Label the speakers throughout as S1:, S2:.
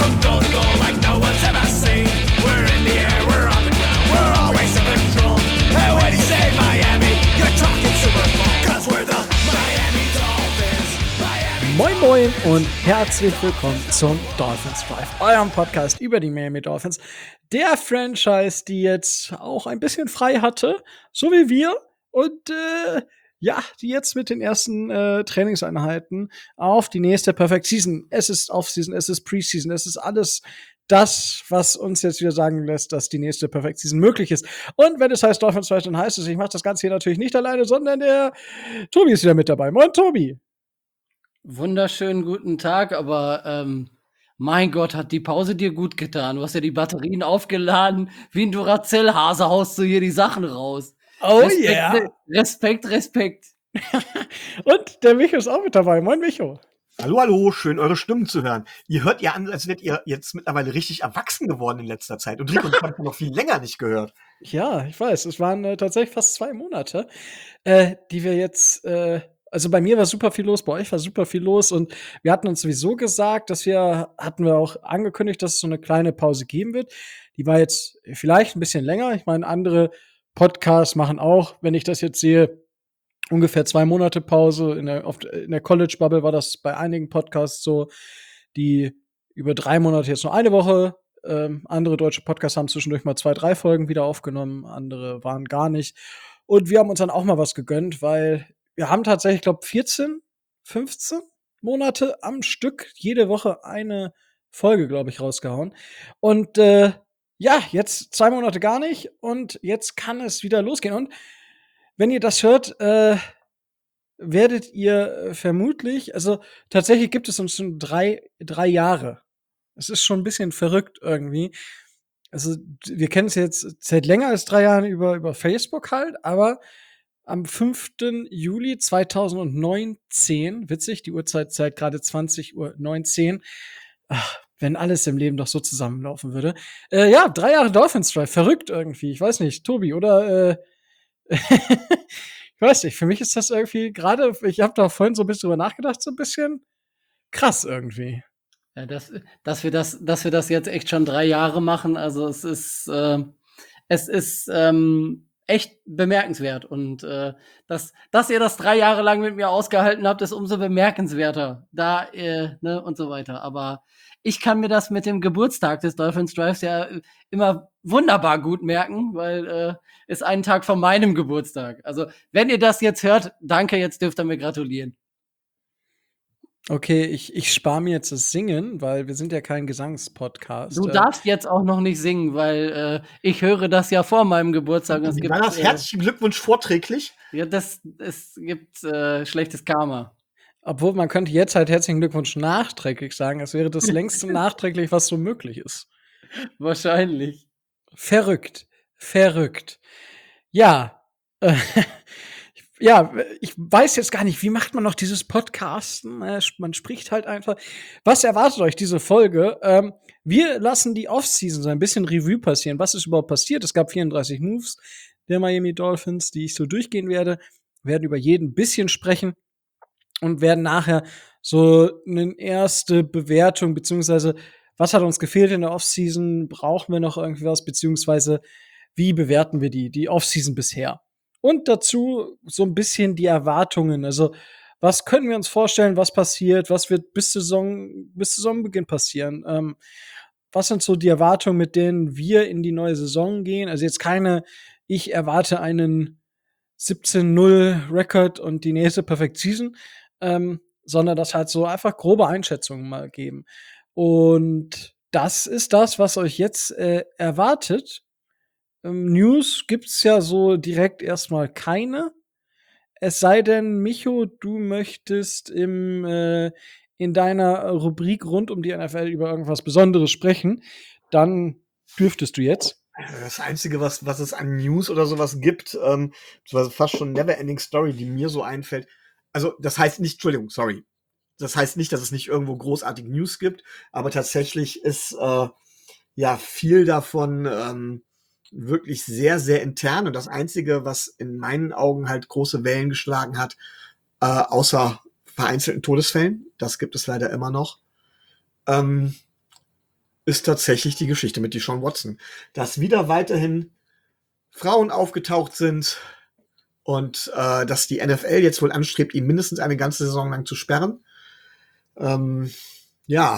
S1: from goal to goal like no one's ever seen. We're in the air, we're on the ground, we're always in control. And when you say Miami, you're talking Super Bowl, 'cause we're the Miami Dolphins.
S2: Moin Moin und herzlich willkommen zum Dolphins Drive, eurem Podcast über die Miami Dolphins. Der Franchise, die jetzt auch ein bisschen frei hatte, so wie wir. Und die jetzt mit den ersten Trainingseinheiten auf die nächste Perfect Season. Es ist Offseason, es ist Preseason, es ist alles das, was uns jetzt wieder sagen lässt, dass die nächste Perfect Season möglich ist. Und wenn es heißt Dolphins Drive, dann heißt es, ich mache das Ganze hier natürlich nicht alleine, sondern der Tobi ist wieder mit dabei. Moin Tobi!
S3: Wunderschönen guten Tag, aber mein Gott, hat die Pause dir gut getan. Du hast ja die Batterien aufgeladen. Wie ein Duracell-Hase haust du hier die Sachen raus.
S2: Oh
S3: Respekt,
S2: yeah!
S3: Respekt.
S2: Und der Micho ist auch mit dabei. Moin Micho!
S4: Hallo, hallo, schön eure Stimmen zu hören. Ihr hört ja an, als wärt ihr jetzt mittlerweile richtig erwachsen geworden in letzter Zeit. Und Rico, ich habe noch viel länger nicht gehört.
S2: Ja, ich weiß. Es waren tatsächlich fast 2 Monate, die wir jetzt also bei mir war super viel los, bei euch war super viel los und wir hatten uns sowieso gesagt, hatten wir auch angekündigt, dass es so eine kleine Pause geben wird. Die war jetzt vielleicht ein bisschen länger. Ich meine, andere Podcasts machen auch, wenn ich das jetzt sehe, ungefähr 2 Monate Pause. In der College-Bubble war das bei einigen Podcasts so, die über 3 Monate jetzt nur eine Woche. Andere deutsche Podcasts haben zwischendurch mal 2, 3 Folgen wieder aufgenommen, andere waren gar nicht. Und wir haben uns dann auch mal was gegönnt, weil wir haben tatsächlich, glaube 14, 15 Monate am Stück jede Woche eine Folge, glaube ich, rausgehauen. Und jetzt 2 Monate gar nicht und jetzt kann es wieder losgehen. Und wenn ihr das hört, werdet ihr vermutlich, also tatsächlich gibt es uns schon 3 Jahre. Es ist schon ein bisschen verrückt irgendwie. Also wir kennen es jetzt seit länger als 3 Jahren über Facebook halt, aber am 5. Juli 2019, witzig, die Uhrzeit zeigt gerade 20:19 Uhr. Ach, wenn alles im Leben doch so zusammenlaufen würde. 3 Jahre Dolphins Drive, verrückt irgendwie. Ich weiß nicht, Tobi, oder ich weiß nicht, für mich ist das irgendwie gerade, ich habe da vorhin so ein bisschen drüber nachgedacht, so ein bisschen krass irgendwie.
S3: Ja, dass wir das jetzt echt schon 3 Jahre machen, also es ist echt bemerkenswert. Und dass ihr das 3 Jahre lang mit mir ausgehalten habt, ist umso bemerkenswerter. Und so weiter. Aber ich kann mir das mit dem Geburtstag des Dolphins Drives ja immer wunderbar gut merken, weil ist einen Tag vor meinem Geburtstag. Also, wenn ihr das jetzt hört, danke, jetzt dürft ihr mir gratulieren.
S2: Okay, ich spare mir jetzt das Singen, weil wir sind ja kein Gesangspodcast.
S3: Du darfst jetzt auch noch nicht singen, weil ich höre das ja vor meinem Geburtstag. Und
S4: War das herzlichen Glückwunsch vorträglich?
S3: Ja, es gibt schlechtes Karma.
S2: Obwohl, man könnte jetzt halt herzlichen Glückwunsch nachträglich sagen. Es wäre das längste nachträglich, was so möglich ist.
S3: Wahrscheinlich.
S2: Verrückt. Ja, ich weiß jetzt gar nicht, wie macht man noch dieses Podcasten? Man spricht halt einfach. Was erwartet euch diese Folge? Wir lassen die Offseason so ein bisschen Revue passieren. Was ist überhaupt passiert? Es gab 34 Moves der Miami Dolphins, die ich so durchgehen werde. Wir werden über jeden ein bisschen sprechen und werden nachher so eine erste Bewertung, beziehungsweise was hat uns gefehlt in der Offseason? Brauchen wir noch irgendwie was? Beziehungsweise wie bewerten wir die Offseason bisher? Und dazu so ein bisschen die Erwartungen. Also, was können wir uns vorstellen, was passiert? Was wird bis Saisonbeginn passieren? Was sind so die Erwartungen, mit denen wir in die neue Saison gehen? Also jetzt ich erwarte einen 17-0 Record und die nächste Perfect Season, sondern das halt so einfach grobe Einschätzungen mal geben. Und das ist das, was euch jetzt erwartet. News gibt's ja so direkt erstmal keine. Es sei denn, Micho, du möchtest in deiner Rubrik rund um die NFL über irgendwas Besonderes sprechen, dann dürftest du jetzt.
S4: Das Einzige, was es an News oder sowas gibt, beziehungsweise fast schon Neverending Story, die mir so einfällt. Also, das heißt nicht, Entschuldigung, sorry. Das heißt nicht, dass es nicht irgendwo großartige News gibt, aber tatsächlich ist viel davon wirklich sehr, sehr intern. Und das Einzige, was in meinen Augen halt große Wellen geschlagen hat, außer vereinzelten Todesfällen, das gibt es leider immer noch, ist tatsächlich die Geschichte mit Deshaun Watson. Dass wieder weiterhin Frauen aufgetaucht sind und dass die NFL jetzt wohl anstrebt, ihn mindestens eine ganze Saison lang zu sperren. Ja,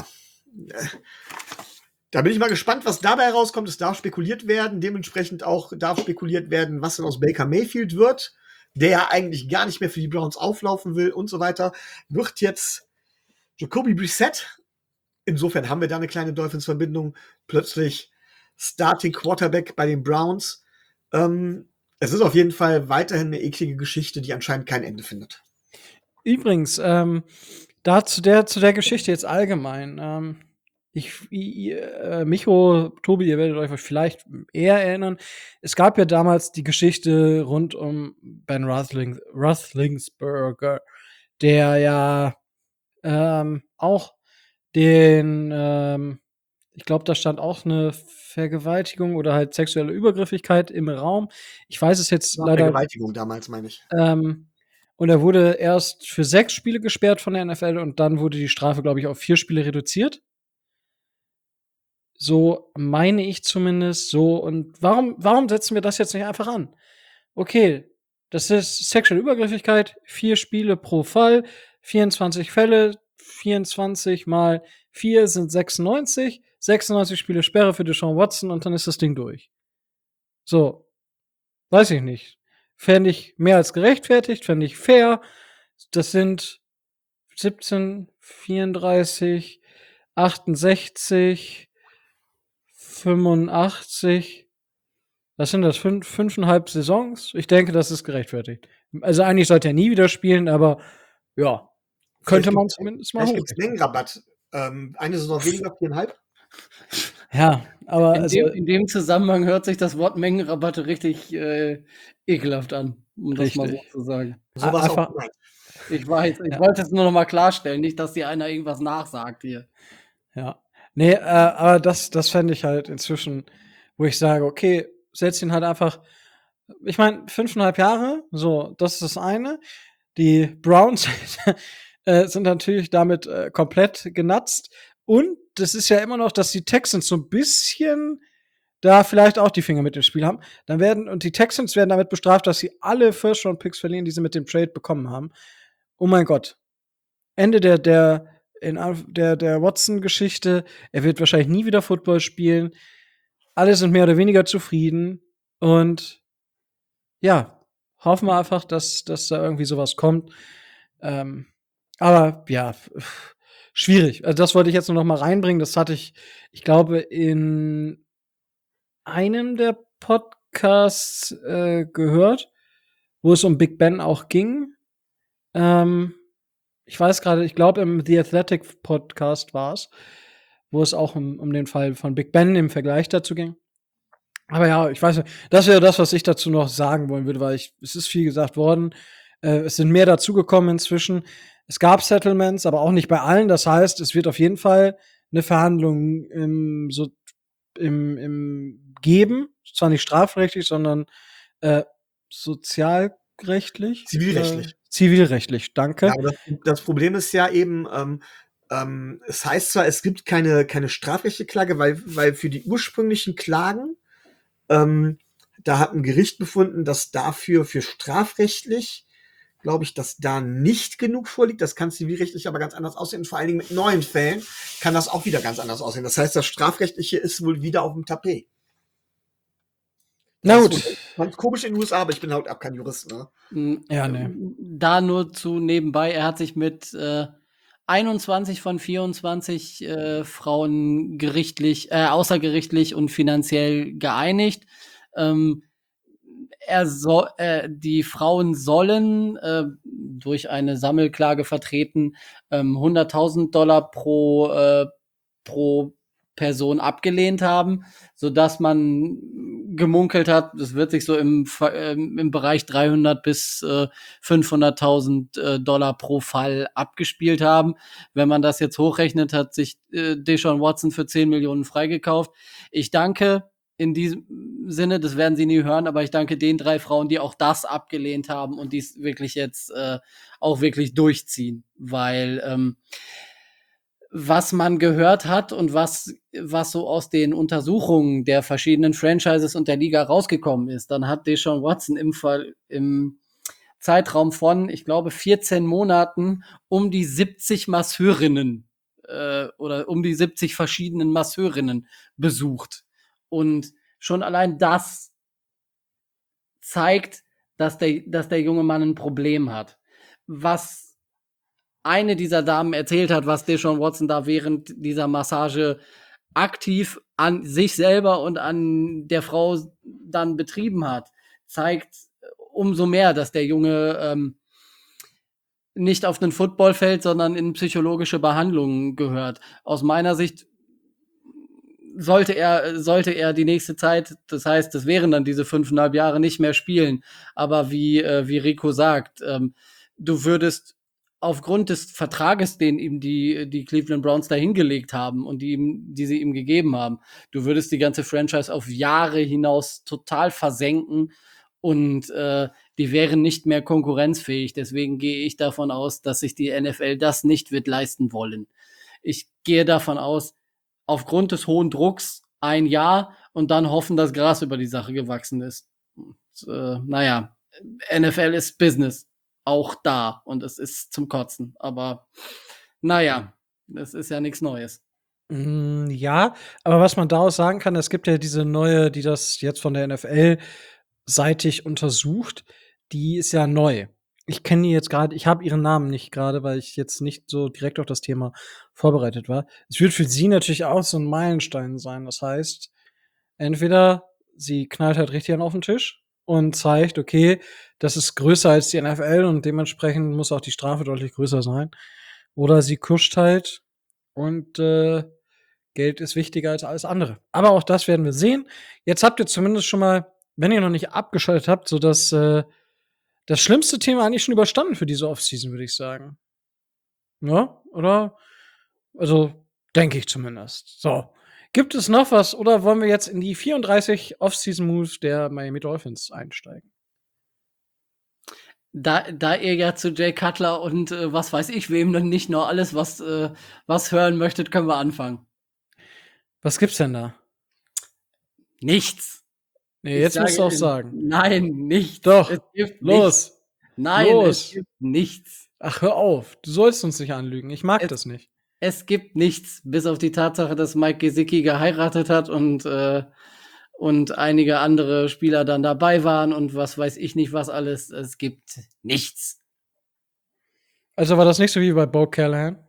S4: da bin ich mal gespannt, was dabei herauskommt. Es darf spekuliert werden, dementsprechend auch darf spekuliert werden, was denn aus Baker Mayfield wird, der ja eigentlich gar nicht mehr für die Browns auflaufen will und so weiter. Wird jetzt Jacoby Brissett, insofern haben wir da eine kleine Dolphins-Verbindung, plötzlich Starting Quarterback bei den Browns. Es ist auf jeden Fall weiterhin eine eklige Geschichte, die anscheinend kein Ende findet.
S2: Übrigens, da zu der Geschichte jetzt allgemein. Micho, Tobi, ihr werdet euch vielleicht eher erinnern. Es gab ja damals die Geschichte rund um Ben Roethlisberger, der ja auch den, ich glaube, da stand auch eine Vergewaltigung oder halt sexuelle Übergriffigkeit im Raum. Ich weiß es jetzt leider.
S4: Vergewaltigung damals, meine ich.
S2: Und er wurde erst für 6 Spiele gesperrt von der NFL und dann wurde die Strafe, glaube ich, auf 4 Spiele reduziert. So meine ich zumindest so. Und warum setzen wir das jetzt nicht einfach an? Okay, das ist sexuelle Übergriffigkeit, 4 Spiele pro Fall, 24 Fälle, 24 mal 4 sind 96, 96 Spiele Sperre für Deshaun Watson und dann ist das Ding durch. So, weiß ich nicht. Fände ich mehr als gerechtfertigt, fände ich fair. Das sind 17, 34, 68, 85. Was sind das? 5,5 Saisons? Ich denke, das ist gerechtfertigt. Also eigentlich sollte er nie wieder spielen, aber ja, könnte man zumindest mal
S4: Vielleicht gibt es Mengenrabatt. Eine Saison weniger, 4,5.
S2: Ja, aber
S3: In dem Zusammenhang hört sich das Wort Mengenrabatte richtig ekelhaft an, um das mal so
S2: Richtig.
S3: zu sagen.
S4: So war es
S2: Einfach-
S4: auch gemeint.
S3: Ich weiß, ich wollte es nur noch mal klarstellen, nicht, dass dir einer irgendwas nachsagt hier.
S2: Ja. Nee, aber das fände ich halt inzwischen, wo ich sage, okay, setz ihn halt einfach. Ich meine, 5,5 Jahre, so, das ist das eine. Die Browns sind natürlich damit komplett genatzt. Und das ist ja immer noch, dass die Texans so ein bisschen da vielleicht auch die Finger mit im Spiel haben. Und die Texans werden damit bestraft, dass sie alle First-Round-Picks verlieren, die sie mit dem Trade bekommen haben. Oh mein Gott. Ende der Watson-Geschichte. Er wird wahrscheinlich nie wieder Football spielen. Alle sind mehr oder weniger zufrieden. Und ja, hoffen wir einfach, dass da irgendwie sowas kommt. Aber ja, schwierig. Also das wollte ich jetzt nur noch mal reinbringen. Das hatte ich glaube, in einem der Podcasts gehört, wo es um Big Ben auch ging. Ich weiß gerade, ich glaube, im The Athletic Podcast war es, wo es auch um den Fall von Big Ben im Vergleich dazu ging. Aber ja, ich weiß nicht, das wäre das, was ich dazu noch sagen wollen würde, weil es ist viel gesagt worden. Es sind mehr dazugekommen inzwischen. Es gab Settlements, aber auch nicht bei allen. Das heißt, es wird auf jeden Fall eine Verhandlung geben. Zwar nicht strafrechtlich, sondern sozialrechtlich.
S4: Zivilrechtlich.
S2: Zivilrechtlich, danke.
S4: Ja, aber das Problem ist ja eben, es heißt zwar, es gibt keine strafrechtliche Klage, weil für die ursprünglichen Klagen, da hat ein Gericht befunden, dass dafür für strafrechtlich, glaube ich, dass da nicht genug vorliegt. Das kann zivilrechtlich aber ganz anders aussehen. Und vor allen Dingen mit neuen Fällen kann das auch wieder ganz anders aussehen. Das heißt, das Strafrechtliche ist wohl wieder auf dem Tapet.
S2: Na
S4: Das
S2: gut.
S4: ist wohl ganz komisch in den USA, aber ich bin halt auch kein Jurist, ne?
S2: Ja, ne.
S3: Da nur zu nebenbei, er hat sich mit 21 von 24 Frauen außergerichtlich und finanziell geeinigt. Die Frauen sollen durch eine Sammelklage vertreten $100.000 pro Person abgelehnt haben, sodass man gemunkelt hat, das wird sich so im Bereich 300 bis 500.000 Dollar pro Fall abgespielt haben. Wenn man das jetzt hochrechnet, hat sich Deshaun Watson für 10 Millionen freigekauft. Ich danke in diesem Sinne, das werden Sie nie hören, aber ich danke den 3 Frauen, die auch das abgelehnt haben und dies wirklich jetzt auch wirklich durchziehen, weil was man gehört hat und was so aus den Untersuchungen der verschiedenen Franchises und der Liga rausgekommen ist, dann hat Deshaun Watson im Zeitraum von, ich glaube, 14 Monaten um die 70 Masseurinnen oder um die 70 verschiedenen Masseurinnen besucht. Und schon allein das zeigt, dass der junge Mann ein Problem hat. Was eine dieser Damen erzählt hat, was Deshaun Watson da während dieser Massage aktiv an sich selber und an der Frau dann betrieben hat, zeigt umso mehr, dass der Junge nicht auf den Footballfeld, sondern in psychologische Behandlungen gehört. Aus meiner Sicht sollte er die nächste Zeit, das heißt, das wären dann diese 5,5 Jahre, nicht mehr spielen. Aber wie Rico sagt, du würdest aufgrund des Vertrages, den ihm die Cleveland Browns da hingelegt haben und die sie ihm gegeben haben, du würdest die ganze Franchise auf Jahre hinaus total versenken und die wären nicht mehr konkurrenzfähig. Deswegen gehe ich davon aus, dass sich die NFL das nicht wird leisten wollen. Ich gehe davon aus, aufgrund des hohen Drucks ein Jahr und dann hoffen, dass Gras über die Sache gewachsen ist. Und, naja, NFL ist Business. Auch da. Und es ist zum Kotzen. Aber naja, es ist ja nichts Neues.
S2: Ja, aber was man daraus sagen kann, es gibt ja diese neue, die das jetzt von der NFL seitig untersucht, die ist ja neu. Ich kenne die jetzt gerade, ich habe ihren Namen nicht gerade, weil ich jetzt nicht so direkt auf das Thema vorbereitet war. Es wird für sie natürlich auch so ein Meilenstein sein. Das heißt, entweder sie knallt halt richtig auf den Tisch und zeigt, okay, das ist größer als die NFL und dementsprechend muss auch die Strafe deutlich größer sein. Oder sie kuscht halt und Geld ist wichtiger als alles andere. Aber auch das werden wir sehen. Jetzt habt ihr zumindest schon mal, wenn ihr noch nicht abgeschaltet habt, so das schlimmste Thema eigentlich schon überstanden für diese Offseason, würde ich sagen. Ja, oder? Also, denke ich zumindest. So. Gibt es noch was oder wollen wir jetzt in die 34 Offseason-Moves der Miami Dolphins einsteigen?
S3: Da ihr ja zu Jay Cutler und was weiß ich wem dann nicht nur alles was hören möchtet, können wir anfangen.
S2: Was gibt's denn da?
S3: Nichts.
S2: Nee, jetzt musst du auch sagen.
S3: Nein, nichts.
S2: Doch,
S3: Es gibt
S2: los.
S3: Nichts. Nein,
S2: Los.
S3: es gibt nichts.
S2: Ach, hör auf. Du sollst uns nicht anlügen. Ich mag
S3: Es-
S2: das nicht.
S3: Es gibt nichts, bis auf die Tatsache, dass Mike Gesicki geheiratet hat und einige andere Spieler dann dabei waren und was weiß ich nicht was alles. Es gibt nichts.
S2: Also war das nicht so wie bei Bo Callahan?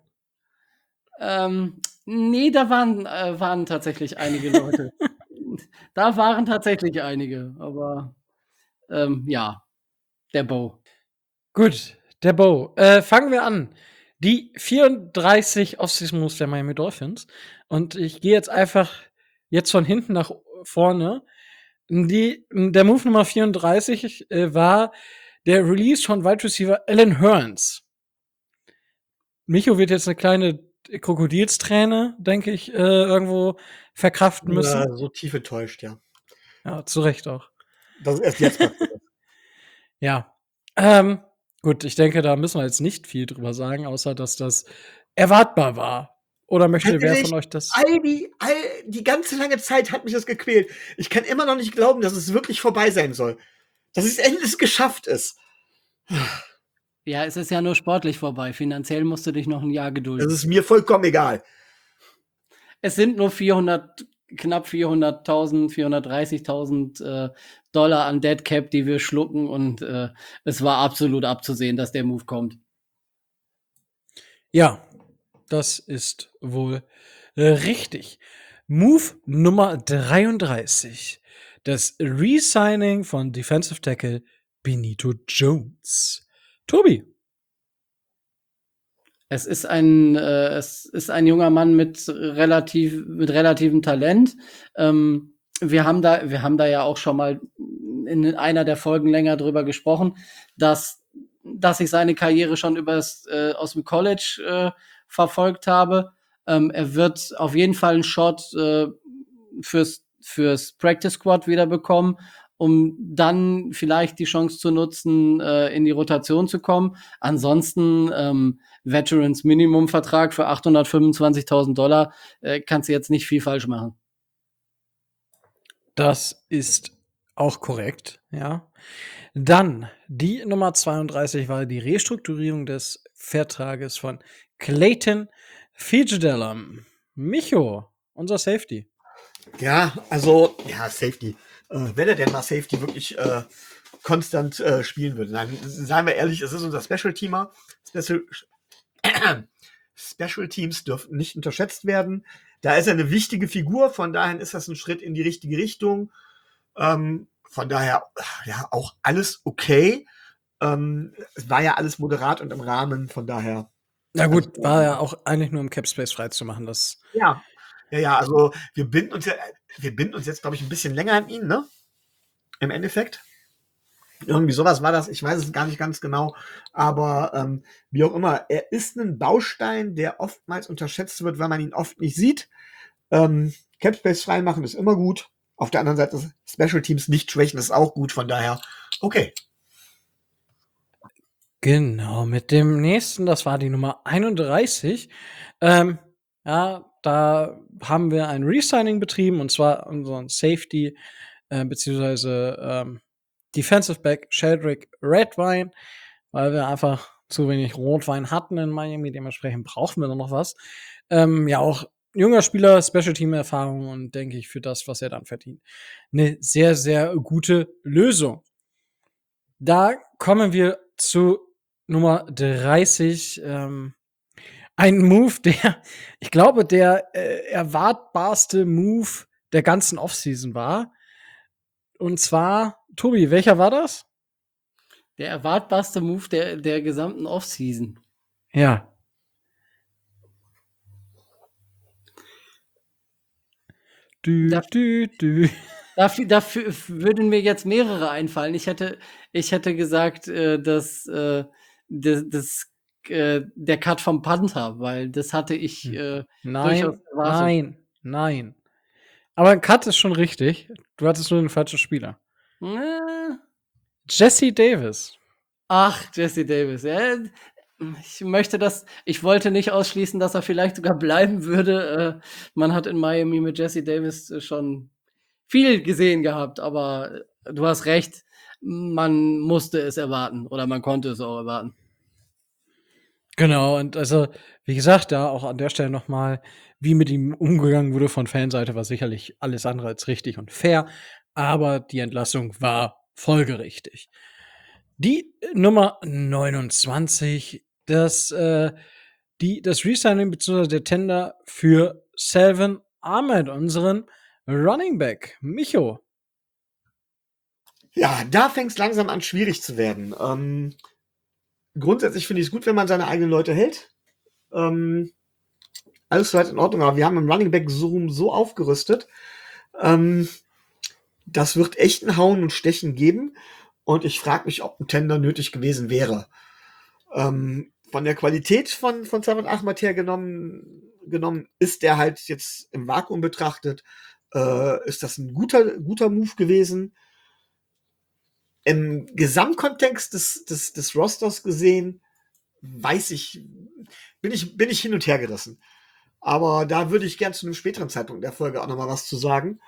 S3: Nee, da waren tatsächlich einige Leute. Da waren tatsächlich einige, aber ja, der Bo.
S2: Gut, der Bo. Fangen wir an. Die 34 Offseason-Moves der Miami Dolphins. Und ich gehe jetzt einfach jetzt von hinten nach vorne. Der Move Nummer 34 war der Release von Wide Receiver Allen Hurns. Micho wird jetzt eine kleine Krokodilsträne, denke ich, irgendwo verkraften müssen.
S4: Ja, so tief enttäuscht, ja.
S2: Ja, zu Recht auch.
S4: Das ist erst jetzt passiert.
S2: Ja. Gut, ich denke, da müssen wir jetzt nicht viel drüber sagen, außer dass das erwartbar war. Oder möchte wer von euch das?
S4: Die ganze lange Zeit hat mich das gequält. Ich kann immer noch nicht glauben, dass es wirklich vorbei sein soll. Dass es endlich geschafft ist.
S3: Ja, es ist ja nur sportlich vorbei. Finanziell musst du dich noch ein Jahr gedulden.
S4: Das ist mir vollkommen egal.
S3: Es sind nur knapp 400.000, 430.000 Dollar an Dead Cap, die wir schlucken und es war absolut abzusehen, dass der Move kommt.
S2: Ja, das ist wohl richtig. Move Nummer 33. Das Resigning von Defensive Tackle Benito Jones. Tobi.
S3: Es ist ein junger Mann mit relativem Talent. Wir haben da ja auch schon mal in einer der Folgen länger drüber gesprochen, dass ich seine Karriere schon aus dem College verfolgt habe. Er wird auf jeden Fall einen Shot fürs Practice Squad wieder bekommen um dann vielleicht die Chance zu nutzen, in die Rotation zu kommen. Ansonsten Veterans Minimum Vertrag für $825.000, kannst du jetzt nicht viel falsch machen.
S2: Das ist auch korrekt, ja. Dann die Nummer 32 war die Restrukturierung des Vertrages von Clayton Fitzgerald. Micho, unser Safety.
S4: Ja, also, ja, Safety. Wenn er denn mal Safety wirklich konstant spielen würde. Nein, seien wir ehrlich, es ist unser Special-Teamer. Special Teams dürfen nicht unterschätzt werden. Da ist er eine wichtige Figur, von daher ist das ein Schritt in die richtige Richtung. Von daher, ja, auch alles okay. Es war ja alles moderat und im Rahmen, von daher.
S2: Na gut, war ja auch eigentlich nur um Cap Space freizumachen. Das
S4: Ja, also wir binden uns jetzt, glaube ich, ein bisschen länger an ihn, ne? Im Endeffekt. Irgendwie sowas war das, ich weiß es gar nicht ganz genau, aber wie auch immer, er ist ein Baustein, der oftmals unterschätzt wird, weil man ihn oft nicht sieht. Cap Space freimachen ist immer gut. Auf der anderen Seite Special Teams nicht schwächen ist auch gut, von daher okay.
S2: Genau, mit dem nächsten, das war die Nummer 31. Ja, da haben wir ein Resigning betrieben, und zwar unseren Safety, beziehungsweise Defensive Back Sheldrick Redwine, weil wir einfach zu wenig Rotwein hatten in Miami. Dementsprechend brauchen wir noch was. Ja, auch junger Spieler, Special Team Erfahrung, und denke ich für das, was er dann verdient, eine sehr, sehr gute Lösung. Da kommen wir zu Nummer 30. Ein Move, ich glaube, der erwartbarste Move der ganzen Offseason war. Und zwar, Tobi, welcher war das?
S3: Der erwartbarste Move der gesamten Offseason.
S2: Ja.
S3: Dafür würden mir jetzt mehrere einfallen. Ich hätte gesagt, dass der Cut vom Panther, weil das hatte ich durchaus erwartet.
S2: Nein. Aber ein Cut ist schon richtig. Du hattest nur den falschen Spieler. Jesse Davis.
S3: Ach, Jesse Davis. Ja, ich wollte nicht ausschließen, dass er vielleicht sogar bleiben würde. Man hat in Miami mit Jesse Davis schon viel gesehen gehabt, aber du hast recht, man musste es erwarten oder man konnte es auch erwarten.
S2: Genau, und also, wie gesagt, da auch an der Stelle nochmal, wie mit ihm umgegangen wurde von Fanseite, war sicherlich alles andere als richtig und fair, aber die Entlassung war folgerichtig. Die Nummer 29, das Resigning bzw. der Tender für Salvon Ahmed, unseren Running Back. Micho.
S4: Ja, da fängt es langsam an, schwierig zu werden. Grundsätzlich finde ich es gut, wenn man seine eigenen Leute hält. Alles soweit in Ordnung, aber wir haben im Running Back Zoom so aufgerüstet. Das wird echt ein Hauen und Stechen geben. Und ich frage mich, ob ein Tender nötig gewesen wäre. Von der Qualität von Salvon Ahmed her genommen, ist der halt jetzt im Vakuum betrachtet, ist das ein guter Move gewesen. Im Gesamtkontext des Rosters gesehen, bin ich hin und her gerissen. Aber da würde ich gern zu einem späteren Zeitpunkt der Folge auch noch mal was zu sagen.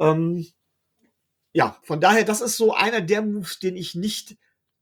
S4: Ja, von daher, das ist so einer der Moves, den ich nicht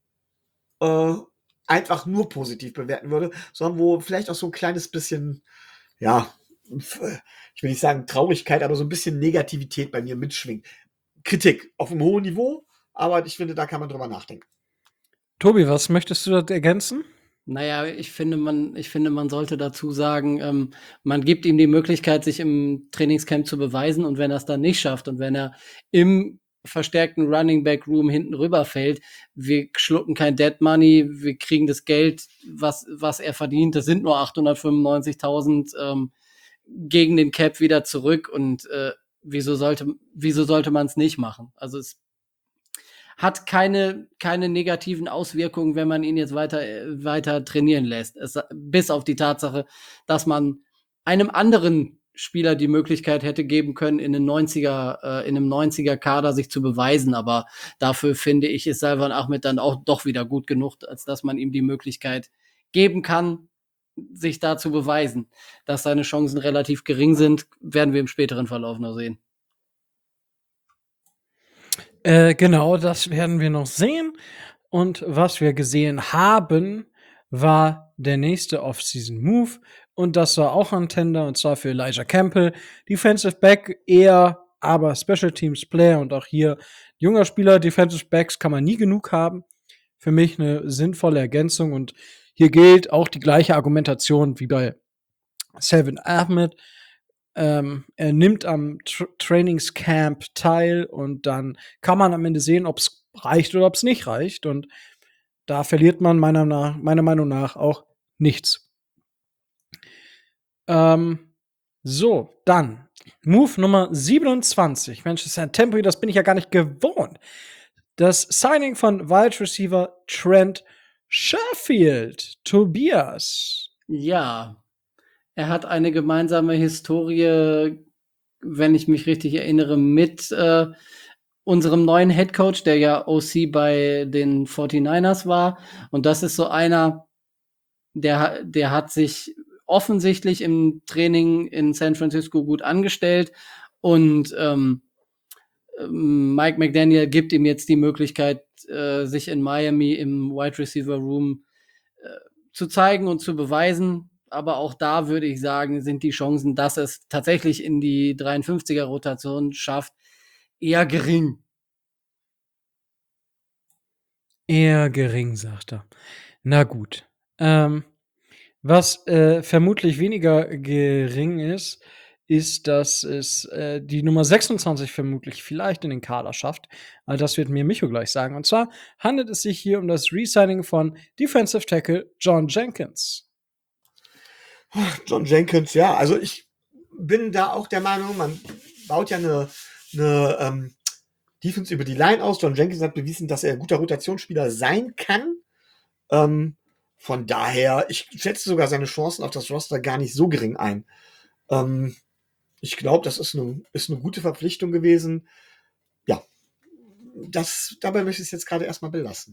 S4: einfach nur positiv bewerten würde, sondern wo vielleicht auch so ein kleines bisschen, ja, ich will nicht sagen Traurigkeit, aber so ein bisschen Negativität bei mir mitschwingt. Kritik auf einem hohen Niveau, aber ich finde, da kann man drüber nachdenken.
S2: Tobi, was möchtest du da ergänzen?
S3: Naja, ich finde, man sollte dazu sagen, man gibt ihm die Möglichkeit, sich im Trainingscamp zu beweisen, und wenn er es dann nicht schafft und wenn er im verstärkten Running Back Room hinten rüberfällt, wir schlucken kein Dead Money, wir kriegen das Geld, was er verdient, das sind nur 895.000 gegen den Cap wieder zurück, und wieso sollte man es nicht machen? Also es hat keine negativen Auswirkungen, wenn man ihn jetzt weiter trainieren lässt. Bis auf die Tatsache, dass man einem anderen Spieler die Möglichkeit hätte geben können, in einem 90er Kader sich zu beweisen. Aber dafür finde ich, ist Salvan Ahmed dann auch doch wieder gut genug, als dass man ihm die Möglichkeit geben kann, sich da zu beweisen. Dass seine Chancen relativ gering sind, werden wir im späteren Verlauf noch sehen.
S2: Genau, das werden wir noch sehen. Und was wir gesehen haben, war der nächste Off-Season-Move. Und das war auch ein Tender, und zwar für Elijah Campbell. Defensive Back eher, aber Special Teams Player. Und auch hier junger Spieler, Defensive Backs kann man nie genug haben. Für mich eine sinnvolle Ergänzung. Und hier gilt auch die gleiche Argumentation wie bei Salvan Ahmed. Er nimmt am Trainingscamp teil und dann kann man am Ende sehen, ob es reicht oder ob es nicht reicht. Und da verliert man meiner Meinung nach auch nichts. So, dann Move Nummer 27. Mensch, das ist ein Tempo, das bin ich ja gar nicht gewohnt. Das Signing von Wide Receiver Trent Sherfield. Tobias.
S3: Ja, er hat eine gemeinsame Historie, wenn ich mich richtig erinnere, mit unserem neuen Headcoach, der ja OC bei den 49ers war. Und das ist so einer, der hat sich offensichtlich im Training in San Francisco gut angestellt. Und Mike McDaniel gibt ihm jetzt die Möglichkeit, sich in Miami im Wide Receiver Room zu zeigen und zu beweisen. Aber auch da würde ich sagen, sind die Chancen, dass es tatsächlich in die 53er-Rotation schafft, eher gering.
S2: Eher gering, sagt er. Na gut. Was vermutlich weniger gering ist, dass es die Nummer 26 vermutlich vielleicht in den Kader schafft. Aber das wird mir Micho gleich sagen. Und zwar handelt es sich hier um das Resigning von Defensive Tackle John Jenkins.
S4: John Jenkins, ja, also ich bin da auch der Meinung, man baut ja eine Defense über die Line aus. John Jenkins hat bewiesen, dass er ein guter Rotationsspieler sein kann. Von daher, ich schätze sogar seine Chancen auf das Roster gar nicht so gering ein. Ich glaube, das ist eine gute Verpflichtung gewesen. Ja, dabei möchte ich es jetzt gerade erstmal belassen.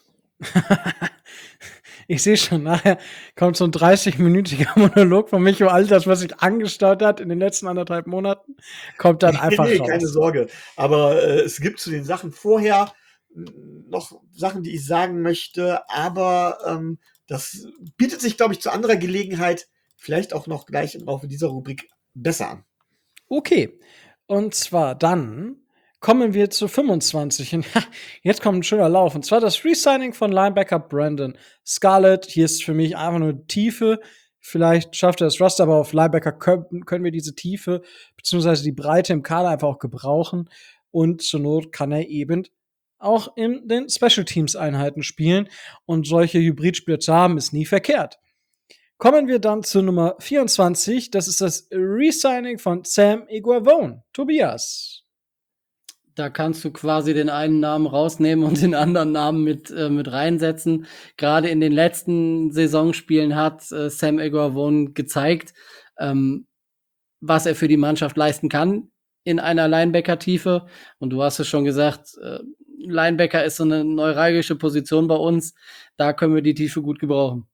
S2: Ich sehe schon, nachher kommt so ein 30-minütiger Monolog von Micho, all das, was sich angestaut hat in den letzten 1,5 Monaten, kommt dann einfach raus.
S4: Keine Sorge. Aber es gibt zu den Sachen vorher noch Sachen, die ich sagen möchte, aber das bietet sich, glaube ich, zu anderer Gelegenheit vielleicht auch noch gleich im Laufe dieser Rubrik besser an.
S2: Okay, und zwar dann kommen wir zu 25. Und jetzt kommt ein schöner Lauf. Und zwar das Resigning von Linebacker Brandon Scarlett. Hier ist für mich einfach nur Tiefe. Vielleicht schafft er das Roster, aber auf Linebacker können wir diese Tiefe beziehungsweise die Breite im Kader einfach auch gebrauchen. Und zur Not kann er eben auch in den Special Teams Einheiten spielen. Und solche Hybridspieler zu haben, ist nie verkehrt. Kommen wir dann zu Nummer 24. Das ist das Resigning von Sam Iguavone. Tobias.
S3: Da kannst du quasi den einen Namen rausnehmen und den anderen Namen mit reinsetzen. Gerade in den letzten Saisonspielen hat Sam Iguavone gezeigt, was er für die Mannschaft leisten kann in einer Linebacker-Tiefe. Und du hast es schon gesagt, Linebacker ist so eine neuralgische Position bei uns. Da können wir die Tiefe gut gebrauchen.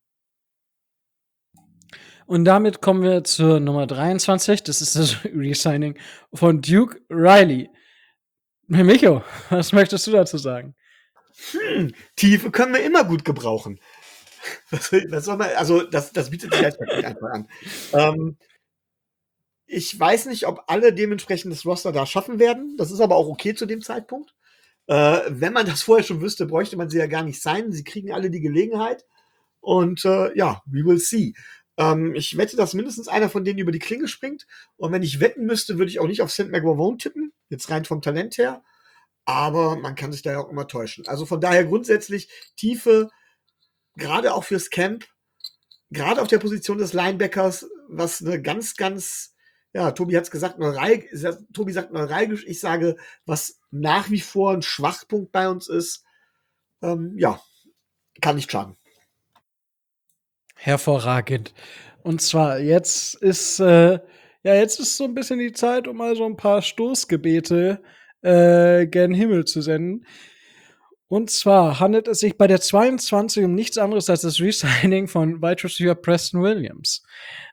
S2: Und damit kommen wir zur Nummer 23. Das ist das Resigning von Duke Riley. Micho, was möchtest du dazu sagen?
S4: Tiefe können wir immer gut gebrauchen. Was soll man, also das bietet sich einfach an. Ich weiß nicht, ob alle dementsprechend das Roster da schaffen werden. Das ist aber auch okay zu dem Zeitpunkt. Wenn man das vorher schon wüsste, bräuchte man sie ja gar nicht sein. Sie kriegen alle die Gelegenheit. Und ja, we will see. Ich wette, dass mindestens einer von denen über die Klinge springt. Und wenn ich wetten müsste, würde ich auch nicht auf St. McGovern tippen. Jetzt rein vom Talent her. Aber man kann sich da ja auch immer täuschen. Also von daher grundsätzlich Tiefe, gerade auch fürs Camp, gerade auf der Position des Linebackers, was eine ganz, ganz, ja, Tobi hat es gesagt, Tobi sagt neuralgisch, ich sage, was nach wie vor ein Schwachpunkt bei uns ist, ja, kann nicht schaden.
S2: Hervorragend. Und zwar, jetzt ist Ja, jetzt ist so ein bisschen die Zeit, um mal so ein paar Stoßgebete gen Himmel zu senden. Und zwar handelt es sich bei der 22 um nichts anderes als das Resigning von Wide Receiver Preston Williams.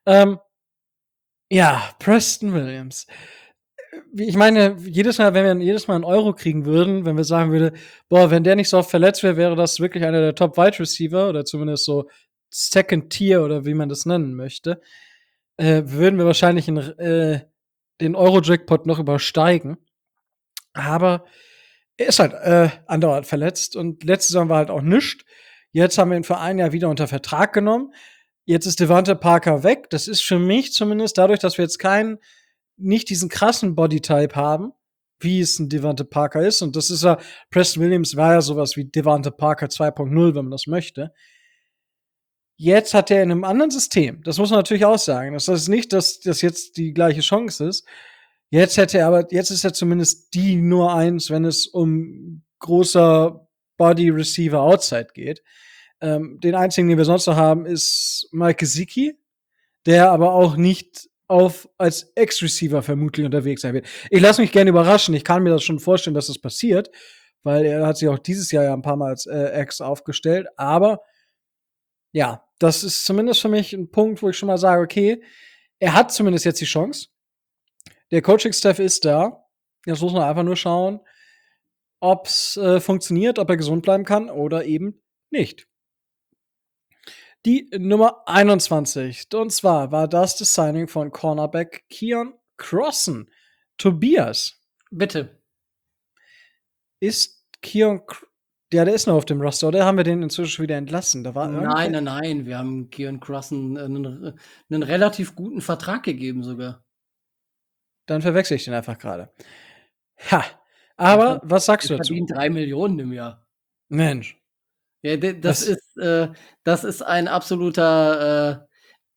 S2: Ja, Preston Williams. Ich meine, wenn wir jedes Mal einen Euro kriegen würden, wenn wir sagen würde, boah, wenn der nicht so oft verletzt wäre, wäre das wirklich einer der Top Wide Receiver oder zumindest so Second Tier oder wie man das nennen möchte, würden wir wahrscheinlich den Euro-Jackpot noch übersteigen. Aber er ist halt andauernd verletzt und letzte Saison war halt auch nischt. Jetzt haben wir ihn für ein Jahr wieder unter Vertrag genommen. Jetzt ist Devante Parker weg. Das ist für mich zumindest dadurch, dass wir jetzt nicht diesen krassen Bodytype haben, wie es ein Devante Parker ist. Und das ist ja, Preston Williams war ja sowas wie Devante Parker 2.0, wenn man das möchte. Jetzt hat er in einem anderen System, das muss man natürlich auch sagen. Das heißt nicht, dass das jetzt die gleiche Chance ist. Jetzt ist er zumindest die Nummer 1, wenn es um großer Body Receiver Outside geht. Den einzigen, den wir sonst noch haben, ist Mike Gesicki, der aber auch nicht als Ex-Receiver vermutlich unterwegs sein wird. Ich lasse mich gerne überraschen. Ich kann mir das schon vorstellen, dass das passiert, weil er hat sich auch dieses Jahr ja ein paar Mal als Ex aufgestellt. Aber ja, das ist zumindest für mich ein Punkt, wo ich schon mal sage, okay, er hat zumindest jetzt die Chance. Der Coaching-Staff ist da. Jetzt muss man einfach nur schauen, ob's funktioniert, ob er gesund bleiben kann oder eben nicht. Die Nummer 21. Und zwar war das Signing von Cornerback Keon Crossen. Tobias.
S3: Bitte.
S2: Ist der ist noch auf dem Roster, oder haben wir den inzwischen schon wieder entlassen? Da war
S3: Nein. Wir haben Keon Crossen einen relativ guten Vertrag gegeben sogar.
S2: Dann verwechsel ich den einfach gerade. Ha. Aber was sagst du
S3: Er
S2: dazu?
S3: verdient 3 Millionen im Jahr.
S2: Mensch.
S3: Ja, das ist ein absoluter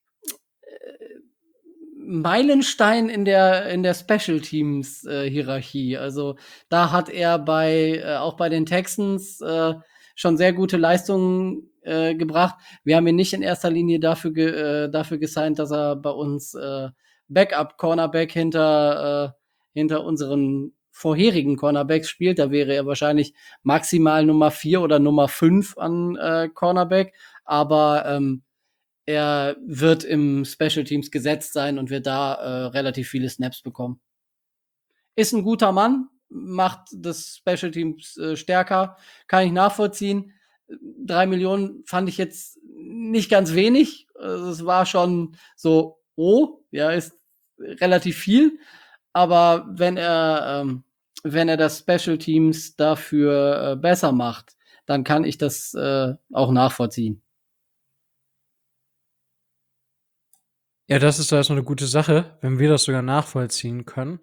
S3: Meilenstein in der Special Teams Hierarchie. Also da hat er auch bei den Texans schon sehr gute Leistungen gebracht. Wir haben ihn nicht in erster Linie dafür gesigned, dass er bei uns Backup Cornerback hinter unseren vorherigen Cornerbacks spielt. Da wäre er wahrscheinlich maximal Nummer 4 oder Nummer 5 an Cornerback. Aber er wird im Special Teams gesetzt sein und wird da relativ viele Snaps bekommen. Ist ein guter Mann, macht das Special Teams stärker, kann ich nachvollziehen. 3 Millionen fand ich jetzt nicht ganz wenig. Also es war schon so, ist relativ viel. Aber wenn er das Special Teams dafür besser macht, dann kann ich das auch nachvollziehen.
S2: Ja, das ist doch erstmal eine gute Sache, wenn wir das sogar nachvollziehen können.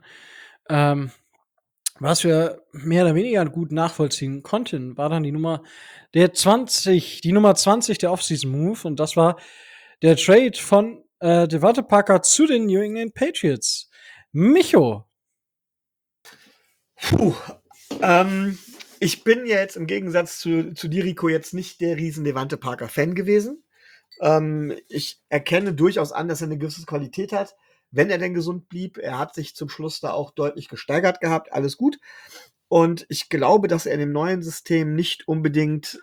S2: Was wir mehr oder weniger gut nachvollziehen konnten, war dann die Nummer 20 der Offseason-Move. Und das war der Trade von Devante Parker zu den New England Patriots. Micho.
S4: Ich bin ja jetzt im Gegensatz zu dir, Rico, jetzt nicht der riesen Devante Parker-Fan gewesen. Ich erkenne durchaus an, dass er eine gewisse Qualität hat, wenn er denn gesund blieb. Er hat sich zum Schluss da auch deutlich gesteigert gehabt, alles gut. Und ich glaube, dass er in dem neuen System nicht unbedingt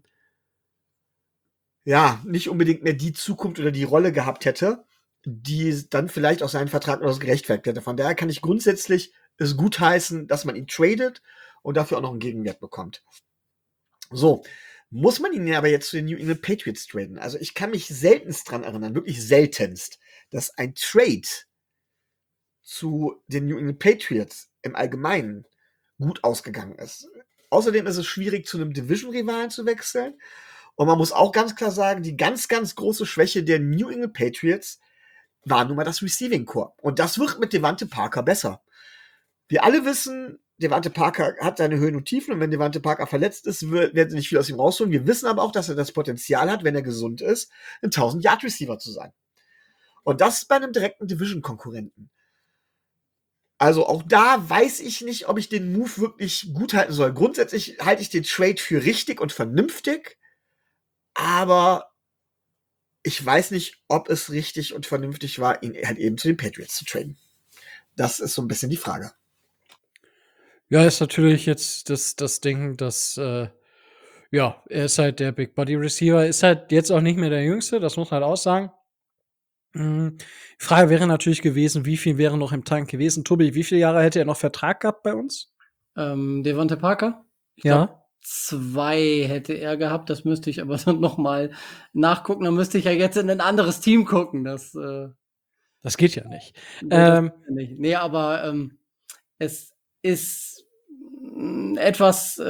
S4: mehr die Zukunft oder die Rolle gehabt hätte, die dann vielleicht auch seinen Vertrag oder so gerechtfertigt hätte. Von daher kann ich grundsätzlich es gutheißen, dass man ihn tradet und dafür auch noch einen Gegenwert bekommt. So, muss man ihn aber jetzt zu den New England Patriots traden? Also ich kann mich seltenst dran erinnern, wirklich seltenst, dass ein Trade zu den New England Patriots im Allgemeinen gut ausgegangen ist. Außerdem ist es schwierig, zu einem Division-Rivalen zu wechseln. Und man muss auch ganz klar sagen, die ganz, ganz große Schwäche der New England Patriots war nun mal das Receiving Core. Und das wird mit Devante Parker besser. Wir alle wissen, Devante Parker hat seine Höhen und Tiefen und wenn Devante Parker verletzt ist, werden sie nicht viel aus ihm rausholen. Wir wissen aber auch, dass er das Potenzial hat, wenn er gesund ist, ein 1000-Yard-Receiver zu sein. Und das bei einem direkten Division-Konkurrenten. Also auch da weiß ich nicht, ob ich den Move wirklich gut halten soll. Grundsätzlich halte ich den Trade für richtig und vernünftig, aber ich weiß nicht, ob es richtig und vernünftig war, ihn halt eben zu den Patriots zu traden. Das ist so ein bisschen die Frage.
S2: Ja, ist natürlich jetzt das Ding, dass, ja, er ist halt der Big Body Receiver, ist halt jetzt auch nicht mehr der Jüngste, das muss man halt auch sagen. Die Frage wäre natürlich gewesen, wie viel wäre noch im Tank gewesen? Tobi, wie viele Jahre hätte er noch Vertrag gehabt bei uns?
S3: Devonta Parker? Ich
S2: Ja.
S3: glaube, 2 hätte er gehabt. Das müsste ich aber dann noch mal nachgucken. Dann müsste ich ja jetzt in ein anderes Team gucken. Das
S2: geht ja nicht.
S3: das nicht. Nee, aber es ist etwas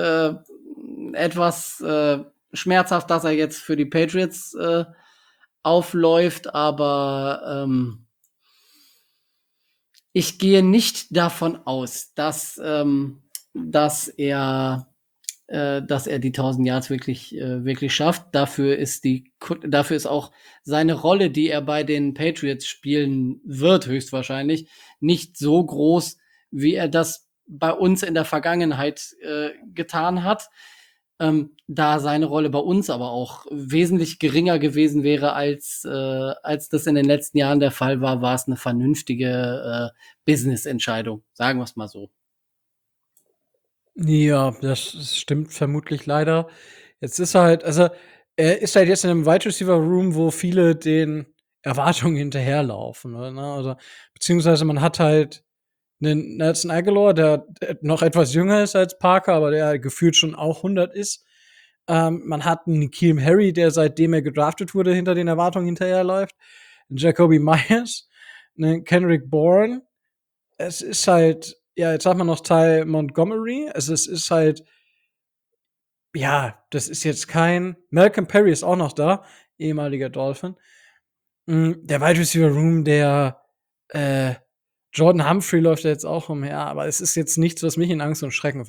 S3: schmerzhaft, dass er jetzt für die Patriots aufläuft, aber ich gehe nicht davon aus, dass er die 1000 Yards wirklich schafft. Dafür ist auch seine Rolle, die er bei den Patriots spielen wird, höchstwahrscheinlich nicht so groß, wie er das bei uns in der Vergangenheit getan hat. Da seine Rolle bei uns aber auch wesentlich geringer gewesen wäre, als das in den letzten Jahren der Fall war, war es eine vernünftige Business-Entscheidung. Sagen wir es mal so.
S2: Ja, das stimmt vermutlich leider. Jetzt ist er halt, also er ist halt jetzt in einem Wide Receiver Room, wo viele den Erwartungen hinterherlaufen, ne? Also beziehungsweise man hat halt einen Nelson Agholor, der noch etwas jünger ist als Parker, aber der gefühlt schon auch 100 ist. Man hat einen N'Keal Harry, der seitdem er gedraftet wurde, hinter den Erwartungen hinterherläuft. Einen Jacoby Myers, einen Kendrick Bourne. Es ist halt, ja, jetzt hat man noch Ty Montgomery. Also es ist halt, ja, das ist jetzt kein. Malcolm Perry ist auch noch da, ehemaliger Dolphin. Der Wide Receiver Room, der Jordan Humphrey läuft ja jetzt auch umher, aber es ist jetzt nichts, was mich in Angst und Schrecken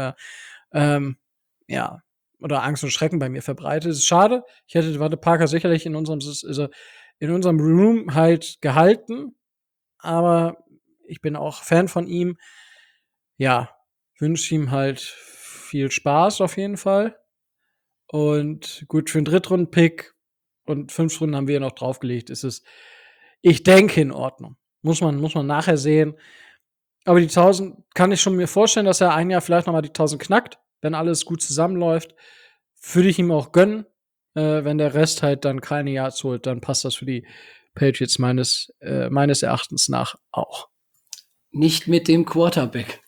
S2: ja, oder Angst und Schrecken bei mir verbreitet. Es ist schade. Ich hätte Devonta Parker sicherlich in unserem Room halt gehalten, aber ich bin auch Fan von ihm. Ja, wünsche ihm halt viel Spaß auf jeden Fall. Und gut, für einen Drittrunden-Pick und 5 Runden haben wir ja noch draufgelegt, ist es, ich denke, in Ordnung. Muss man nachher sehen. Aber die 1000 kann ich schon mir vorstellen, dass er ein Jahr vielleicht noch mal die 1000 knackt, wenn alles gut zusammenläuft. Würde ich ihm auch gönnen. Wenn der Rest halt dann keine Yards holt, dann passt das für die Patriots meines Erachtens nach auch.
S3: Nicht mit dem Quarterback.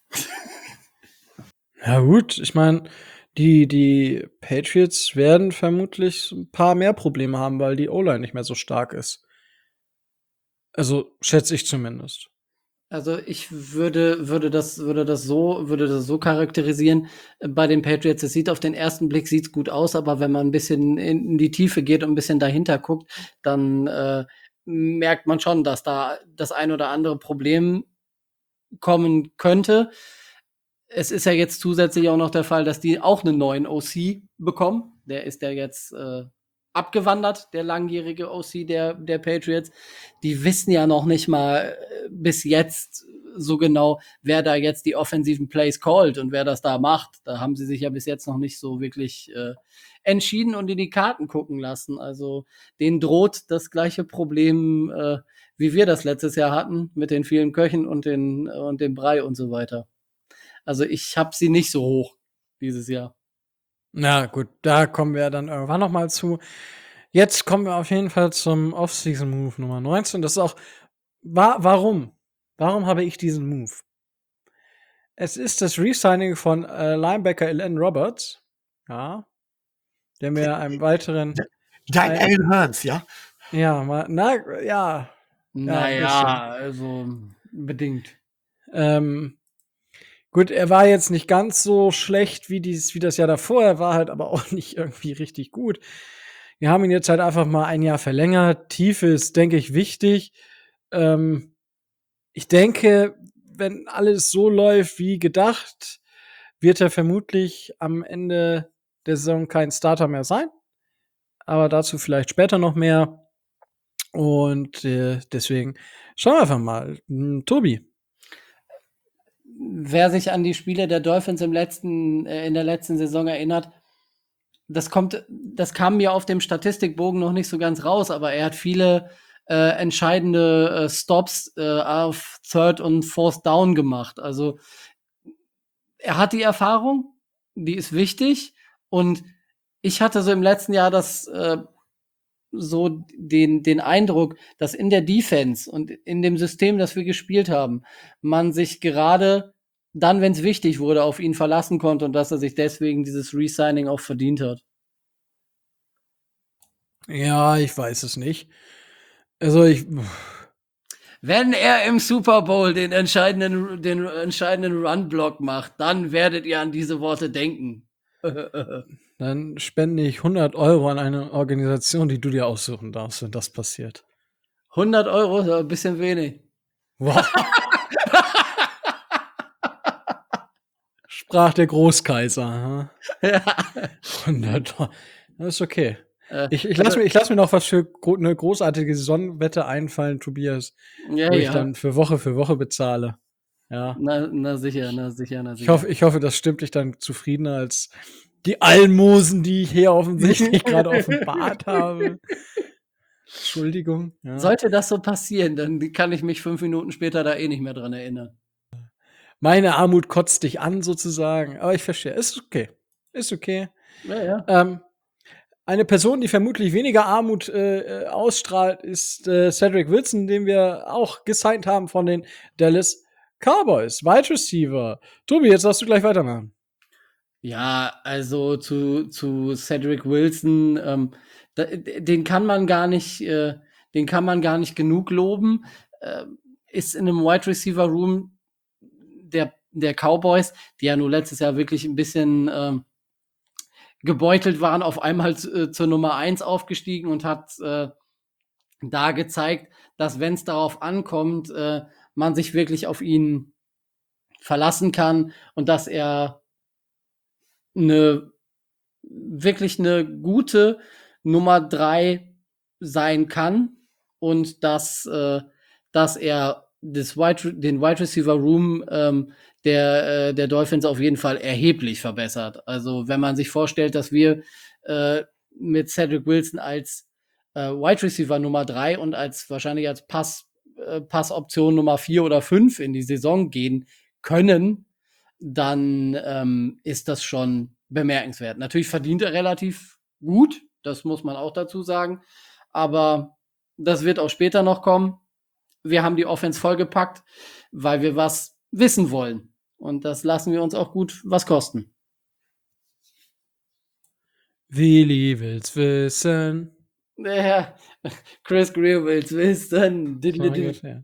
S2: Ja gut, ich meine, die Patriots werden vermutlich ein paar mehr Probleme haben, weil die O-Line nicht mehr so stark ist. Also schätze ich zumindest.
S3: Also ich würde das so charakterisieren. Bei den Patriots, es sieht auf den ersten Blick sieht's gut aus, aber wenn man ein bisschen in die Tiefe geht und ein bisschen dahinter guckt, dann merkt man schon, dass da das ein oder andere Problem kommen könnte. Es ist ja jetzt zusätzlich auch noch der Fall, dass die auch einen neuen OC bekommen. Der ist ja jetzt abgewandert, der langjährige OC der Patriots. Die wissen ja noch nicht mal bis jetzt so genau, wer da jetzt die offensiven Plays callt und wer das da macht. Da haben sie sich ja bis jetzt noch nicht so wirklich entschieden und in die Karten gucken lassen. Also denen droht das gleiche Problem, wie wir das letztes Jahr hatten, mit den vielen Köchen und dem Brei und so weiter. Also ich habe sie nicht so hoch dieses Jahr.
S2: Na gut, da kommen wir dann irgendwann noch mal zu. Jetzt kommen wir auf jeden Fall zum Off-Season-Move Nummer 19. Das ist auch, warum? Warum habe ich diesen Move? Es ist das Resigning von Linebacker Elan Roberts, ja, der mir einem weiteren
S4: Dein Aaron Hearns, ja?
S2: ja, ja.
S3: Naja, also bedingt.
S2: Gut, er war jetzt nicht ganz so schlecht wie das Jahr davor, er war halt aber auch nicht irgendwie richtig gut. Wir haben ihn jetzt halt einfach mal ein Jahr verlängert. Tiefe ist, denke ich, wichtig. Ich denke, wenn alles so läuft wie gedacht, wird er vermutlich am Ende der Saison kein Starter mehr sein. Aber dazu vielleicht später noch mehr. Und deswegen schauen wir einfach mal. Tobi.
S3: Wer sich an die Spiele der Dolphins in der letzten Saison erinnert, das kam mir auf dem Statistikbogen noch nicht so ganz raus, aber er hat viele entscheidende Stops auf Third und Fourth Down gemacht. Also er hat die Erfahrung, die ist wichtig. Und ich hatte so im letzten Jahr so den Eindruck, dass in der Defense und in dem System, das wir gespielt haben, man sich gerade dann, wenn es wichtig wurde, auf ihn verlassen konnte und dass er sich deswegen dieses Resigning auch verdient hat.
S2: Ja, ich weiß es nicht. Also
S3: Wenn er im Super Bowl den entscheidenden Run-Block macht, dann werdet ihr an diese Worte denken.
S2: dann spende ich 100 Euro an eine Organisation, die du dir aussuchen darfst, wenn das passiert.
S3: 100 Euro ist aber ein bisschen wenig.
S2: Wow. Sprach der Großkaiser.
S3: Ja.
S2: 100 Euro. Das ist okay. Ich
S3: Also,
S2: lass mir noch was für eine großartige Saisonwette einfallen, Tobias,
S3: ja,
S2: wo ich
S3: ja.
S2: dann für Woche bezahle. Ja.
S3: Na sicher.
S2: Ich hoffe, das stimmt dich dann zufriedener als die Almosen, die ich hier offensichtlich gerade offenbart habe. Entschuldigung. Ja.
S3: Sollte das so passieren, dann kann ich mich 5 Minuten später da eh nicht mehr dran erinnern.
S2: Meine Armut kotzt dich an, sozusagen. Aber ich verstehe. Ist okay. Ist okay.
S3: Ja.
S2: Eine Person, die vermutlich weniger Armut ausstrahlt, ist Cedric Wilson, den wir auch gesigned haben von den Dallas Cowboys. Wide Receiver. Tobi, jetzt darfst du gleich weitermachen.
S3: Ja, also zu Cedric Wilson, den kann man gar nicht genug loben. Ist in einem Wide Receiver Room der Cowboys, die ja nur letztes Jahr wirklich ein bisschen gebeutelt waren, auf einmal zur Nummer 1 aufgestiegen und hat da gezeigt, dass wenn es darauf ankommt, man sich wirklich auf ihn verlassen kann und dass er wirklich eine gute Nummer 3 sein kann und dass er den Wide Receiver Room der Dolphins auf jeden Fall erheblich verbessert. Also wenn man sich vorstellt, dass wir mit Cedric Wilson als Wide Receiver Nummer 3 und wahrscheinlich als Passoption Nummer 4 oder 5 in die Saison gehen können, dann ist das schon bemerkenswert. Natürlich verdient er relativ gut, das muss man auch dazu sagen, aber das wird auch später noch kommen. Wir haben die Offense vollgepackt, weil wir was wissen wollen. Und das lassen wir uns auch gut was kosten.
S2: Willi will's wissen.
S3: Ja, Chris Greer will's wissen.
S2: So ungefähr.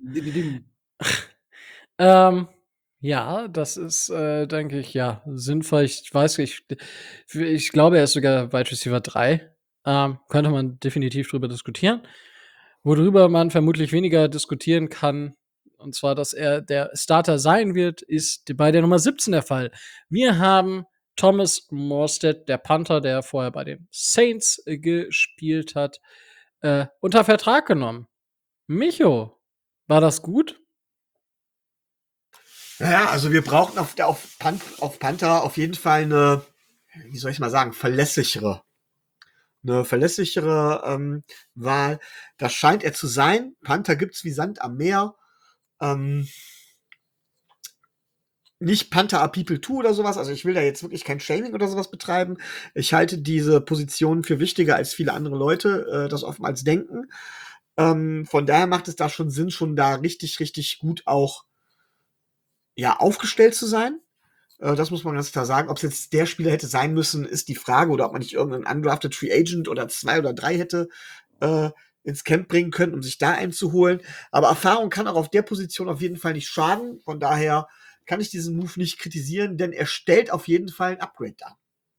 S2: Ja, das ist, denke ich, ja, sinnvoll. Ich weiß nicht, ich glaube, er ist sogar Wide Receiver 3. Könnte man definitiv drüber diskutieren. Worüber man vermutlich weniger diskutieren kann, und zwar, dass er der Starter sein wird, ist bei der Nummer 17 der Fall. Wir haben Thomas Morstead, der Panther, der vorher bei den Saints gespielt hat, unter Vertrag genommen. Micho, war das gut?
S4: Naja, also wir brauchten auf Panther auf jeden Fall eine, wie soll ich mal sagen, verlässlichere Wahl. Das scheint er zu sein. Panther gibt's wie Sand am Meer. Nicht Panther are People too oder sowas. Also ich will da jetzt wirklich kein Shaming oder sowas betreiben. Ich halte diese Position für wichtiger als viele andere Leute das oftmals denken. Von daher macht es da schon Sinn, schon da richtig, richtig gut auch aufgestellt zu sein. Das muss man ganz klar sagen. Ob es jetzt der Spieler hätte sein müssen, ist die Frage. Oder ob man nicht irgendeinen undrafted Free Agent oder 2 oder 3 hätte ins Camp bringen können, um sich da einzuholen. Aber Erfahrung kann auch auf der Position auf jeden Fall nicht schaden. Von daher kann ich diesen Move nicht kritisieren, denn er stellt auf jeden Fall ein Upgrade dar.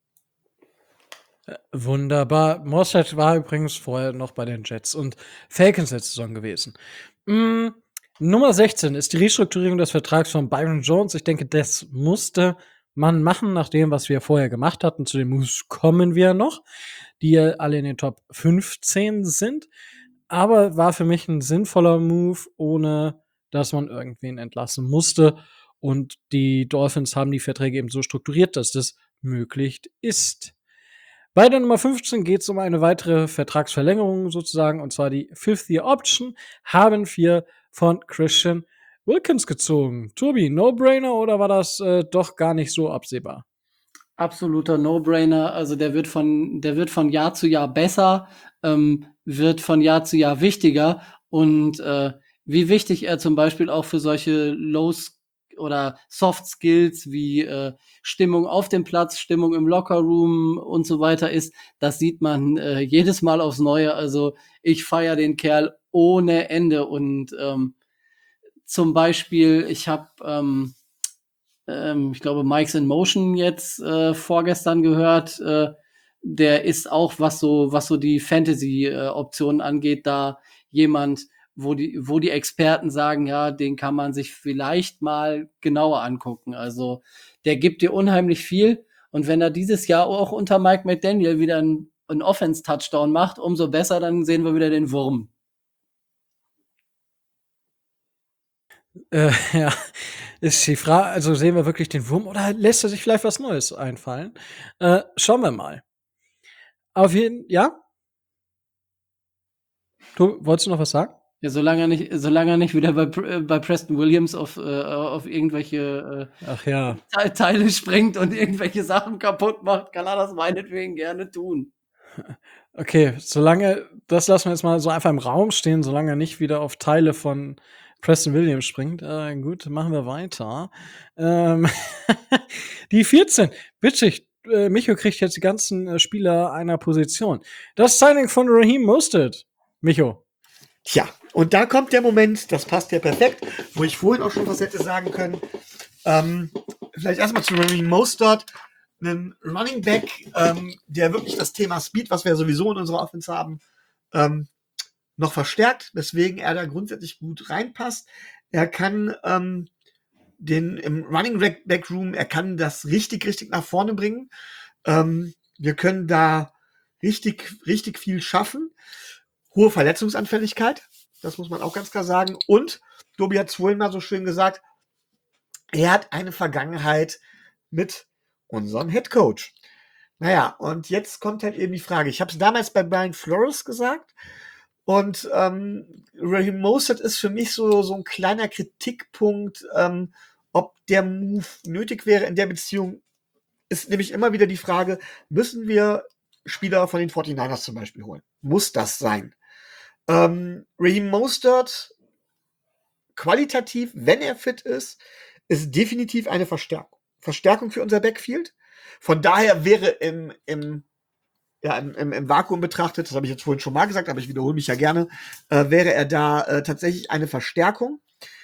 S2: Wunderbar. Morstead war übrigens vorher noch bei den Jets und Falcons letzte Saison gewesen. Nummer 16 ist die Restrukturierung des Vertrags von Byron Jones. Ich denke, das musste man machen, nach dem, was wir vorher gemacht hatten. Zu den Moves kommen wir noch, die alle in den Top 15 sind. Aber war für mich ein sinnvoller Move, ohne dass man irgendwen entlassen musste. Und die Dolphins haben die Verträge eben so strukturiert, dass das möglich ist. Bei der Nummer 15 geht es um eine weitere Vertragsverlängerung sozusagen, und zwar die Fifth Year Option haben wir von Christian Wilkins gezogen. Tobi, No-Brainer oder war das doch gar nicht so absehbar?
S3: Absoluter No-Brainer. Also der wird von Jahr zu Jahr besser, wird von Jahr zu Jahr wichtiger. Und wie wichtig er zum Beispiel auch für solche oder Soft Skills wie Stimmung auf dem Platz, Stimmung im Lockerroom und so weiter ist, das sieht man jedes Mal aufs Neue. Also ich feiere den Kerl ohne Ende. Und zum Beispiel, ich habe ich glaube, Mike's in Motion jetzt vorgestern gehört. Der ist auch, was so die Fantasy-Optionen angeht, da jemand, wo die Experten sagen, ja, den kann man sich vielleicht mal genauer angucken. Also der gibt dir unheimlich viel. Und wenn er dieses Jahr auch unter Mike McDaniel wieder einen Offense-Touchdown macht, umso besser, dann sehen wir wieder den Wurm.
S2: Ja, ist die Frage, also sehen wir wirklich den Wurm oder lässt er sich vielleicht was Neues einfallen? Schauen wir mal. Auf jeden, ja? Du wolltest du noch was sagen?
S3: Ja, solange er nicht wieder bei Preston Williams auf irgendwelche
S2: Ach ja.
S3: Teile springt und irgendwelche Sachen kaputt macht, kann er das meinetwegen gerne tun.
S2: Okay, das lassen wir jetzt mal so einfach im Raum stehen, solange er nicht wieder auf Teile von Preston Williams springt. Gut, machen wir weiter. Die 14. Witzig, Micho kriegt jetzt die ganzen Spieler einer Position. Das Signing von Raheem Mostert. Micho.
S4: Tja, und da kommt der Moment, das passt ja perfekt, wo ich vorhin auch schon was hätte sagen können. Vielleicht erstmal zu Raheem Mostert, einen Running Back, der wirklich das Thema Speed, was wir sowieso in unserer Offense haben, noch verstärkt, weswegen er da grundsätzlich gut reinpasst. Er kann im Running Back Room, er kann das richtig nach vorne bringen. Wir können da richtig viel schaffen. Hohe Verletzungsanfälligkeit, das muss man auch ganz klar sagen. Und Tobi hat es vorhin mal so schön gesagt, er hat eine Vergangenheit mit unserem Head Coach. Naja, und jetzt kommt halt eben die Frage. Ich habe es damals bei Brian Flores gesagt. Und Raheem Mostert ist für mich so ein kleiner Kritikpunkt, ob der Move nötig wäre in der Beziehung. Ist nämlich immer wieder die Frage, müssen wir Spieler von den 49ers zum Beispiel holen? Muss das sein? Raheem Mostert, qualitativ, wenn er fit ist definitiv eine Verstärkung. Verstärkung für unser Backfield. Von daher wäre im Vakuum betrachtet, das habe ich jetzt vorhin schon mal gesagt, aber ich wiederhole mich ja gerne, wäre er da tatsächlich eine Verstärkung.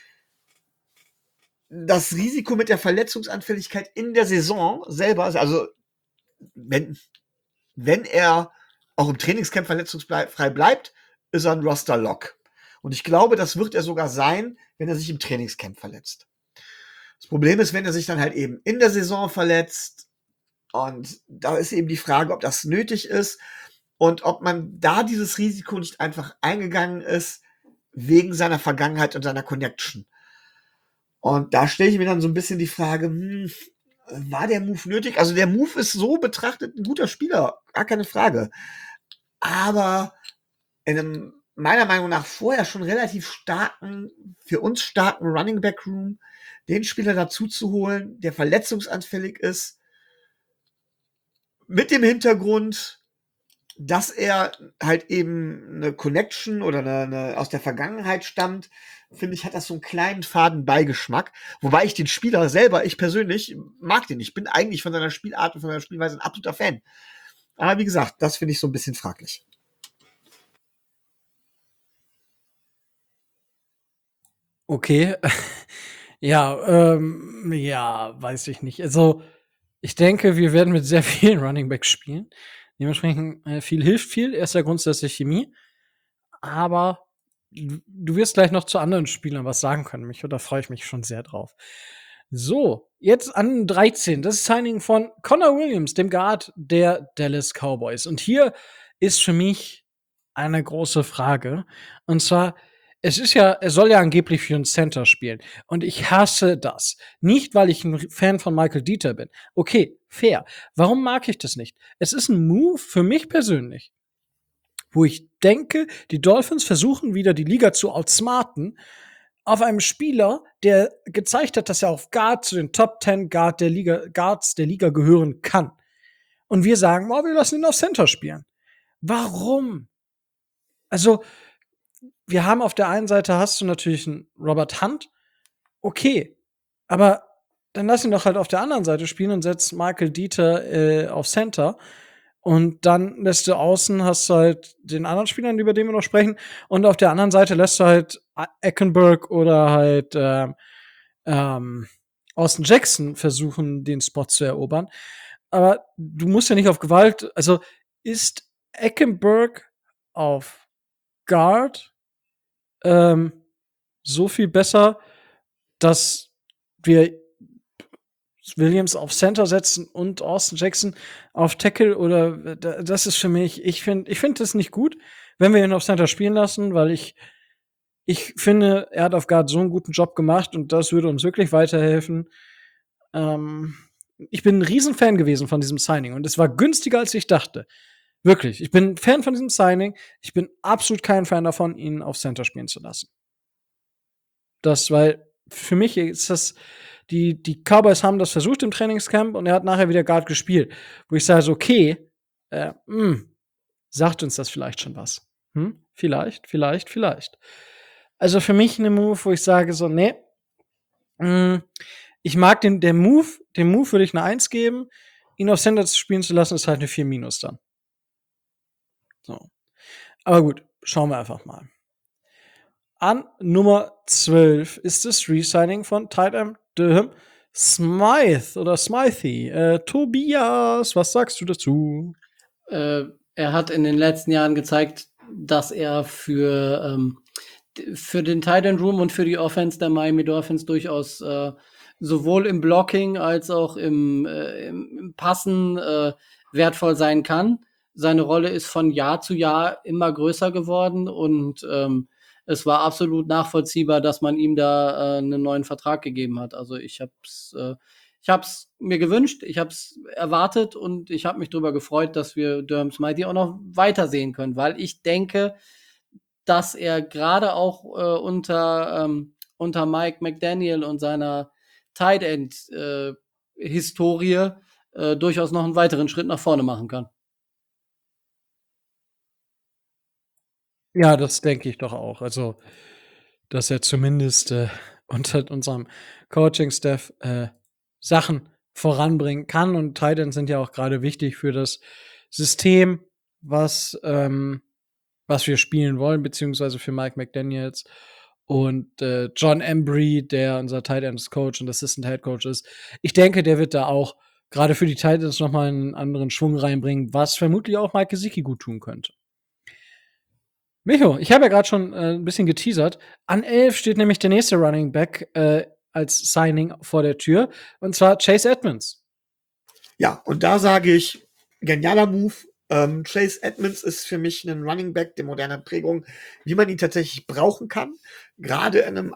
S4: Das Risiko mit der Verletzungsanfälligkeit in der Saison selber, also wenn er auch im Trainingscamp verletzungsfrei bleibt, ist er ein Roster-Lock. Und ich glaube, das wird er sogar sein, wenn er sich im Trainingscamp verletzt. Das Problem ist, wenn er sich dann halt eben in der Saison verletzt, und da ist eben die Frage, ob das nötig ist und ob man da dieses Risiko nicht einfach eingegangen ist, wegen seiner Vergangenheit und seiner Connection. Und da stelle ich mir dann so ein bisschen die Frage, war der Move nötig? Also der Move ist so betrachtet ein guter Spieler, gar keine Frage. Aber in einem, meiner Meinung nach, vorher schon relativ für uns starken Running Back Room, den Spieler dazu zu holen, der verletzungsanfällig ist, mit dem Hintergrund, dass er halt eben eine Connection oder eine aus der Vergangenheit stammt, finde ich, hat das so einen kleinen faden Beigeschmack. Wobei ich den Spieler selber, ich persönlich, mag den. Ich bin eigentlich von seiner Spielart und von seiner Spielweise ein absoluter Fan. Aber wie gesagt, das finde ich so ein bisschen fraglich.
S2: Okay. Ja, weiß ich nicht. Also, ich denke, wir werden mit sehr vielen Running Backs spielen. Dementsprechend, viel hilft viel. Er ist ja grundsätzlich Chemie. Aber du wirst gleich noch zu anderen Spielern was sagen können, Micho. Da freue ich mich schon sehr drauf. So, jetzt an 13. Das Signing von Connor Williams, dem Guard der Dallas Cowboys. Und hier ist für mich eine große Frage. Und zwar, er soll ja angeblich für einen Center spielen. Und ich hasse das. Nicht, weil ich ein Fan von Michael Dieter bin. Okay, fair. Warum mag ich das nicht? Es ist ein Move für mich persönlich, wo ich denke, die Dolphins versuchen wieder die Liga zu outsmarten auf einem Spieler, der gezeigt hat, dass er auf Guard zu den Top 10 Guards der Liga gehören kann. Und wir sagen, oh, wir lassen ihn auf Center spielen. Warum? Also, wir haben auf der einen Seite hast du natürlich einen Robert Hunt. Okay. Aber dann lass ihn doch halt auf der anderen Seite spielen und setz Michael Dieter auf Center. Und dann lässt du außen, hast du halt den anderen Spielern, über den wir noch sprechen. Und auf der anderen Seite lässt du halt Eckenberg oder halt Austin Jackson versuchen, den Spot zu erobern. Aber du musst ja nicht auf Gewalt, also ist Eckenberg auf Guard so viel besser, dass wir Williams auf Center setzen und Austin Jackson auf Tackle, oder das ist für mich, ich finde das nicht gut, wenn wir ihn auf Center spielen lassen, weil ich finde, er hat auf Guard so einen guten Job gemacht und das würde uns wirklich weiterhelfen. Ich bin ein Riesenfan gewesen von diesem Signing und es war günstiger, als ich dachte. Wirklich. Ich bin Fan von diesem Signing. Ich bin absolut kein Fan davon, ihn auf Center spielen zu lassen. Weil für mich ist das, die Cowboys haben das versucht im Trainingscamp und er hat nachher wieder Guard gespielt. Wo ich sage, okay, sagt uns das vielleicht schon was? Vielleicht. Also für mich eine Move, wo ich sage so, nee, ich mag dem Move würde ich eine 1 geben. Ihn auf Center spielen zu lassen, ist halt eine 4- dann. So. Aber gut, schauen wir einfach mal. An Nummer 12 ist das Resigning von Tight End Smythe oder Smythe. Tobias, was sagst du dazu?
S3: Er hat in den letzten Jahren gezeigt, dass er für den Tight End Room und für die Offense der Miami Dolphins durchaus sowohl im Blocking als auch im Passen wertvoll sein kann. Seine Rolle ist von Jahr zu Jahr immer größer geworden und es war absolut nachvollziehbar, dass man ihm da einen neuen Vertrag gegeben hat. Also ich hab's mir gewünscht, ich hab's erwartet und ich habe mich darüber gefreut, dass wir Durham Smythe auch noch weitersehen können, weil ich denke, dass er gerade auch unter Mike McDaniel und seiner Tight End Historie durchaus noch einen weiteren Schritt nach vorne machen kann.
S2: Ja, das denke ich doch auch. Also, dass er zumindest unter unserem Coaching-Staff Sachen voranbringen kann. Und Tight Ends sind ja auch gerade wichtig für das System, was wir spielen wollen, beziehungsweise für Mike McDaniels. Und John Embry, der unser Tight Ends Coach und Assistant Head Coach ist, ich denke, der wird da auch gerade für die Tight Ends nochmal einen anderen Schwung reinbringen, was vermutlich auch Mike Gesicki gut tun könnte. Micho, ich habe ja gerade schon ein bisschen geteasert. An 11 steht nämlich der nächste Running Back als Signing vor der Tür, und zwar Chase Edmonds.
S4: Ja, und da sage ich, genialer Move. Chase Edmonds ist für mich ein Running Back der modernen Prägung, wie man ihn tatsächlich brauchen kann. Gerade in einem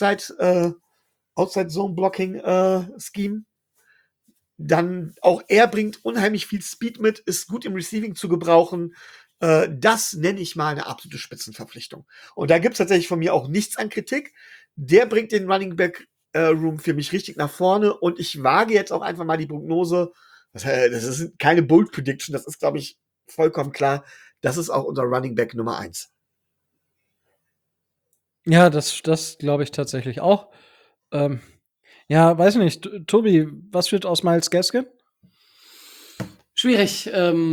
S4: Outside-Zone-Blocking-Scheme. Dann auch er bringt unheimlich viel Speed mit, ist gut im Receiving zu gebrauchen. Das nenne ich mal eine absolute Spitzenverpflichtung. Und da gibt es tatsächlich von mir auch nichts an Kritik. Der bringt den Running Back Room für mich richtig nach vorne. Und ich wage jetzt auch einfach mal die Prognose. Das ist keine Bold Prediction. Das ist, glaube ich, vollkommen klar. Das ist auch unser Running Back Nummer 1.
S2: Ja, das glaube ich tatsächlich auch. Ja, weiß nicht. Tobi, was wird aus Myles Gaskin?
S3: Schwierig.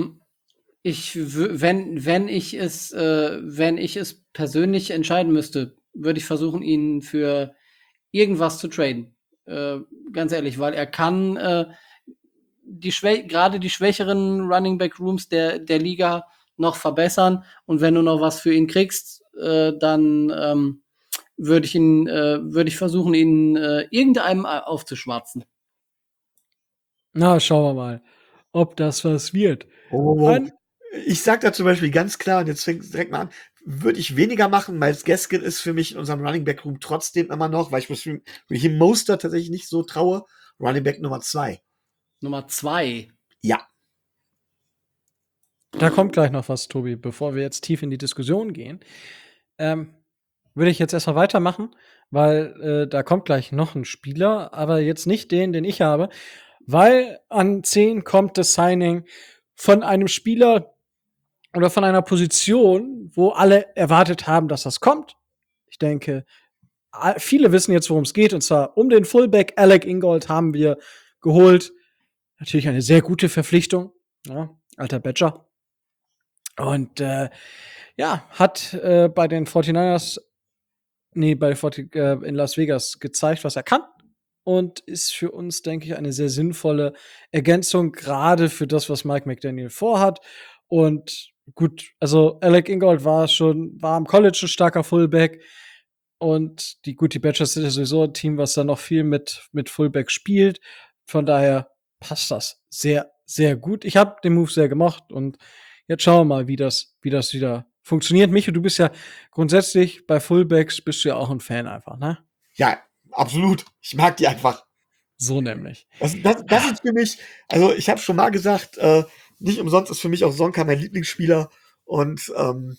S3: Wenn ich es persönlich entscheiden müsste, würde ich versuchen, ihn für irgendwas zu traden. Ganz ehrlich, weil er kann gerade die schwächeren Running Back Rooms der Liga noch verbessern. Und wenn du noch was für ihn kriegst, dann würde ich versuchen, ihn irgendeinem aufzuschwatzen.
S2: Na, schauen wir mal, ob das was wird.
S4: Ich sag da zum Beispiel ganz klar, und jetzt fängt es direkt mal an, würde ich weniger machen. Myles Gaskin ist für mich in unserem Running Back Room trotzdem immer noch, weil ich Mostert tatsächlich nicht so traue, Running Back Nummer 2.
S3: Nummer 2.
S4: Ja.
S2: Da kommt gleich noch was, Tobi, bevor wir jetzt tief in die Diskussion gehen. Würde ich jetzt erstmal weitermachen, weil da kommt gleich noch ein Spieler, aber jetzt nicht den ich habe, weil an 10 kommt das Signing von einem Spieler oder von einer Position, wo alle erwartet haben, dass das kommt. Ich denke, viele wissen jetzt, worum es geht, und zwar um den Fullback Alec Ingold haben wir geholt. Natürlich eine sehr gute Verpflichtung, ja, alter Badger. Und ja, hat bei den 49ers, in Las Vegas gezeigt, was er kann. Und ist für uns, denke ich, eine sehr sinnvolle Ergänzung, gerade für das, was Mike McDaniel vorhat. Und gut, also Alec Ingold war am College ein starker Fullback. Und die Badgers sind ja sowieso ein Team, was da noch viel mit Fullback spielt. Von daher passt das sehr, sehr gut. Ich habe den Move sehr gemocht und jetzt schauen wir mal, wie das wieder funktioniert. Micho, du bist ja grundsätzlich bei Fullbacks bist du ja auch ein Fan einfach, ne?
S4: Ja, absolut. Ich mag die einfach.
S2: So nämlich.
S4: Das ist für mich, also ich habe schon mal gesagt, nicht umsonst ist für mich auch Sonka mein Lieblingsspieler. Und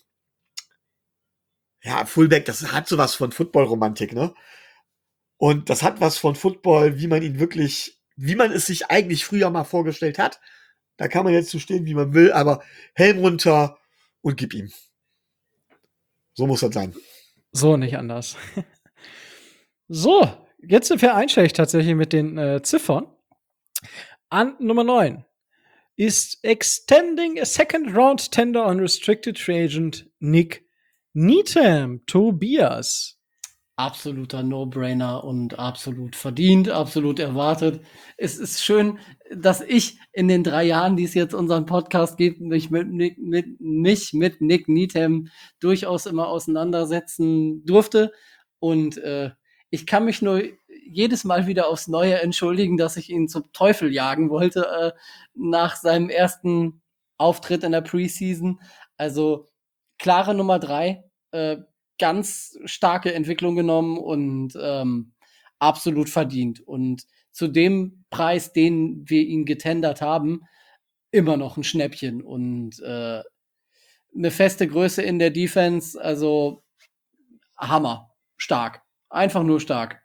S4: ja, Fullback, das hat sowas von Football-Romantik, ne? Und das hat was von Football, wie man es sich eigentlich früher mal vorgestellt hat. Da kann man jetzt so stehen, wie man will, aber Helm runter und gib ihm. So muss das sein.
S2: So, nicht anders. So, jetzt sind wir einstellig tatsächlich mit den Ziffern. An Nummer 9 ist Extending a Second Round Tender on Restricted Free Agent Nick Needham, Tobias.
S3: Absoluter No-Brainer und absolut verdient, absolut erwartet. Es ist schön, dass ich in den 3 Jahren, die es jetzt unseren Podcast gibt, mich mit Nick Needham durchaus immer auseinandersetzen durfte. Und ich kann mich nur jedes Mal wieder aufs Neue entschuldigen, dass ich ihn zum Teufel jagen wollte nach seinem ersten Auftritt in der Preseason. Also klare Nummer 3, ganz starke Entwicklung genommen und absolut verdient. Und zu dem Preis, den wir ihn getendert haben, immer noch ein Schnäppchen und eine feste Größe in der Defense, also Hammer, stark, einfach nur stark.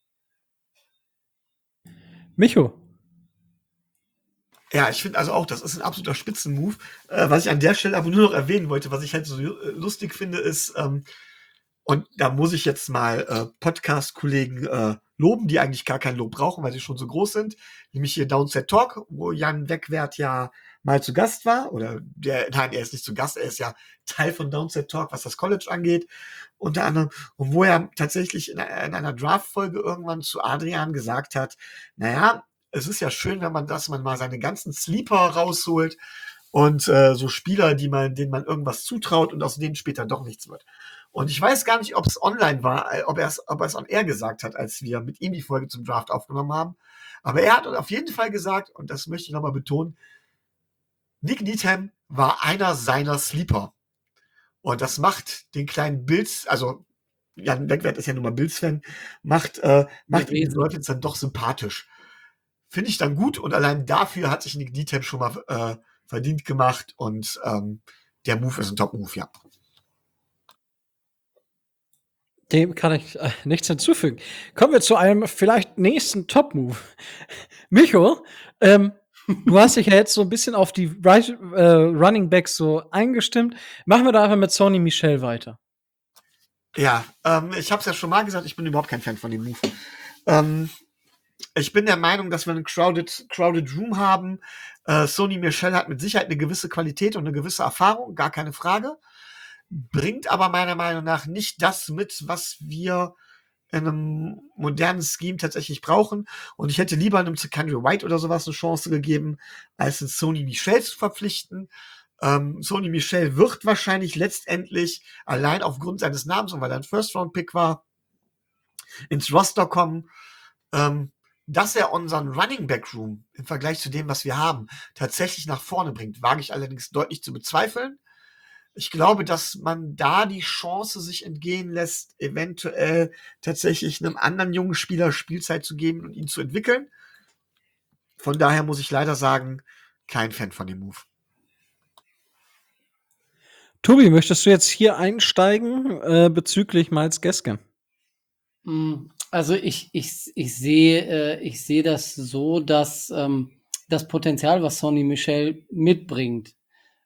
S2: Micho.
S4: Ja, ich finde also auch, das ist ein absoluter Spitzenmove. Was ich an der Stelle aber nur noch erwähnen wollte, was ich halt so lustig finde, ist, und da muss ich jetzt mal Podcast-Kollegen loben, die eigentlich gar kein Lob brauchen, weil sie schon so groß sind. Nämlich hier Downset Talk, wo Jan Wegwert ja mal zu Gast war. Nein, er ist nicht zu Gast, er ist ja Teil von Downset Talk, was das College angeht, unter anderem. Und wo er tatsächlich in einer Draft-Folge irgendwann zu Adrian gesagt hat, naja, es ist ja schön, dass man mal seine ganzen Sleeper rausholt und so Spieler, denen man irgendwas zutraut und aus denen später doch nichts wird. Und ich weiß gar nicht, ob es online war, ob er es on air gesagt hat, als wir mit ihm die Folge zum Draft aufgenommen haben. Aber er hat auf jeden Fall gesagt, und das möchte ich nochmal betonen, Nick Needham war einer seiner Sleeper. Und das macht den kleinen Bills, also Jan Wegwert ist ja nun mal Bills-Fan, macht ihn den Leuten dann doch sympathisch. Finde ich dann gut und allein dafür hat sich Nick Needham schon mal verdient gemacht und der Move ist ein Top-Move, ja.
S2: Dem kann ich nichts hinzufügen. Kommen wir zu einem vielleicht nächsten Top-Move. Micho, du hast dich ja jetzt so ein bisschen auf die Running Backs so eingestimmt. Machen wir da einfach mit Sony Michel weiter.
S4: Ja, ich habe es ja schon mal gesagt, ich bin überhaupt kein Fan von dem Move. Ich bin der Meinung, dass wir einen crowded Room haben. Sony Michel hat mit Sicherheit eine gewisse Qualität und eine gewisse Erfahrung, gar keine Frage. Bringt aber meiner Meinung nach nicht das mit, was wir in einem modernen Scheme tatsächlich brauchen. Und ich hätte lieber einem Secondary White oder sowas eine Chance gegeben, als einen Sony Michel zu verpflichten. Sony Michel wird wahrscheinlich letztendlich allein aufgrund seines Namens und weil er ein First-Round-Pick war, ins Roster kommen. Dass er unseren Running Back Room im Vergleich zu dem, was wir haben, tatsächlich nach vorne bringt, wage ich allerdings deutlich zu bezweifeln. Ich glaube, dass man da die Chance sich entgehen lässt, eventuell tatsächlich einem anderen jungen Spieler Spielzeit zu geben und ihn zu entwickeln. Von daher muss ich leider sagen, kein Fan von dem Move.
S2: Tobi, möchtest du jetzt hier einsteigen bezüglich Miles Gaskin?
S3: Also ich sehe das so, dass das Potenzial, was Sonny Michel mitbringt,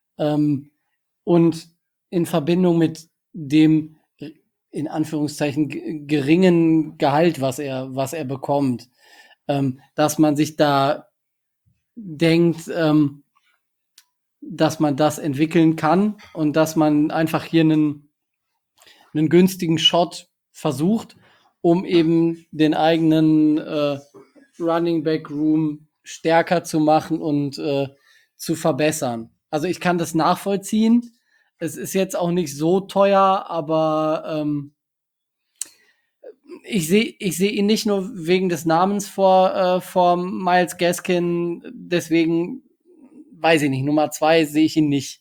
S3: und in Verbindung mit dem in Anführungszeichen geringen Gehalt, was er bekommt, dass man sich da denkt, dass man das entwickeln kann und dass man einfach hier einen günstigen Shot versucht, um eben den eigenen Running Back Room stärker zu machen und zu verbessern. Also ich kann das nachvollziehen. Es ist jetzt auch nicht so teuer, aber ich sehe ihn nicht nur wegen des Namens vor Miles Gaskin, deswegen weiß ich nicht. Nummer 2 sehe ich ihn nicht.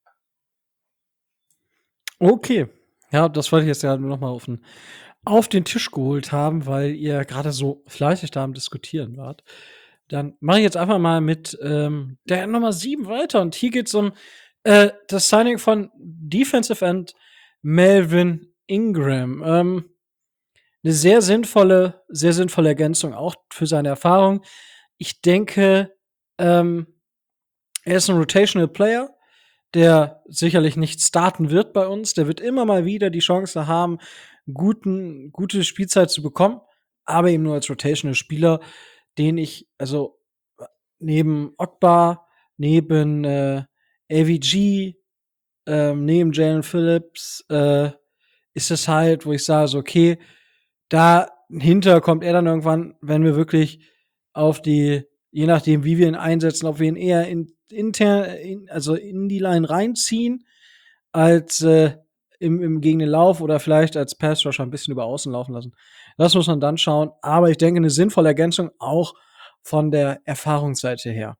S2: Okay. Ja, das wollte ich jetzt ja noch mal auf den Tisch geholt haben, weil ihr gerade so fleißig da am Diskutieren wart. Dann mache ich jetzt einfach mal mit der Nummer 7 weiter. Und hier geht es um das Signing von Defensive End Melvin Ingram. Eine sehr sinnvolle Ergänzung auch für seine Erfahrung. Ich denke, er ist ein Rotational Player, der sicherlich nicht starten wird bei uns. Der wird immer mal wieder die Chance haben, gute Spielzeit zu bekommen, aber eben nur als Rotational Spieler, den ich, also neben Ogba, neben AVG, neben Jalen Phillips, ist es halt, wo ich sage, so, okay, dahinter kommt er dann irgendwann, wenn wir wirklich auf die, je nachdem, wie wir ihn einsetzen, ob wir ihn eher also in die Line reinziehen, als gegen den Lauf oder vielleicht als Pass Rusher ein bisschen über außen laufen lassen. Das muss man dann schauen. Aber ich denke, eine sinnvolle Ergänzung auch von der Erfahrungsseite her.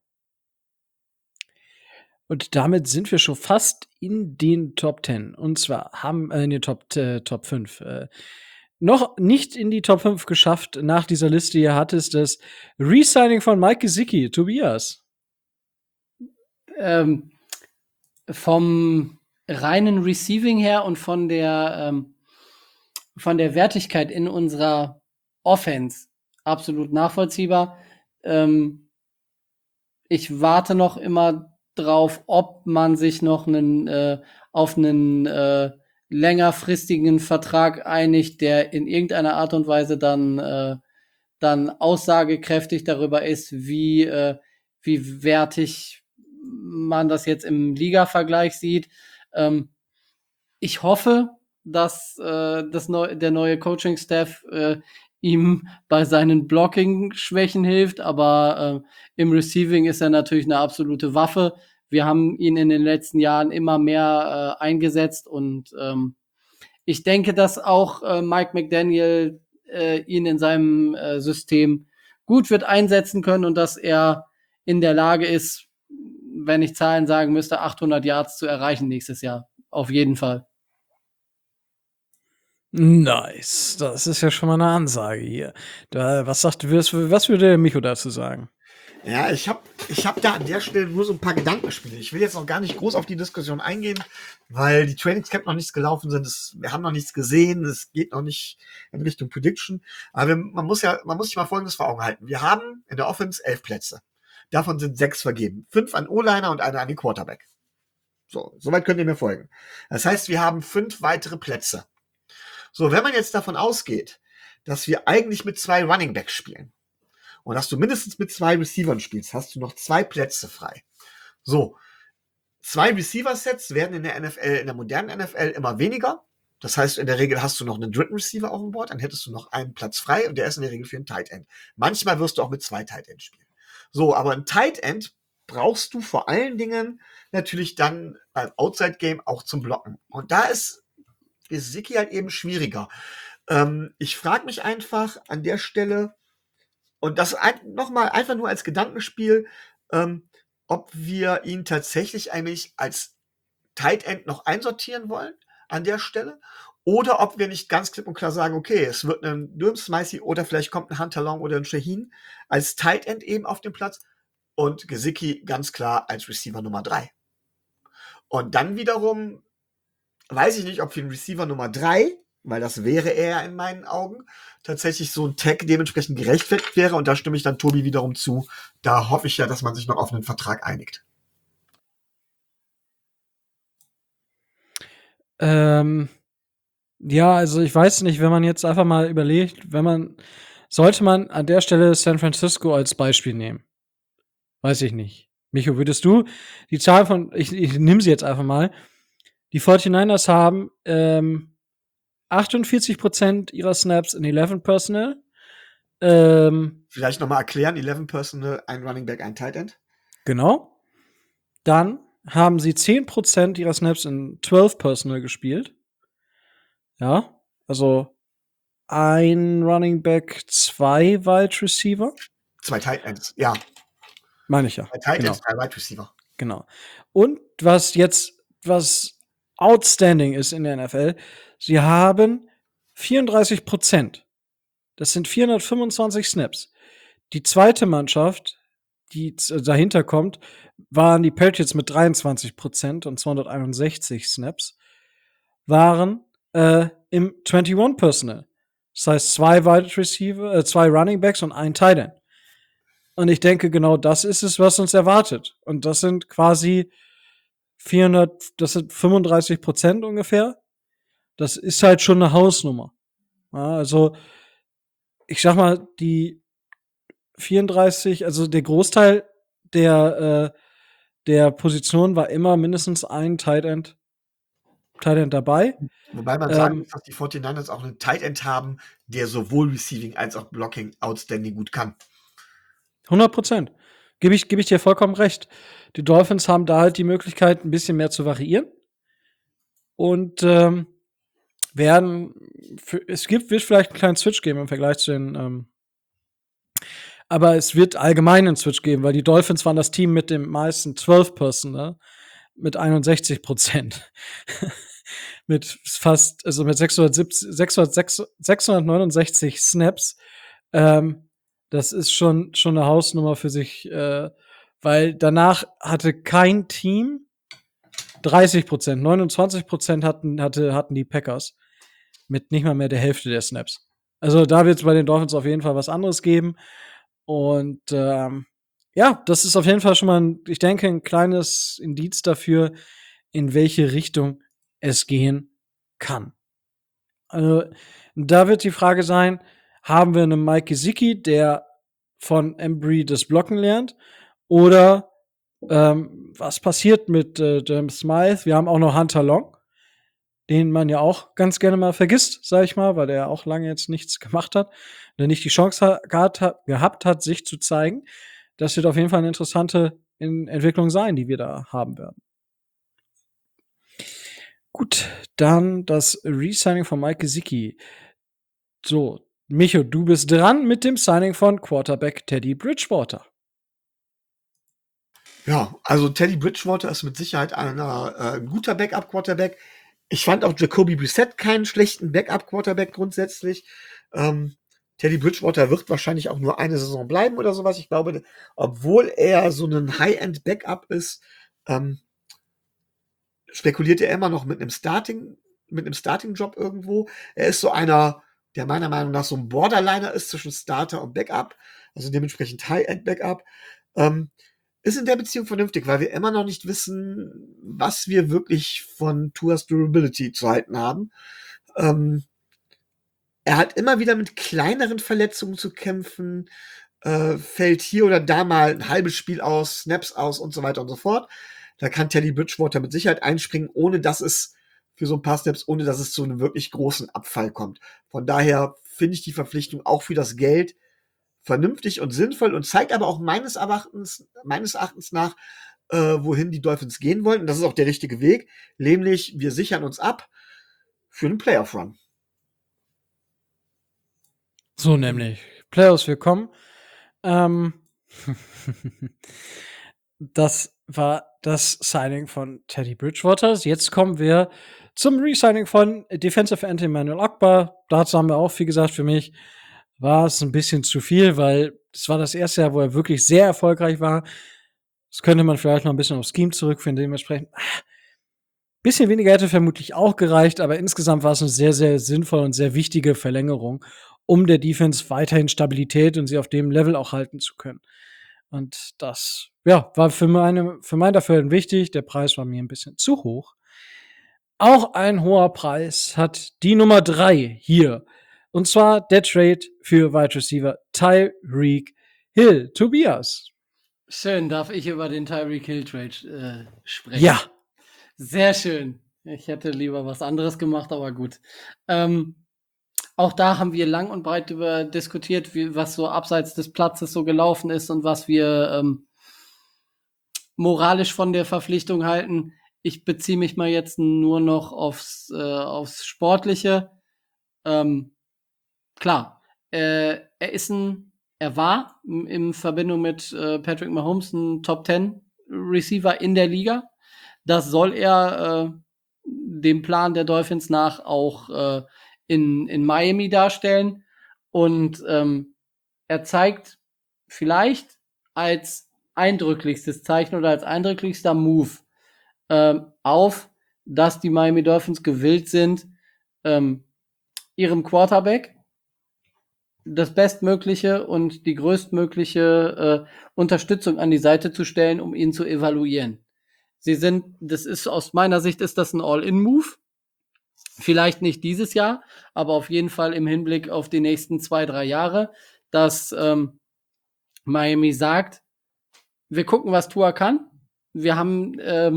S2: Und damit sind wir schon fast in den Top 10. Und zwar haben in den Top 5. Noch nicht in die Top 5 geschafft nach dieser Liste hier hat es das Resigning von Mike Gesicki. Tobias.
S3: Vom reinen Receiving her und von der Wertigkeit in unserer Offense absolut nachvollziehbar. Ich warte noch immer drauf, ob man sich noch auf einen längerfristigen Vertrag einigt, der in irgendeiner Art und Weise dann aussagekräftig darüber ist, wie wertig man das jetzt im Liga-Vergleich sieht. Ich hoffe, dass der neue Coaching-Staff ihm bei seinen Blocking-Schwächen hilft, aber im Receiving ist er natürlich eine absolute Waffe. Wir haben ihn in den letzten Jahren immer mehr eingesetzt und ich denke, dass auch Mike McDaniel ihn in seinem System gut wird einsetzen können und dass er in der Lage ist, wenn ich Zahlen sagen müsste, 800 Yards zu erreichen nächstes Jahr. Auf jeden Fall.
S2: Nice. Das ist ja schon mal eine Ansage hier. Was würde der Micho dazu sagen?
S4: Ja, ich hab da an der Stelle nur so ein paar Gedankenspiele. Ich will jetzt noch gar nicht groß auf die Diskussion eingehen, weil die Trainingscamp noch nichts gelaufen sind. Wir haben noch nichts gesehen. Es geht noch nicht in Richtung Prediction. Aber man muss sich mal Folgendes vor Augen halten. Wir haben in der Offense 11 Plätze. Davon sind 6 vergeben. 5 an O-Liner und 1 an den Quarterback. So, soweit könnt ihr mir folgen. Das heißt, wir haben 5 weitere Plätze. So, wenn man jetzt davon ausgeht, dass wir eigentlich mit 2 Running Backs spielen und dass du mindestens mit 2 Receivern spielst, hast du noch 2 Plätze frei. So, 2 Receiver-Sets werden in der modernen NFL immer weniger. Das heißt, in der Regel hast du noch einen dritten Receiver auf dem Board, dann hättest du noch einen Platz frei und der ist in der Regel für einen Tight End. Manchmal wirst du auch mit 2 Tight Ends spielen. So, aber ein Tight End brauchst du vor allen Dingen natürlich dann beim Outside-Game auch zum Blocken. Und da ist Gesicki halt eben schwieriger. Ich frage mich einfach an der Stelle, und das nochmal einfach nur als Gedankenspiel, ob wir ihn tatsächlich eigentlich als Tight End noch einsortieren wollen an der Stelle oder ob wir nicht ganz klipp und klar sagen, okay, es wird ein Durham Smythe oder vielleicht kommt ein Hunter Long oder ein Shaheen als Tight End eben auf den Platz und Gesicki ganz klar als Receiver Nummer 3. Und dann wiederum weiß ich nicht, ob für den Receiver Nummer 3, weil das wäre er in meinen Augen, tatsächlich so ein Tag dementsprechend gerechtfertigt wäre. Und da stimme ich dann Tobi wiederum zu. Da hoffe ich ja, dass man sich noch auf einen Vertrag einigt.
S2: Ja, also ich weiß nicht, wenn man jetzt einfach mal überlegt, sollte man an der Stelle San Francisco als Beispiel nehmen? Weiß ich nicht. Micho, würdest du die Zahl ich nehme sie jetzt einfach mal. Die 49ers haben 48% ihrer Snaps in 11 Personnel.
S4: Vielleicht nochmal erklären, 11 Personal, ein Running Back, ein Tight End.
S2: Genau. Dann haben sie 10% ihrer Snaps in 12 Personnel gespielt. Ja, also ein Running Back, 2 Wide Receiver.
S4: 2 Tight Ends, ja.
S2: Meine ich ja.
S4: 2 Tight
S2: Genau.
S4: Ends, 2 Wide Receiver.
S2: Genau. Und was outstanding ist in der NFL, sie haben 34%. Das sind 425 Snaps. Die zweite Mannschaft, die dahinter kommt, waren die Patriots mit 23% und 261 Snaps, waren im 21 Personal. Das heißt, 2 Wide Receiver, 2 Running Backs und ein Tight End. Und ich denke, genau das ist es, was uns erwartet. Und das sind quasi 35% ungefähr. Das ist halt schon eine Hausnummer. Ja, also, ich sag mal, die 34, also der Großteil der Position war immer mindestens ein Tight End dabei.
S4: Wobei man sagen muss, dass die 49ers auch einen Tight End haben, der sowohl Receiving als auch Blocking outstanding gut kann.
S2: 100%. Gebe ich dir vollkommen recht. Die Dolphins haben da halt die Möglichkeit, ein bisschen mehr zu variieren. Und wird vielleicht einen kleinen Switch geben im Vergleich zu den aber es wird allgemein einen Switch geben, weil die Dolphins waren das Team mit dem meisten 12 Personal mit 61%. Mit fast, also mit 669 Snaps. Das ist schon eine Hausnummer für sich, weil danach hatte kein Team 30%, 29% hatten die Packers mit nicht mal mehr der Hälfte der Snaps. Also da wird es bei den Dolphins auf jeden Fall was anderes geben. Und ja, das ist auf jeden Fall schon mal, ich denke, ein kleines Indiz dafür, in welche Richtung es gehen kann. Also da wird die Frage sein, haben wir einen Mike Gesicki, der von Embry das Blocken lernt, oder was passiert mit James Smythe? Wir haben auch noch Hunter Long, den man ja auch ganz gerne mal vergisst, sag ich mal, weil der auch lange jetzt nichts gemacht hat, der nicht die Chance gehabt hat, sich zu zeigen. Das wird auf jeden Fall eine interessante Entwicklung sein, die wir da haben werden. Gut, dann das Resigning von Mike Gesicki. So, Micho, du bist dran mit dem Signing von Quarterback Teddy Bridgewater.
S4: Ja, also Teddy Bridgewater ist mit Sicherheit ein guter Backup-Quarterback. Ich fand auch Jacoby Brissett keinen schlechten Backup-Quarterback grundsätzlich. Teddy Bridgewater wird wahrscheinlich auch nur eine Saison bleiben oder sowas. Ich glaube, obwohl er so ein High-End-Backup ist, spekuliert er immer noch mit einem Starting-Job irgendwo. Er ist so einer, der meiner Meinung nach so ein Borderliner ist zwischen Starter und Backup, also dementsprechend High-End-Backup. Ist in der Beziehung vernünftig, weil wir immer noch nicht wissen, was wir wirklich von Tua's Durability zu halten haben. Er hat immer wieder mit kleineren Verletzungen zu kämpfen, fällt hier oder da mal ein halbes Spiel aus, Snaps aus und so weiter und so fort. Da kann Teddy Bridgewater mit Sicherheit einspringen, ohne dass es für so ein paar Snaps, ohne dass es zu einem wirklich großen Abfall kommt. Von daher finde ich die Verpflichtung auch für das Geld vernünftig und sinnvoll und zeigt aber auch meines Erachtens nach, wohin die Dolphins gehen wollen. Und das ist auch der richtige Weg. Nämlich, wir sichern uns ab für einen Playoff-Run.
S2: So nämlich. Playoffs willkommen. Das war das Signing von Teddy Bridgewater. Jetzt kommen wir Zum Resigning von Defensive End Emmanuel Ogbah, dazu haben wir auch viel gesagt. Für mich war es ein bisschen zu viel, weil es war das erste Jahr, wo er wirklich sehr erfolgreich war. Das könnte man vielleicht noch ein bisschen aufs Scheme zurückführen, dementsprechend. Bisschen weniger hätte vermutlich auch gereicht, aber insgesamt war es eine sehr, sehr sinnvolle und sehr wichtige Verlängerung, um der Defense weiterhin Stabilität und sie auf dem Level auch halten zu können. Und das, ja, war für mein Dafürhalten wichtig. Der Preis war mir ein bisschen zu hoch. Auch ein hoher Preis hat die Nummer 3 hier. Und zwar der Trade für Wide Receiver Tyreek Hill. Tobias.
S3: Schön, darf ich über den Tyreek Hill Trade sprechen?
S2: Ja.
S3: Sehr schön. Ich hätte lieber was anderes gemacht, aber gut. Auch da haben wir lang und breit über diskutiert, was so abseits des Platzes so gelaufen ist und was wir moralisch von der Verpflichtung halten. Ich beziehe mich mal jetzt nur noch aufs Sportliche. Klar, er war in Verbindung mit Patrick Mahomes ein Top 10 Receiver in der Liga. Das soll er dem Plan der Dolphins nach auch in Miami darstellen. Und er zeigt vielleicht als eindrücklichstes Zeichen oder als eindrücklichster Move auf, dass die Miami Dolphins gewillt sind, ihrem Quarterback das bestmögliche und die größtmögliche Unterstützung an die Seite zu stellen, um ihn zu evaluieren. Das ist aus meiner Sicht ist das ein All-in-Move. Vielleicht nicht dieses Jahr, aber auf jeden Fall im Hinblick auf die nächsten 2-3 Jahre, dass Miami sagt, wir gucken, was Tua kann. Wir haben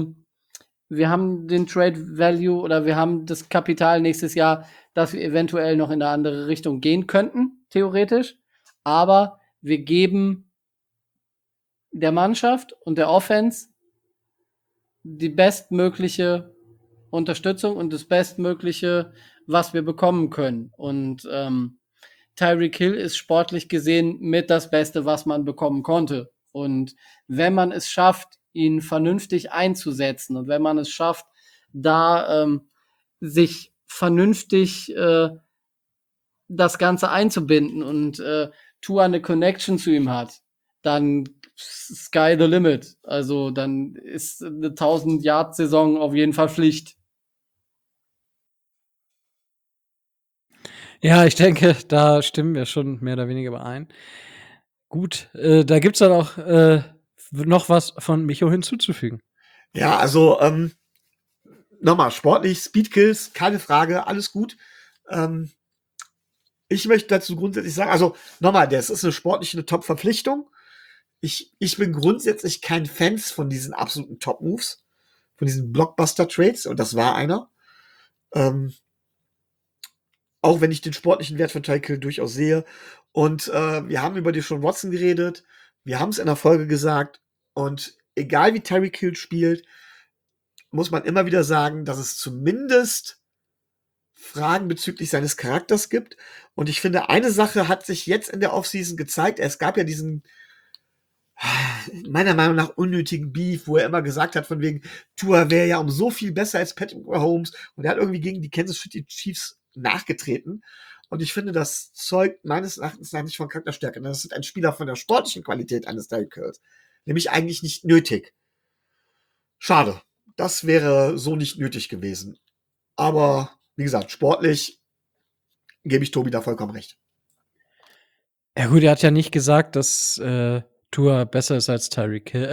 S3: den Trade Value oder wir haben das Kapital nächstes Jahr, dass wir eventuell noch in eine andere Richtung gehen könnten, theoretisch. Aber wir geben der Mannschaft und der Offense die bestmögliche Unterstützung und das Bestmögliche, was wir bekommen können. Und Tyreek Hill ist sportlich gesehen mit das Beste, was man bekommen konnte. Und wenn man es schafft, ihn vernünftig einzusetzen und wenn man es schafft, da sich vernünftig das Ganze einzubinden und Tua eine Connection zu ihm hat, dann sky the limit. Also dann ist eine 1000-Yard-Saison auf jeden Fall Pflicht.
S2: Ja, ich denke, da stimmen wir schon mehr oder weniger überein. Gut, da gibt's dann auch noch was von Micho hinzuzufügen.
S4: Ja, also nochmal, sportlich, Speedkills, keine Frage, alles gut. Ich möchte dazu grundsätzlich sagen, also nochmal, das ist eine sportliche Top-Verpflichtung. Ich bin grundsätzlich kein Fan von diesen absoluten Top-Moves, von diesen Blockbuster-Trades, und das war einer. Auch wenn ich den sportlichen Wert von Tyreek Hill durchaus sehe. Und wir haben über Deshaun Watson geredet, wir haben es in der Folge gesagt, und egal wie Tyreek Hill spielt, muss man immer wieder sagen, dass es zumindest Fragen bezüglich seines Charakters gibt. Und ich finde, eine Sache hat sich jetzt in der Offseason gezeigt. Es gab ja diesen meiner Meinung nach unnötigen Beef, wo er immer gesagt hat, von wegen, Tua wäre ja um so viel besser als Patrick Mahomes. Und er hat irgendwie gegen die Kansas City Chiefs nachgetreten. Und ich finde, das zeugt meines Erachtens nach nicht von Charakterstärke. Das ist ein Spieler von der sportlichen Qualität eines Tyreek Hill. Nämlich eigentlich nicht nötig. Schade. Das wäre so nicht nötig gewesen. Aber, wie gesagt, sportlich gebe ich Tobi da vollkommen recht.
S2: Ja gut, er hat ja nicht gesagt, dass Tua besser ist als Tyreek Hill,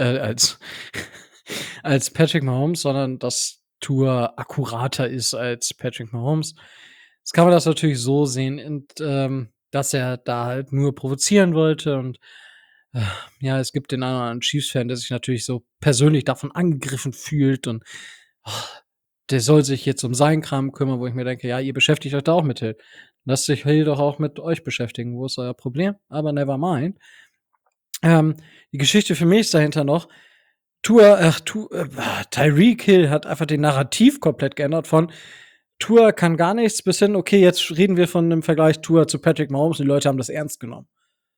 S2: als Patrick Mahomes, sondern dass Tua akkurater ist als Patrick Mahomes. Jetzt kann man das natürlich so sehen, und, dass er da halt nur provozieren wollte. Und ja, es gibt den einen oder anderen Chiefs-Fan, der sich natürlich so persönlich davon angegriffen fühlt und der soll sich jetzt um seinen Kram kümmern, wo ich mir denke, ja, ihr beschäftigt euch da auch mit Hill. Lasst sich Hill doch auch mit euch beschäftigen. Wo ist euer Problem? Aber never mind. Die Geschichte für mich ist dahinter noch, Tyreek Hill hat einfach den Narrativ komplett geändert von Tua kann gar nichts bis hin, okay, jetzt reden wir von einem Vergleich Tua zu Patrick Mahomes und die Leute haben das ernst genommen.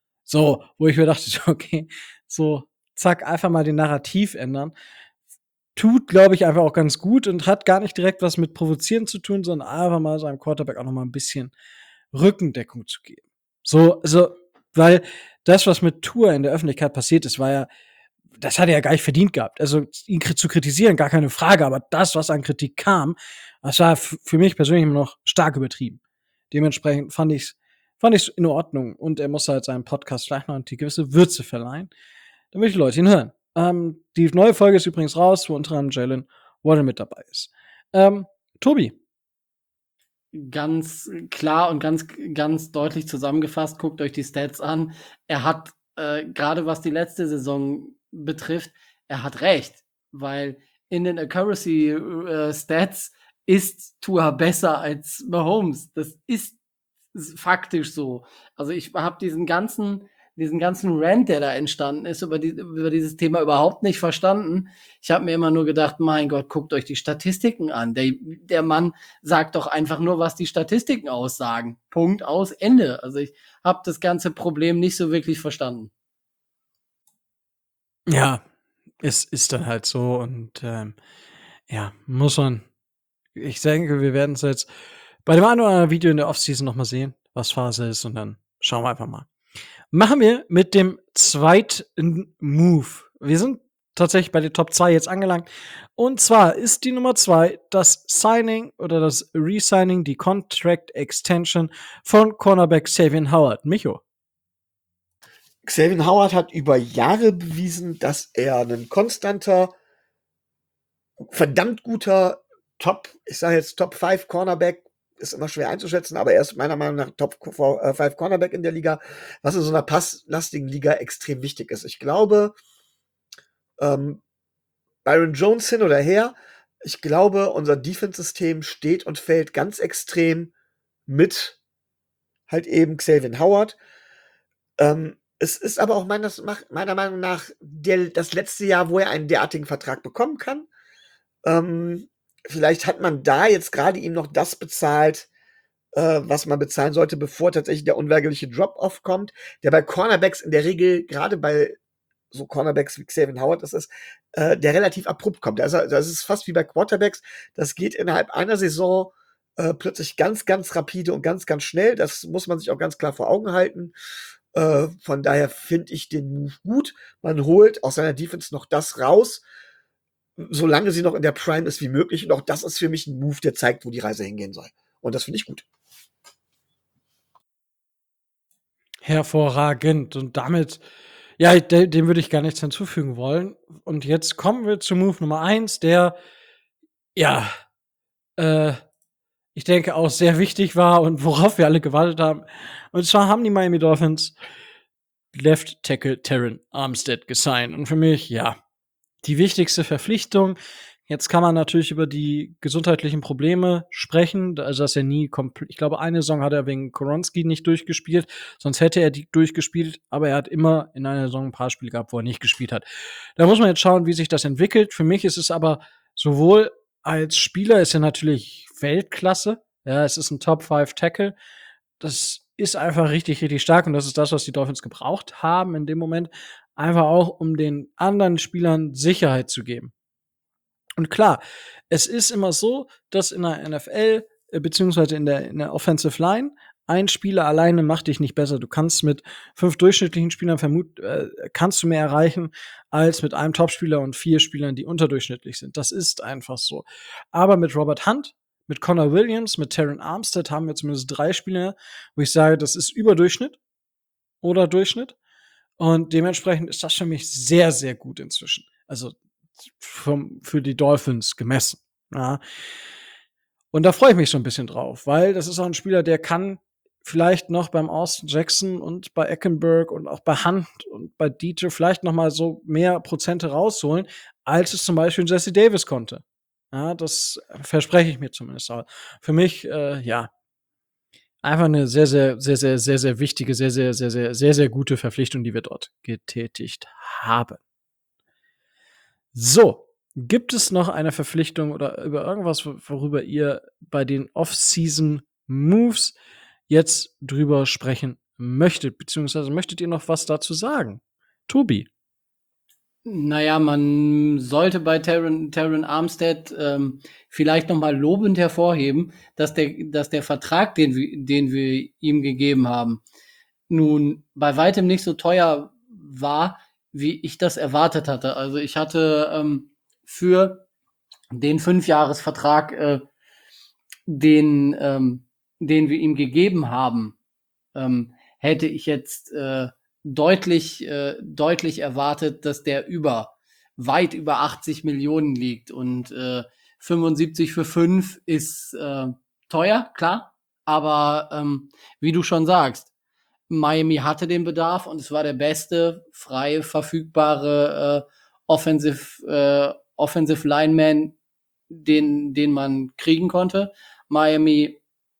S2: So, wo ich mir dachte, okay, so, zack, einfach mal den Narrativ ändern. tut, glaube ich, einfach auch ganz gut und hat gar nicht direkt was mit Provozieren zu tun, sondern einfach mal seinem Quarterback auch noch mal ein bisschen Rückendeckung zu geben. Weil das, was mit Tour in der Öffentlichkeit passiert ist, das hat er ja gar nicht verdient gehabt. Also ihn zu kritisieren, gar keine Frage, aber das, was an Kritik kam, das war für mich persönlich immer noch stark übertrieben. Dementsprechend fand ich's in Ordnung und er muss halt seinem Podcast vielleicht noch eine gewisse Würze verleihen, damit die Leute ihn hören. Die neue Folge ist übrigens raus, wo unter anderem Jalen Warren mit dabei ist. Tobi.
S3: Ganz klar und ganz deutlich zusammengefasst, guckt euch die Stats an. Er hat, gerade was die letzte Saison betrifft, er hat recht, weil in den Accuracy Stats ist Tua besser als Mahomes. Das ist faktisch so. Also ich habe diesen ganzen Rant, der da entstanden ist, über dieses Thema überhaupt nicht verstanden. Ich habe mir immer nur gedacht, mein Gott, guckt euch die Statistiken an. Der Mann sagt doch einfach nur, was die Statistiken aussagen. Punkt, aus, Ende. Also ich habe das ganze Problem nicht so wirklich verstanden.
S2: Ja, es ist dann halt so und ja, muss man. Ich denke, wir werden es jetzt bei dem einen oder anderen Video in der Offseason noch mal sehen, was Phase ist und dann schauen wir einfach mal. Machen wir mit dem zweiten Move. Wir sind tatsächlich bei der Top 2 jetzt angelangt. Und zwar ist die Nummer 2 das Signing oder das Resigning, die Contract Extension von Cornerback Xavier Howard. Micho.
S4: Xavier Howard hat über Jahre bewiesen, dass er ein konstanter, verdammt guter ich sage jetzt Top 5 Cornerback, ist immer schwer einzuschätzen, aber er ist meiner Meinung nach Top 5 Cornerback in der Liga, was in so einer passlastigen Liga extrem wichtig ist. Ich glaube, Byron Jones hin oder her, ich glaube, unser Defense-System steht und fällt ganz extrem mit halt eben Xavier Howard. Es ist aber auch meiner Meinung nach das letzte Jahr, wo er einen derartigen Vertrag bekommen kann. Vielleicht hat man da jetzt gerade ihm noch das bezahlt, was man bezahlen sollte, bevor tatsächlich der unweigerliche Drop-Off kommt, der bei Cornerbacks in der Regel, gerade bei so Cornerbacks wie Xavier Howard der relativ abrupt kommt. Das ist fast wie bei Quarterbacks. Das geht innerhalb einer Saison plötzlich ganz, ganz rapide und ganz, ganz schnell. Das muss man sich auch ganz klar vor Augen halten. Von daher finde ich den Move gut. Man holt aus seiner Defense noch das raus, solange sie noch in der Prime ist wie möglich. Und auch das ist für mich ein Move, der zeigt, wo die Reise hingehen soll. Und das finde ich gut.
S2: Hervorragend. Und damit, ja, dem würde ich gar nichts hinzufügen wollen. Und jetzt kommen wir zu Move Nummer 1, der, ja, ich denke auch sehr wichtig war und worauf wir alle gewartet haben. Und zwar haben die Miami Dolphins Left Tackle Terron Armstead gesigned. Und für mich, ja, die wichtigste Verpflichtung. Jetzt kann man natürlich über die gesundheitlichen Probleme sprechen, also dass er nie komplett, ich glaube, eine Saison hat er wegen Koronski nicht durchgespielt, sonst hätte er die durchgespielt, aber er hat immer in einer Saison ein paar Spiele gehabt, wo er nicht gespielt hat. Da muss man jetzt schauen, wie sich das entwickelt. Für mich ist es aber sowohl als Spieler ist er natürlich Weltklasse, ja, es ist ein Top 5 Tackle. Das ist einfach richtig, richtig stark und das ist das, was die Dolphins gebraucht haben in dem Moment, einfach auch, um den anderen Spielern Sicherheit zu geben. Und klar, es ist immer so, dass in der NFL, beziehungsweise in der Offensive Line, ein Spieler alleine macht dich nicht besser. Du kannst mit 5 durchschnittlichen Spielern kannst du mehr erreichen als mit einem Topspieler und 4 Spielern, die unterdurchschnittlich sind. Das ist einfach so. Aber mit Robert Hunt, mit Connor Williams, mit Terron Armstead haben wir zumindest 3 Spieler, wo ich sage, das ist Überdurchschnitt oder Durchschnitt. Und dementsprechend ist das für mich sehr, sehr gut inzwischen. Also für die Dolphins gemessen. Ja. Und da freue ich mich so ein bisschen drauf, weil das ist auch ein Spieler, der kann vielleicht noch beim Austin Jackson und bei Eckenberg und auch bei Hunt und bei Dieter vielleicht noch mal so mehr Prozente rausholen, als es zum Beispiel Jesse Davis konnte. Ja, das verspreche ich mir zumindest. Aber für mich, ja, einfach eine sehr, sehr, sehr, sehr, sehr, sehr wichtige, sehr, sehr, sehr, sehr, sehr, sehr gute Verpflichtung, die wir dort getätigt haben. So, gibt es noch eine Verpflichtung oder über irgendwas, worüber ihr bei den Off-Season-Moves jetzt drüber sprechen möchtet? Beziehungsweise möchtet ihr noch was dazu sagen? Tobi?
S3: Naja, man sollte bei Terron Armstead vielleicht nochmal lobend hervorheben, dass der Vertrag, den wir ihm gegeben haben, nun bei weitem nicht so teuer war, wie ich das erwartet hatte. Also ich hatte für den 5-Jahres-Vertrag, den wir ihm gegeben haben, hätte ich jetzt deutlich erwartet, dass der weit über 80 Millionen liegt. Und 75 für 5 ist teuer, klar. Aber wie du schon sagst, Miami hatte den Bedarf und es war der beste freie, verfügbare Offensive Lineman, den man kriegen konnte. Miami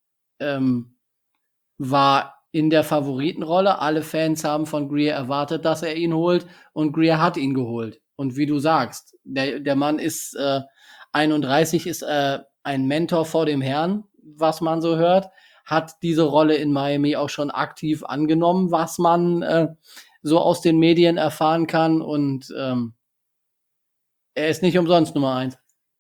S3: war in der Favoritenrolle. Alle Fans haben von Greer erwartet, dass er ihn holt, und Greer hat ihn geholt. Und wie du sagst, der Mann ist 31, ist ein Mentor vor dem Herrn, was man so hört, hat diese Rolle in Miami auch schon aktiv angenommen, was man so aus den Medien erfahren kann, und er ist nicht umsonst Nummer 1.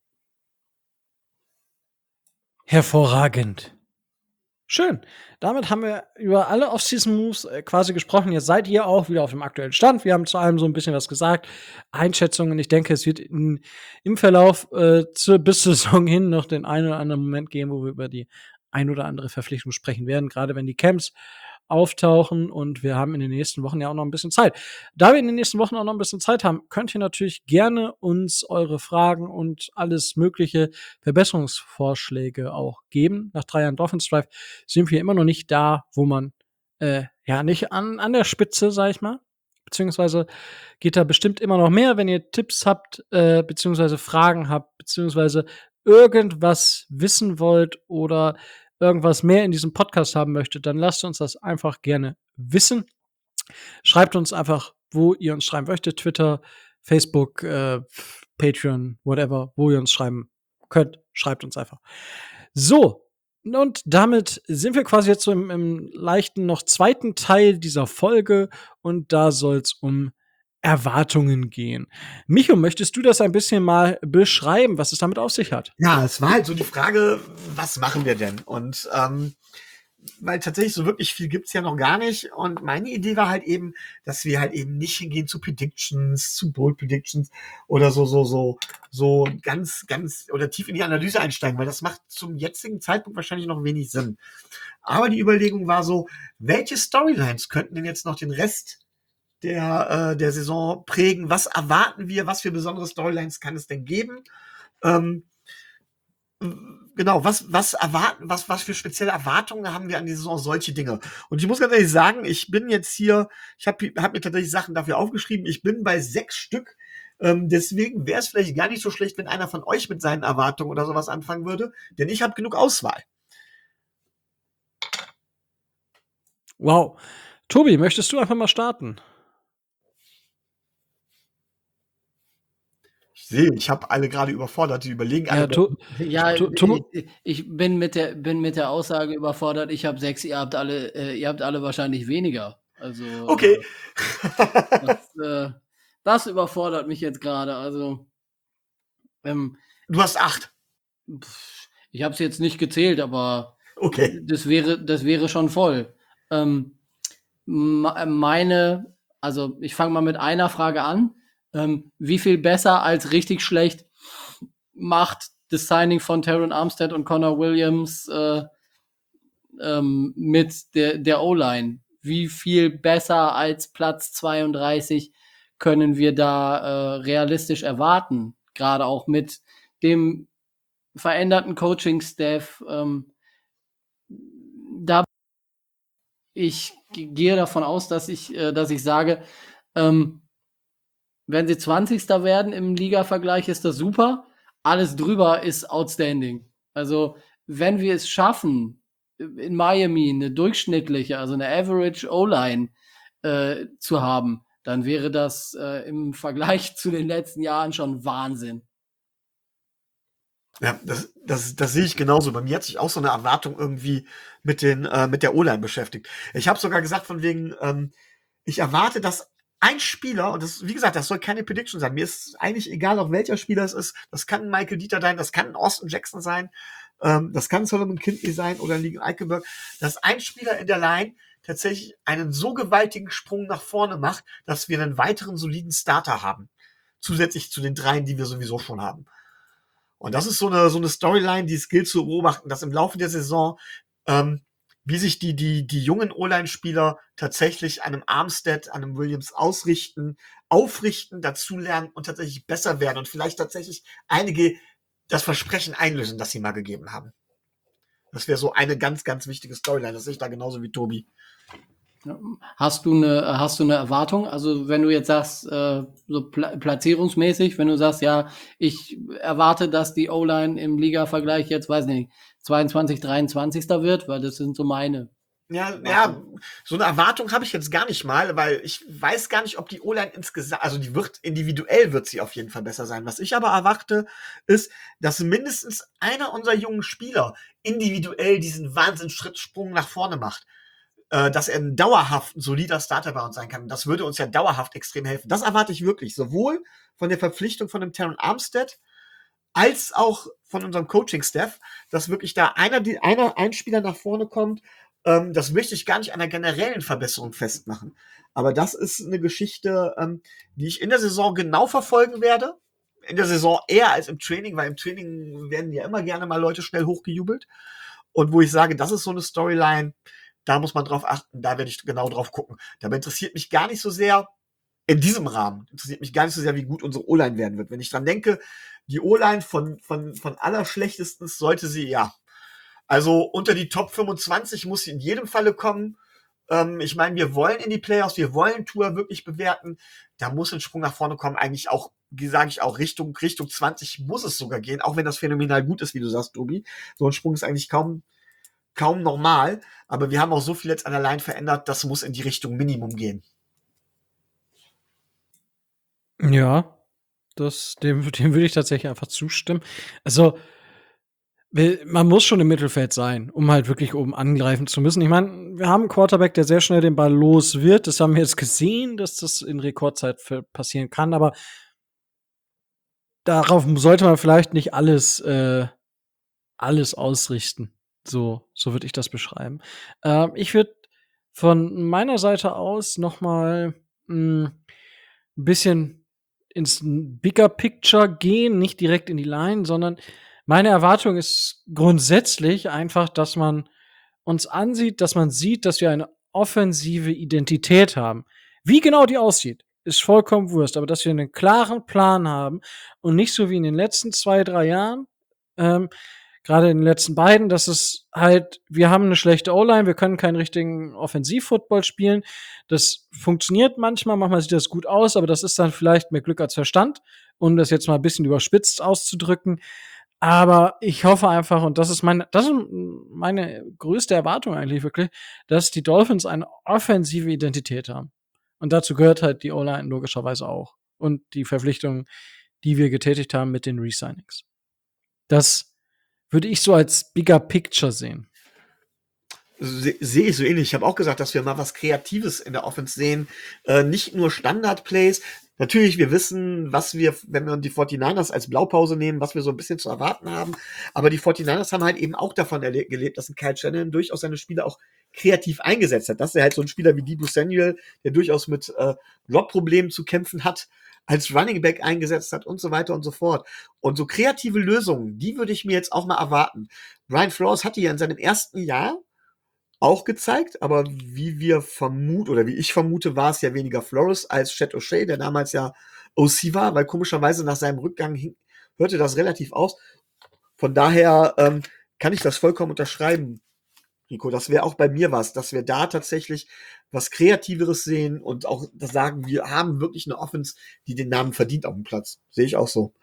S2: Hervorragend. Schön. Damit haben wir über alle Off-Season-Moves quasi gesprochen. Jetzt seid ihr auch wieder auf dem aktuellen Stand. Wir haben zu allem so ein bisschen was gesagt. Einschätzungen. Ich denke, es wird im Verlauf bis zur Saison hin noch den einen oder anderen Moment geben, wo wir über die ein oder andere Verpflichtung sprechen werden, gerade wenn die Camps auftauchen, und wir haben in den nächsten Wochen ja auch noch ein bisschen Zeit. Da wir in den nächsten Wochen auch noch ein bisschen Zeit haben, könnt ihr natürlich gerne uns eure Fragen und alles mögliche Verbesserungsvorschläge auch geben. Nach 3 Jahren Dolphins Drive sind wir immer noch nicht da, wo man nicht an der Spitze, sag ich mal. Beziehungsweise geht da bestimmt immer noch mehr, wenn ihr Tipps habt, beziehungsweise Fragen habt, beziehungsweise irgendwas wissen wollt oder irgendwas mehr in diesem Podcast haben möchtet, dann lasst uns das einfach gerne wissen. Schreibt uns einfach, wo ihr uns schreiben möchtet. Twitter, Facebook, Patreon, whatever, wo ihr uns schreiben könnt. Schreibt uns einfach. So, und damit sind wir quasi jetzt so im leichten noch zweiten Teil dieser Folge, und da soll es um Erwartungen gehen. Micho, möchtest du das ein bisschen mal beschreiben, was es damit auf sich hat?
S4: Ja, es war halt so die Frage, was machen wir denn? Und weil tatsächlich so wirklich viel gibt's ja noch gar nicht. Und meine Idee war halt eben, dass wir halt eben nicht hingehen zu Predictions, zu Bold Predictions oder so ganz oder tief in die Analyse einsteigen, weil das macht zum jetzigen Zeitpunkt wahrscheinlich noch wenig Sinn. Aber die Überlegung war so, welche Storylines könnten denn jetzt noch den Rest der Saison prägen? Was erwarten wir? Was für besondere Storylines kann es denn geben? Genau, was erwarten, was für spezielle Erwartungen haben wir an die Saison? Solche Dinge. Und ich muss ganz ehrlich sagen, ich bin jetzt hier, ich hab mir tatsächlich Sachen dafür aufgeschrieben. Ich bin bei 6 Stück. Deswegen wäre es vielleicht gar nicht so schlecht, wenn einer von euch mit seinen Erwartungen oder sowas anfangen würde, denn ich habe genug Auswahl.
S2: Wow. Tobi, möchtest du einfach mal starten?
S4: Ich sehe, ich habe alle gerade überfordert, die überlegen alle.
S3: Ja, ich bin mit der Aussage überfordert. Ich habe 6, ihr habt alle wahrscheinlich weniger. Also
S4: okay.
S3: Das überfordert mich jetzt gerade. Also
S4: du hast 8.
S3: Ich habe es jetzt nicht gezählt, aber
S4: okay.
S3: Das wäre schon voll. Also ich fange mal mit einer Frage an. Wie viel besser als richtig schlecht macht das Signing von Terron Armstead und Connor Williams mit der O-Line? Wie viel besser als Platz 32 können wir da realistisch erwarten? Gerade auch mit dem veränderten Coaching-Staff. Ich gehe davon aus, dass ich sage, wenn sie 20. werden im Liga-Vergleich, ist das super. Alles drüber ist outstanding. Also, wenn wir es schaffen, in Miami eine durchschnittliche, also eine Average O-Line zu haben, dann wäre das im Vergleich zu den letzten Jahren schon Wahnsinn.
S4: Ja, das sehe ich genauso. Bei mir hat sich auch so eine Erwartung irgendwie mit der O-Line beschäftigt. Ich habe sogar gesagt von wegen, ich erwarte, dass ein Spieler, und das, wie gesagt, das soll keine Prediction sein. Mir ist eigentlich egal, auch welcher Spieler es ist. Das kann ein Michael Dieter sein, das kann ein Austin Jackson sein, das kann Solomon Kindley sein oder Ligon Eichenberg, dass ein Spieler in der Line tatsächlich einen so gewaltigen Sprung nach vorne macht, dass wir einen weiteren soliden Starter haben. Zusätzlich zu den dreien, die wir sowieso schon haben. Und das ist so eine Storyline, die es gilt zu beobachten, dass im Laufe der Saison, wie sich die jungen O-Line-Spieler tatsächlich einem Armstead, einem Williams aufrichten, dazulernen und tatsächlich besser werden und vielleicht tatsächlich einige das Versprechen einlösen, das sie mal gegeben haben. Das wäre so eine ganz, ganz wichtige Storyline. Das sehe ich da genauso wie Tobi.
S3: Hast du eine Erwartung? Also wenn du jetzt sagst, so platzierungsmäßig, wenn du sagst, ja, ich erwarte, dass die O-Line im Liga-Vergleich jetzt, weiß nicht, 22, 23. wird, weil das sind so meine.
S4: Ja, so eine Erwartung habe ich jetzt gar nicht mal, weil ich weiß gar nicht, ob die O-Line insgesamt, also individuell wird sie auf jeden Fall besser sein. Was ich aber erwarte, ist, dass mindestens einer unserer jungen Spieler individuell diesen Wahnsinnsschrittsprung nach vorne macht. Dass er ein dauerhaft solider Starter bei uns sein kann. Das würde uns ja dauerhaft extrem helfen. Das erwarte ich wirklich. Sowohl von der Verpflichtung von dem Terron Armstead als auch von unserem Coaching-Staff, dass wirklich da ein Spieler nach vorne kommt. Das möchte ich gar nicht an einer generellen Verbesserung festmachen. Aber das ist eine Geschichte, die ich in der Saison genau verfolgen werde. In der Saison eher als im Training, weil im Training werden ja immer gerne mal Leute schnell hochgejubelt. Und wo ich sage, das ist so eine Storyline, da muss man drauf achten, da werde ich genau drauf gucken. Dabei interessiert mich gar nicht so sehr, in diesem Rahmen, interessiert mich gar nicht so sehr, wie gut unsere O-Line werden wird. Wenn ich dran denke, die O-Line von allerschlechtestens sollte sie, ja, also unter die Top 25 muss sie in jedem Falle kommen. Ich meine, wir wollen in die Playoffs, wir wollen Tour wirklich bewerten. Da muss ein Sprung nach vorne kommen, eigentlich auch, sage ich auch, Richtung 20 muss es sogar gehen, auch wenn das phänomenal gut ist, wie du sagst, Tobi. So ein Sprung ist eigentlich kaum normal, aber wir haben auch so viel jetzt an der Line verändert, das muss in die Richtung Minimum gehen.
S2: Ja, dem würde ich tatsächlich einfach zustimmen. Also, man muss schon im Mittelfeld sein, um halt wirklich oben angreifen zu müssen. Ich meine, wir haben einen Quarterback, der sehr schnell den Ball los wird. Das haben wir jetzt gesehen, dass das in Rekordzeit passieren kann, aber darauf sollte man vielleicht nicht alles ausrichten. So würde ich das beschreiben. Ich würde von meiner Seite aus noch mal ein bisschen ins Bigger Picture gehen, nicht direkt in die Line, sondern meine Erwartung ist grundsätzlich einfach, dass man uns ansieht, dass man sieht, dass wir eine offensive Identität haben. Wie genau die aussieht, ist vollkommen wurscht, aber dass wir einen klaren Plan haben und nicht so wie in den letzten 2, 3 Jahren, gerade in den letzten beiden, dass es halt, wir haben eine schlechte O-Line, wir können keinen richtigen Offensiv-Football spielen. Das funktioniert manchmal sieht das gut aus, aber das ist dann vielleicht mehr Glück als Verstand, um das jetzt mal ein bisschen überspitzt auszudrücken. Aber ich hoffe einfach, und das ist meine größte Erwartung eigentlich wirklich, dass die Dolphins eine offensive Identität haben. Und dazu gehört halt die O-Line logischerweise auch. Und die Verpflichtungen, die wir getätigt haben mit den Resignings. Das würde ich so als Bigger Picture sehen.
S4: Sehe ich so ähnlich. Ich habe auch gesagt, dass wir mal was Kreatives in der Offense sehen. Nicht nur Standard-Plays. Natürlich, wir wissen, was wir, wenn wir die 49ers als Blaupause nehmen, was wir so ein bisschen zu erwarten haben. Aber die 49ers haben halt eben auch davon gelebt, dass ein Kyle Shanahan durchaus seine Spieler auch kreativ eingesetzt hat. Dass er halt so ein Spieler wie Deebo Samuel, der durchaus mit Drop-Problemen zu kämpfen hat, als Running Back eingesetzt hat und so weiter und so fort. Und so kreative Lösungen, die würde ich mir jetzt auch mal erwarten. Brian Flores hatte ja in seinem ersten Jahr auch gezeigt, aber wie ich vermute, war es ja weniger Flores als Chet O'Shea, der damals ja OC war, weil komischerweise nach seinem Rückgang hörte das relativ aus. Von daher kann ich das vollkommen unterschreiben, Rico. Das wäre auch bei mir was, dass wir da tatsächlich was Kreativeres sehen und auch das sagen, wir haben wirklich eine Offense, die den Namen verdient auf dem Platz. Sehe ich auch so.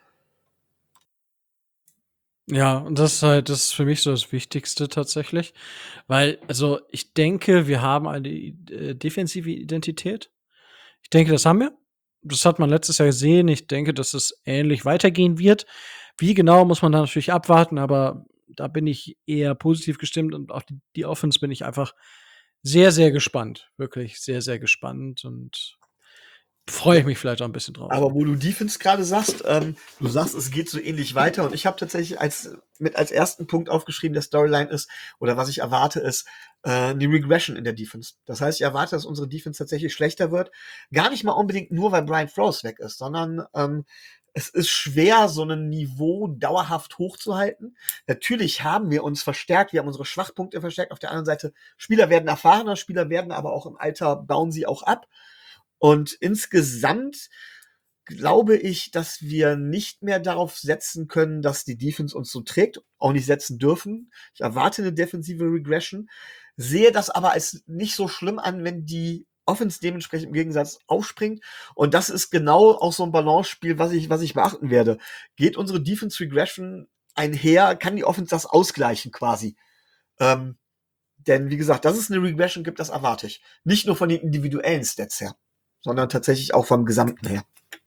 S2: Ja, und das ist für mich so das Wichtigste tatsächlich. Weil, also, ich denke, wir haben eine defensive Identität. Ich denke, das haben wir. Das hat man letztes Jahr gesehen. Ich denke, dass es ähnlich weitergehen wird. Wie genau, muss man da natürlich abwarten, aber da bin ich eher positiv gestimmt und auf die Offense bin ich einfach sehr, sehr gespannt. Wirklich sehr, sehr gespannt. Und freue ich mich vielleicht auch ein bisschen drauf.
S4: Aber wo du Defense gerade sagst, du sagst, es geht so ähnlich weiter. Und ich habe tatsächlich als ersten Punkt aufgeschrieben, der Storyline ist, oder was ich erwarte, ist eine Regression in der Defense. Das heißt, ich erwarte, dass unsere Defense tatsächlich schlechter wird. Gar nicht mal unbedingt nur, weil Brian Flores weg ist, sondern es ist schwer, so ein Niveau dauerhaft hochzuhalten. Natürlich haben wir uns verstärkt, wir haben unsere Schwachpunkte verstärkt. Auf der anderen Seite, Spieler werden erfahrener, Spieler werden aber auch im Alter, bauen sie auch ab. Und insgesamt glaube ich, dass wir nicht mehr darauf setzen können, dass die Defense uns so trägt, auch nicht setzen dürfen. Ich erwarte eine defensive Regression, sehe das aber als nicht so schlimm an, wenn die Offense dementsprechend im Gegensatz aufspringt. Und das ist genau auch so ein Balance-Spiel, was ich beachten werde. Geht unsere Defense Regression einher, kann die Offense das ausgleichen quasi? Denn wie gesagt, dass es eine Regression gibt, das erwarte ich. Nicht nur von den individuellen Stats her, sondern tatsächlich auch vom Gesamten her.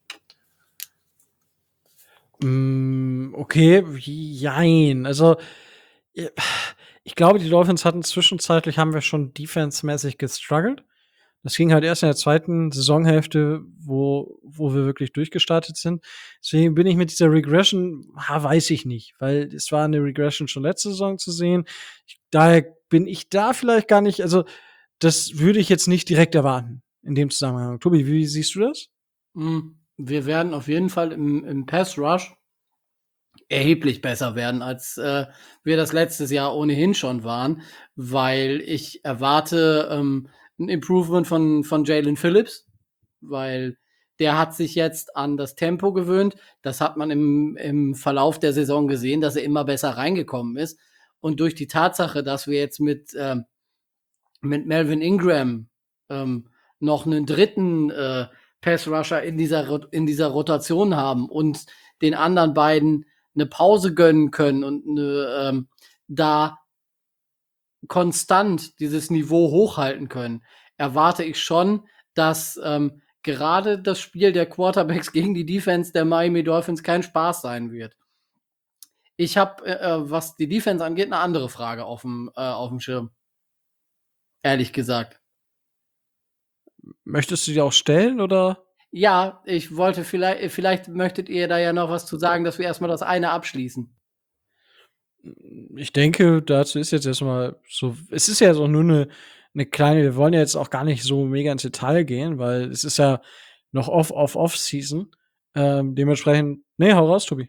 S2: Okay, jein. Also, ich glaube, die Dolphins hatten zwischenzeitlich, haben wir schon defense-mäßig gestruggelt. Das ging halt erst in der zweiten Saisonhälfte, wo wir wirklich durchgestartet sind. Deswegen bin ich mit dieser Regression, weiß ich nicht, weil es war eine Regression schon letzte Saison zu sehen. Daher bin ich da vielleicht gar nicht, also das würde ich jetzt nicht direkt erwarten in dem Zusammenhang. Tobi, wie siehst du das?
S3: Wir werden auf jeden Fall im Pass Rush erheblich besser werden, als wir das letztes Jahr ohnehin schon waren, weil ich erwarte ein Improvement von Jalen Phillips, weil der hat sich jetzt an das Tempo gewöhnt. Das hat man im Verlauf der Saison gesehen, dass er immer besser reingekommen ist. Und durch die Tatsache, dass wir jetzt mit Melvin Ingram noch einen dritten Pass-Rusher in dieser Rotation haben und den anderen beiden eine Pause gönnen können und da konstant dieses Niveau hochhalten können, erwarte ich schon, dass gerade das Spiel der Quarterbacks gegen die Defense der Miami Dolphins kein Spaß sein wird. Ich habe, was die Defense angeht, eine andere Frage auf dem Schirm. Ehrlich gesagt.
S2: Möchtest du die auch stellen, oder?
S3: Ja, ich wollte vielleicht möchtet ihr da ja noch was zu sagen, dass wir erstmal das eine abschließen.
S2: Ich denke, dazu ist jetzt erstmal so, es ist ja so nur eine kleine, wir wollen ja jetzt auch gar nicht so mega ins Detail gehen, weil es ist ja noch Off-Season. Dementsprechend, hau raus, Tobi.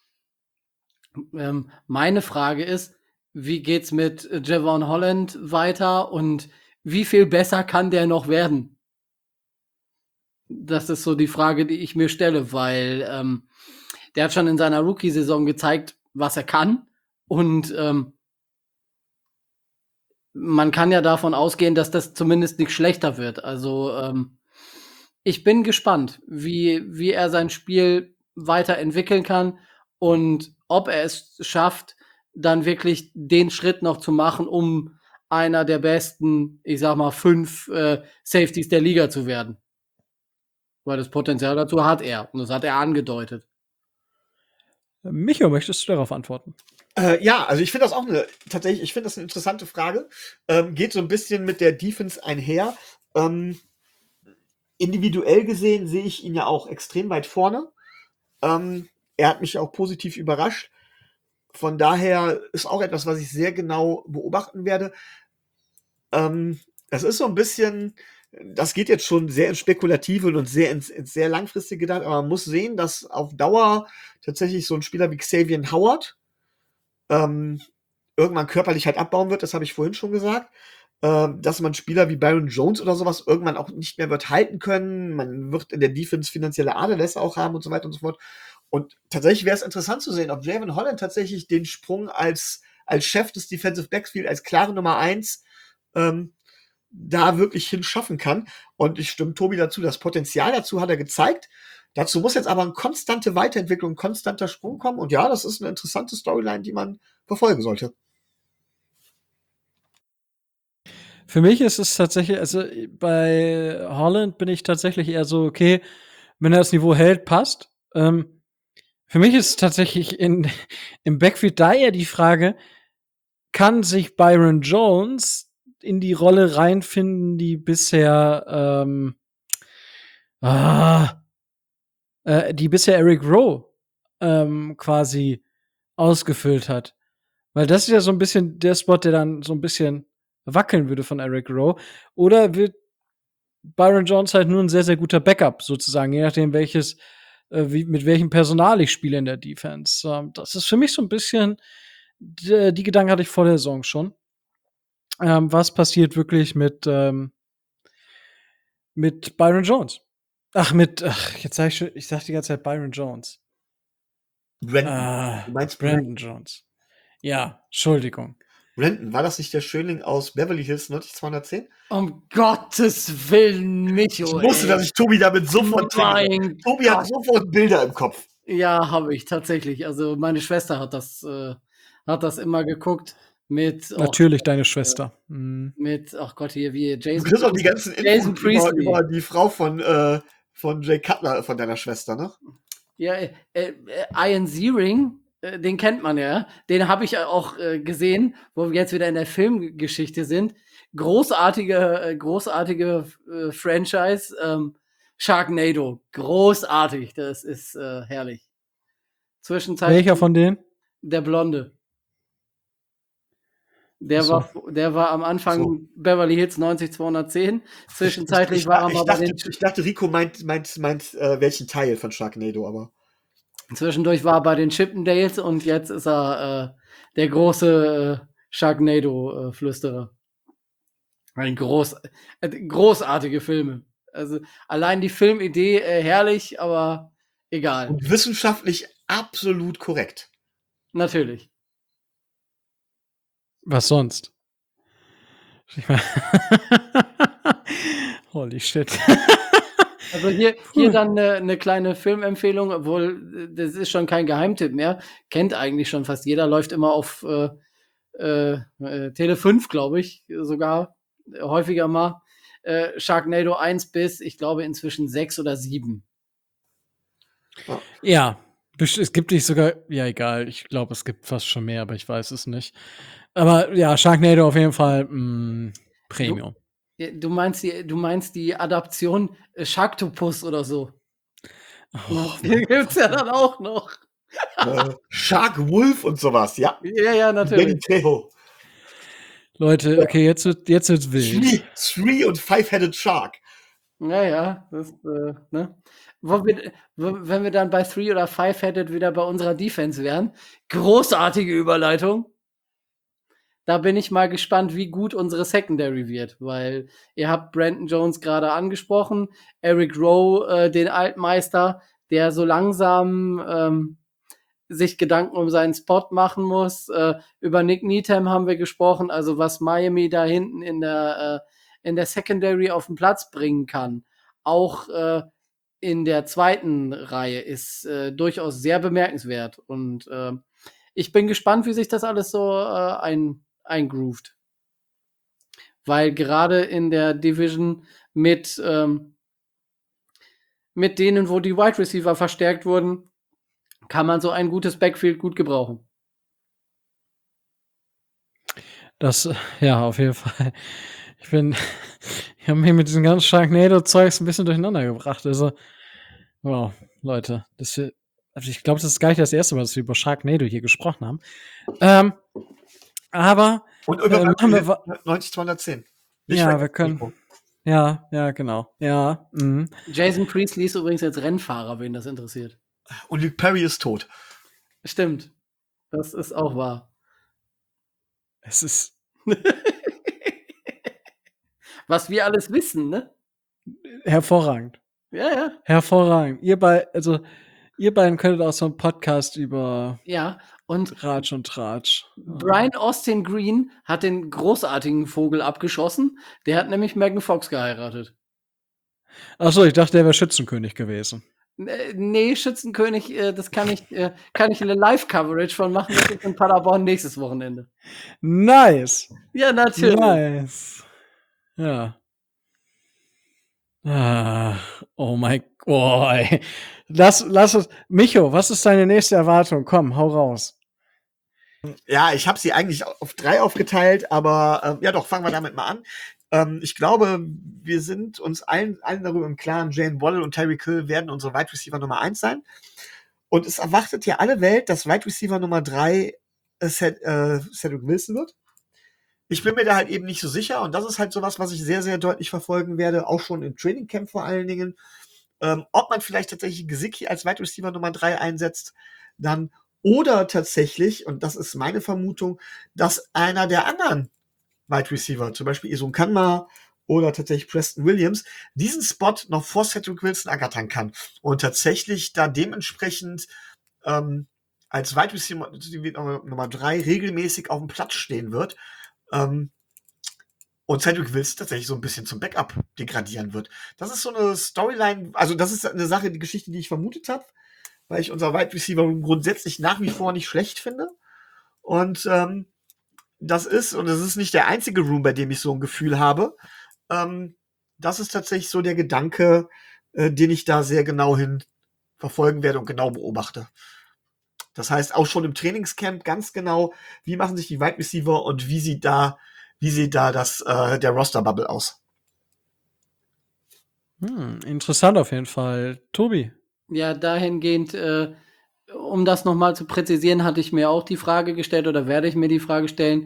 S3: Meine Frage ist, wie geht's mit Javon Holland weiter und wie viel besser kann der noch werden? Das ist so die Frage, die ich mir stelle, weil der hat schon in seiner Rookie-Saison gezeigt, was er kann. Und man kann ja davon ausgehen, dass das zumindest nicht schlechter wird. Also ich bin gespannt, wie er sein Spiel weiterentwickeln kann und ob er es schafft, dann wirklich den Schritt noch zu machen, um einer der besten, ich sag mal, 5 Safeties der Liga zu werden. Weil das Potenzial dazu hat er. Und das hat er angedeutet.
S2: Micho, möchtest du darauf antworten?
S4: Ja, also ich finde das auch ich finde das eine interessante Frage. Geht so ein bisschen mit der Defense einher. Individuell gesehen sehe ich ihn ja auch extrem weit vorne. Er hat mich auch positiv überrascht. Von daher ist auch etwas, was ich sehr genau beobachten werde. Es ist so ein bisschen, das geht jetzt schon sehr ins Spekulative und sehr ins sehr langfristige gedacht, aber man muss sehen, dass auf Dauer tatsächlich so ein Spieler wie Xavier Howard irgendwann körperlich halt abbauen wird, das habe ich vorhin schon gesagt, dass man Spieler wie Byron Jones oder sowas irgendwann auch nicht mehr wird halten können, man wird in der Defense finanzielle Aderlässe auch haben und so weiter und so fort. Und tatsächlich wäre es interessant zu sehen, ob Javon Holland tatsächlich den Sprung als Chef des Defensive Backfield, als klare Nummer 1, da wirklich hinschaffen kann. Und ich stimme Tobi dazu, das Potenzial dazu hat er gezeigt. Dazu muss jetzt aber eine konstante Weiterentwicklung, ein konstanter Sprung kommen. Und ja, das ist eine interessante Storyline, die man verfolgen sollte.
S2: Für mich ist es tatsächlich, also bei Holland bin ich tatsächlich eher so, okay, wenn er das Niveau hält, passt. Für mich ist tatsächlich im Backfield da eher die Frage, kann sich Byron Jones in die Rolle reinfinden, die bisher die bisher Eric Rowe quasi ausgefüllt hat. Weil das ist ja so ein bisschen der Spot, der dann so ein bisschen wackeln würde von Eric Rowe. Oder wird Byron Jones halt nur ein sehr, sehr guter Backup sozusagen, je nachdem mit welchem Personal ich spiele in der Defense. Das ist für mich so ein bisschen, die Gedanken hatte ich vor der Saison schon. Was passiert wirklich mit Byron Jones? Jetzt sag ich sag die ganze Zeit Byron Jones.
S4: Brandon. Du meinst
S2: Brandon Jones. Ja, Entschuldigung.
S4: Brandon, war das nicht der Schönling aus Beverly Hills 90210?
S3: Um Gottes Willen, Micho.
S4: Ich wusste, dass ich Tobi damit sofort
S3: Mein
S4: triggere. Tobi hat sofort Bilder im Kopf.
S3: Ja, habe ich tatsächlich. Also meine Schwester hat das immer geguckt mit
S2: Natürlich deine Schwester.
S3: ach Gott, hier wie
S4: Du
S3: Jason.
S4: kriegst auch die ganzen
S3: Jason
S4: Infos
S3: Priestley.
S4: über die Frau von Jay Cutler, von deiner Schwester, ne?
S3: Ja, Ian Ziering, den kennt man ja. Den habe ich auch gesehen, wo wir jetzt wieder in der Filmgeschichte sind. Großartige Franchise. Sharknado. Großartig. Das ist herrlich. Zwischenzeitlich
S2: Welcher von denen?
S3: der Blonde. Der
S2: So.
S3: war am Anfang Beverly Hills 90210. Zwischenzeitlich war er mal bei den
S4: Ich dachte, Rico meint welchen Teil von Sharknado, aber.
S3: Zwischendurch war er bei den Chippendales und jetzt ist er der große Sharknado-Flüsterer. Großartige Filme. Also allein die Filmidee herrlich, aber egal.
S4: Und wissenschaftlich absolut korrekt.
S3: Natürlich.
S2: Was sonst? Ich mein Holy shit.
S3: Also hier dann eine kleine Filmempfehlung, obwohl das ist schon kein Geheimtipp mehr. Kennt eigentlich schon fast jeder, läuft immer auf Tele 5, glaube ich, sogar häufiger mal. Sharknado 1 bis, ich glaube, inzwischen 6 oder 7.
S2: Ja, es gibt nicht sogar, ja egal, ich glaube, es gibt fast schon mehr, aber ich weiß es nicht. Aber ja, Sharknado auf jeden Fall Premium.
S3: Du meinst die Adaption Sharktopus oder so? Die gibt's ja dann auch noch.
S4: Shark Wolf und sowas, ja.
S3: Ja, natürlich.
S4: Danny Trejo.
S2: Leute, okay, jetzt wird's wild.
S4: Three und Five-Headed Shark.
S3: Ja, das, ne? Wenn wir dann bei 3 oder 5-Headed wieder bei unserer Defense wären, großartige Überleitung. Da bin ich mal gespannt, wie gut unsere Secondary wird, weil ihr habt Brandon Jones gerade angesprochen, Eric Rowe, den Altmeister, der so langsam sich Gedanken um seinen Spot machen muss. Über Nick Needham haben wir gesprochen, also was Miami da hinten in der Secondary auf den Platz bringen kann. Auch in der zweiten Reihe ist durchaus sehr bemerkenswert. Und ich bin gespannt, wie sich das alles so eingroovt. Weil gerade in der Division mit denen, wo die Wide Receiver verstärkt wurden, kann man so ein gutes Backfield gut gebrauchen.
S2: Das, ja, auf jeden Fall. Ich habe mich mit diesem ganzen Sharknado-Zeugs ein bisschen durcheinander gebracht. Also, wow, Leute, ich glaube, das ist gar nicht das erste Mal, dass wir über Sharknado hier gesprochen haben. Aber
S4: und über
S2: machen wir
S4: 90-210.
S2: Ja, wir können. Ja, genau. Ja.
S3: Jason Priestley ist übrigens jetzt Rennfahrer, wen das interessiert.
S4: Und Luke Perry ist tot.
S3: Stimmt. Das ist auch wahr.
S2: Es ist.
S3: Was wir alles wissen, ne?
S2: Hervorragend.
S3: Ja.
S2: Hervorragend. Ihr beiden könntet auch so einen Podcast über
S3: und
S2: Ratsch und Tratsch.
S3: Brian Austin Green hat den großartigen Vogel abgeschossen. Der hat nämlich Megan Fox geheiratet.
S2: Achso, ich dachte, der wäre Schützenkönig gewesen.
S3: Nee, Schützenkönig, das kann ich eine Live-Coverage von machen. Das ist in Paderborn nächstes Wochenende.
S2: Nice.
S3: Ja, natürlich.
S2: Nice. Ja. Oh mein Gott. Lass uns. Micho, was ist deine nächste Erwartung? Komm, hau raus.
S4: Ja, ich habe sie eigentlich auf 3 aufgeteilt, aber ja doch, fangen wir damit mal an. Ich glaube, wir sind uns allen darüber im Klaren, Jalen Waddle und Tyreek Hill werden unsere Wide Receiver Nummer 1 sein. Und es erwartet ja alle Welt, dass Wide Receiver Nummer 3 Cedric Wilson wird. Ich bin mir da halt eben nicht so sicher. Und das ist halt sowas, was ich sehr, sehr deutlich verfolgen werde, auch schon im Training Camp vor allen Dingen. Ob man vielleicht tatsächlich Gesicki als Wide Receiver Nummer 3 einsetzt, dann oder tatsächlich, und das ist meine Vermutung, dass einer der anderen Wide Receiver, zum Beispiel Eson Kanma oder tatsächlich Preston Williams, diesen Spot noch vor Cedric Wilson ergattern kann und tatsächlich da dementsprechend als Wide Receiver Nummer 3 regelmäßig auf dem Platz stehen wird. Und Cedric Wilson tatsächlich so ein bisschen zum Backup degradieren wird. Das ist so eine Storyline, also das ist eine Sache, die Geschichte, die ich vermutet habe, weil ich unser Wide Receiver grundsätzlich nach wie vor nicht schlecht finde. Und das ist nicht der einzige Room, bei dem ich so ein Gefühl habe. Das ist tatsächlich so der Gedanke, den ich da sehr genau hin verfolgen werde und genau beobachte. Das heißt, auch schon im Trainingscamp ganz genau, wie machen sich die Wide Receiver und wie sieht da der Roster-Bubble aus?
S2: Interessant auf jeden Fall. Tobi.
S3: Ja, dahingehend, um das nochmal zu präzisieren, hatte ich mir auch die Frage gestellt oder werde ich mir die Frage stellen,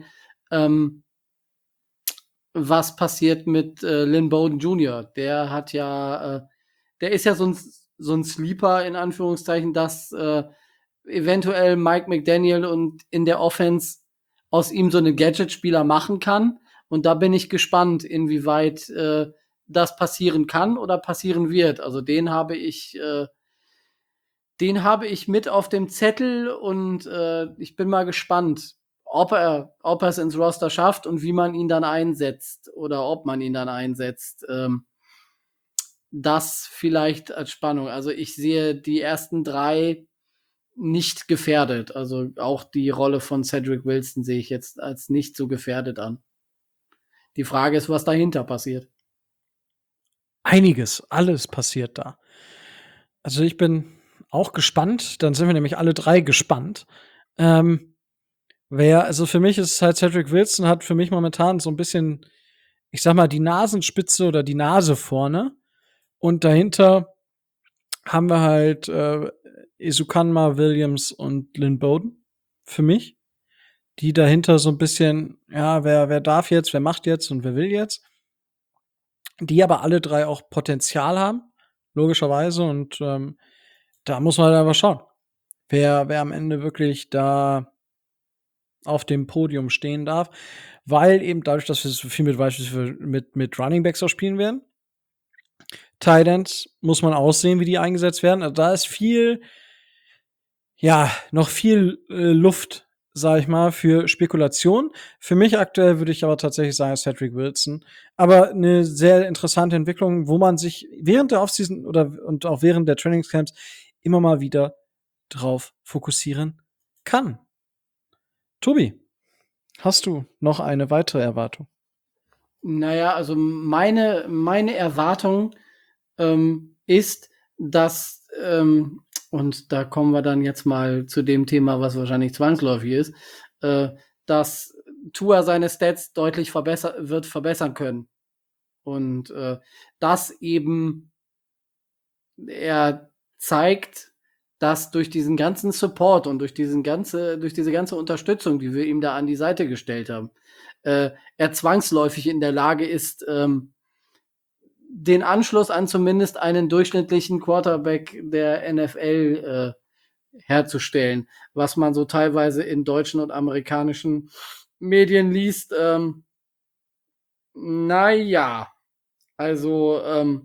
S3: was passiert mit Lynn Bowden Jr.? Der hat ja, der ist ja so ein Sleeper in Anführungszeichen, dass eventuell Mike McDaniel und in der Offense aus ihm so einen Gadget-Spieler machen kann. Und da bin ich gespannt, inwieweit das passieren kann oder passieren wird. Also den habe ich mit auf dem Zettel und ich bin mal gespannt, ob er es ins Roster schafft und wie man ihn dann einsetzt oder ob man ihn dann einsetzt. Das vielleicht als Spannung. Also ich sehe die ersten 3 nicht gefährdet. Also auch die Rolle von Cedric Wilson sehe ich jetzt als nicht so gefährdet an. Die Frage ist, was dahinter passiert.
S2: Einiges, alles passiert da. Also ich bin auch gespannt. Dann sind wir nämlich alle 3 gespannt. Also für mich ist es halt, Cedric Wilson hat für mich momentan so ein bisschen, ich sag mal, die Nasenspitze oder die Nase vorne. Und dahinter haben wir halt Ezukanma, Williams und Lynn Bowden für mich. Die dahinter so ein bisschen, ja, wer darf jetzt, wer macht jetzt und wer will jetzt. Die aber alle 3 auch Potenzial haben, logischerweise. Und da muss man halt aber schauen, wer am Ende wirklich da auf dem Podium stehen darf. Weil eben dadurch, dass wir so viel mit Running Backs auch spielen werden, Tight Ends muss man aussehen, wie die eingesetzt werden. Also da ist noch viel Luft, sag ich mal, für Spekulation. Für mich aktuell würde ich aber tatsächlich sagen, Cedric Wilson. Aber eine sehr interessante Entwicklung, wo man sich während der Offseason und auch während der Trainingscamps immer mal wieder drauf fokussieren kann. Tobi, hast du noch eine weitere Erwartung?
S3: Naja, also meine Erwartung ist, dass, und da kommen wir dann jetzt mal zu dem Thema, was wahrscheinlich zwangsläufig ist, dass Tua seine Stats deutlich verbessern können. Und dass eben er zeigt, dass durch diesen ganzen Support und durch diese ganze Unterstützung, die wir ihm da an die Seite gestellt haben, er zwangsläufig in der Lage ist, den Anschluss an zumindest einen durchschnittlichen Quarterback der NFL herzustellen, was man so teilweise in deutschen und amerikanischen Medien liest. Naja, also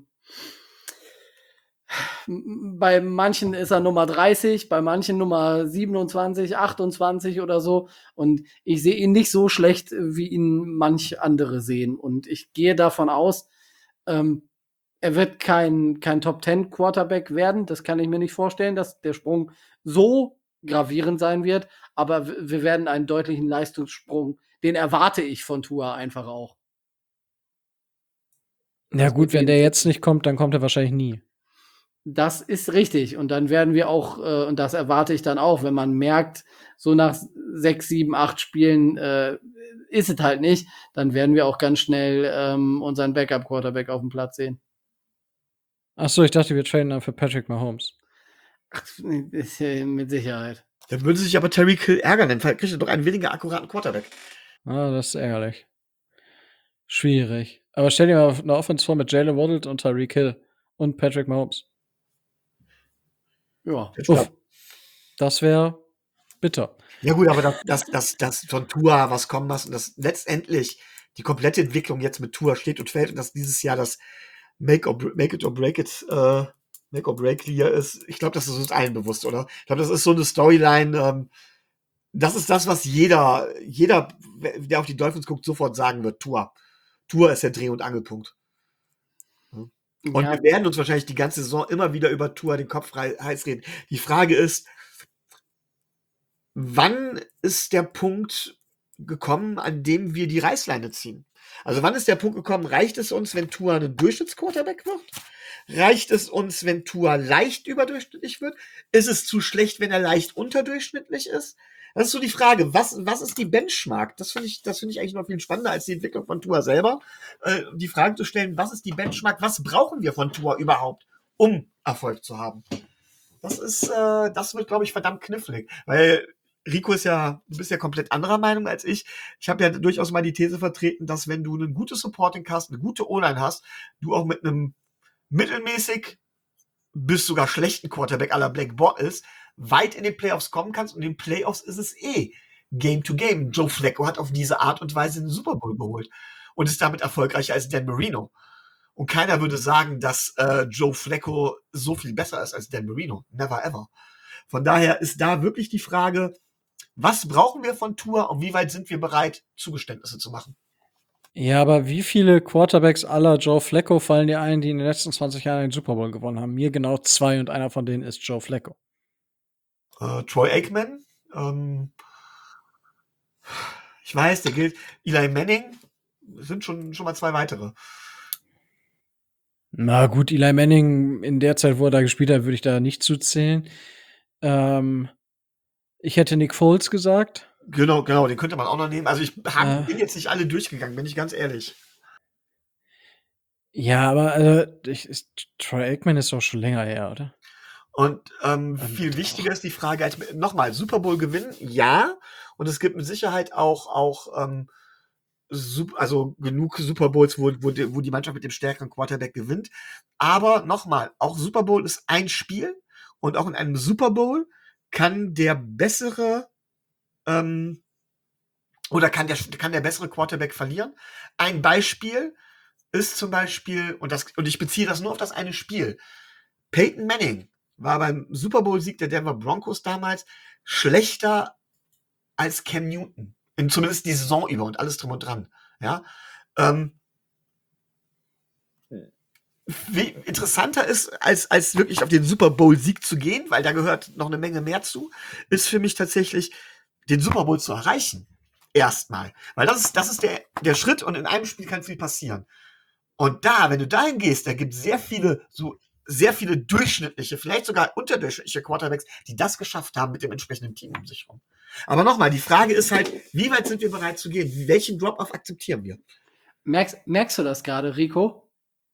S3: bei manchen ist er Nummer 30, bei manchen Nummer 27, 28 oder so. Und ich sehe ihn nicht so schlecht, wie ihn manch andere sehen. Und ich gehe davon aus, er wird kein Top-10 Quarterback werden. Das kann ich mir nicht vorstellen, dass der Sprung so gravierend sein wird. Aber wir werden einen deutlichen Leistungssprung, den erwarte ich von Tua einfach auch.
S2: Ja gut, wenn der jetzt nicht kommt, dann kommt er wahrscheinlich nie.
S3: Das ist richtig. Und dann werden wir auch, und das erwarte ich dann auch, wenn man merkt, so nach 6, 7, 8 Spielen ist es halt nicht, dann werden wir auch ganz schnell unseren Backup-Quarterback auf dem Platz sehen.
S2: Achso, ich dachte, wir traden dann für Patrick Mahomes.
S3: Ach, ist ja mit Sicherheit.
S4: Dann würde sich aber Tyreek Hill ärgern, dann kriegt er doch einen weniger akkuraten Quarterback.
S2: Ah, das ist ärgerlich. Schwierig. Aber stell dir mal eine Offense vor mit Jalen Waddle und Tyreek Hill und Patrick Mahomes.
S3: Ja.
S2: Uff. Das wäre bitter.
S4: Ja gut, aber dass von Tua was kommen muss und dass letztendlich die komplette Entwicklung jetzt mit Tua steht und fällt und dass dieses Jahr das Make it or break it Make or break Year ist, ich glaube, das ist uns allen bewusst, oder? Ich glaube, das ist so eine Storyline, das ist das, was jeder, der auf die Dolphins guckt, sofort sagen wird, Tua. Tua ist der Dreh- und Angelpunkt. Und
S3: Ja.
S4: wir werden uns wahrscheinlich die ganze Saison immer wieder über Tua den Kopf heiß reden. Die Frage ist, wann ist der Punkt gekommen, an dem wir die Reißleine ziehen? Also wann ist der Punkt gekommen, reicht es uns, wenn Tua ein Durchschnittsquarterback wird? Reicht es uns, wenn Tua leicht überdurchschnittlich wird? Ist es zu schlecht, wenn er leicht unterdurchschnittlich ist? Das ist so die Frage, was ist die Benchmark? Das finde ich eigentlich noch viel spannender als die Entwicklung von Tua selber. Die Frage zu stellen, was ist die Benchmark? Was brauchen wir von Tua überhaupt, um Erfolg zu haben? Das wird, glaube ich, verdammt knifflig, weil Rico du bist ja komplett anderer Meinung als ich. Ich habe ja durchaus mal die These vertreten, dass wenn du ein gutes Supporting hast, eine gute O-Line hast, du auch mit einem mittelmäßig bis sogar schlechten Quarterback à la Black Bortles weit in den Playoffs kommen kannst. Und in den Playoffs ist es Game to Game. Joe Flacco hat auf diese Art und Weise einen Super Bowl geholt und ist damit erfolgreicher als Dan Marino. Und keiner würde sagen, dass Joe Flacco so viel besser ist als Dan Marino. Never ever. Von daher ist da wirklich die Frage, was brauchen wir von Tua und wie weit sind wir bereit, Zugeständnisse zu machen?
S2: Ja, aber wie viele Quarterbacks aller Joe Flacco fallen dir ein, die in den letzten 20 Jahren den Super Bowl gewonnen haben? Mir genau 2 und einer von denen ist Joe Flacco.
S4: Troy Aikman, ich weiß, der gilt. Eli Manning, sind schon mal 2 weitere.
S2: Na gut, Eli Manning in der Zeit, wo er da gespielt hat, würde ich da nicht zuzählen. Ich hätte Nick Foles gesagt.
S4: Genau, den könnte man auch noch nehmen. Also ich bin jetzt nicht alle durchgegangen, bin ich ganz ehrlich.
S2: Ja, aber Troy Aikman ist doch schon länger her, oder?
S4: Und viel wichtiger ist die Frage, nochmal, Super Bowl gewinnen, ja. Und es gibt mit Sicherheit auch also genug Super Bowls, wo die Mannschaft mit dem stärkeren Quarterback gewinnt. Aber nochmal, auch Super Bowl ist ein Spiel. Und auch in einem Super Bowl kann der bessere oder kann der bessere Quarterback verlieren. Ein Beispiel ist zum Beispiel, und ich beziehe das nur auf das eine Spiel. Peyton Manning war beim Super Bowl-Sieg der Denver Broncos damals schlechter als Cam Newton. Zumindest die Saison über und alles drum und dran. Ja. Wie interessanter ist, als wirklich auf den Super Bowl-Sieg zu gehen, weil da gehört noch eine Menge mehr zu, ist für mich tatsächlich, den Super Bowl zu erreichen. Erstmal. Weil das ist der Schritt und in einem Spiel kann viel passieren. Und wenn du dahin gehst, da gibt es sehr viele durchschnittliche, vielleicht sogar unterdurchschnittliche Quarterbacks, die das geschafft haben mit dem entsprechenden Team um sich herum. Aber nochmal, die Frage ist halt, wie weit sind wir bereit zu gehen? Welchen Drop-Off akzeptieren wir?
S3: Merkst du das gerade, Rico?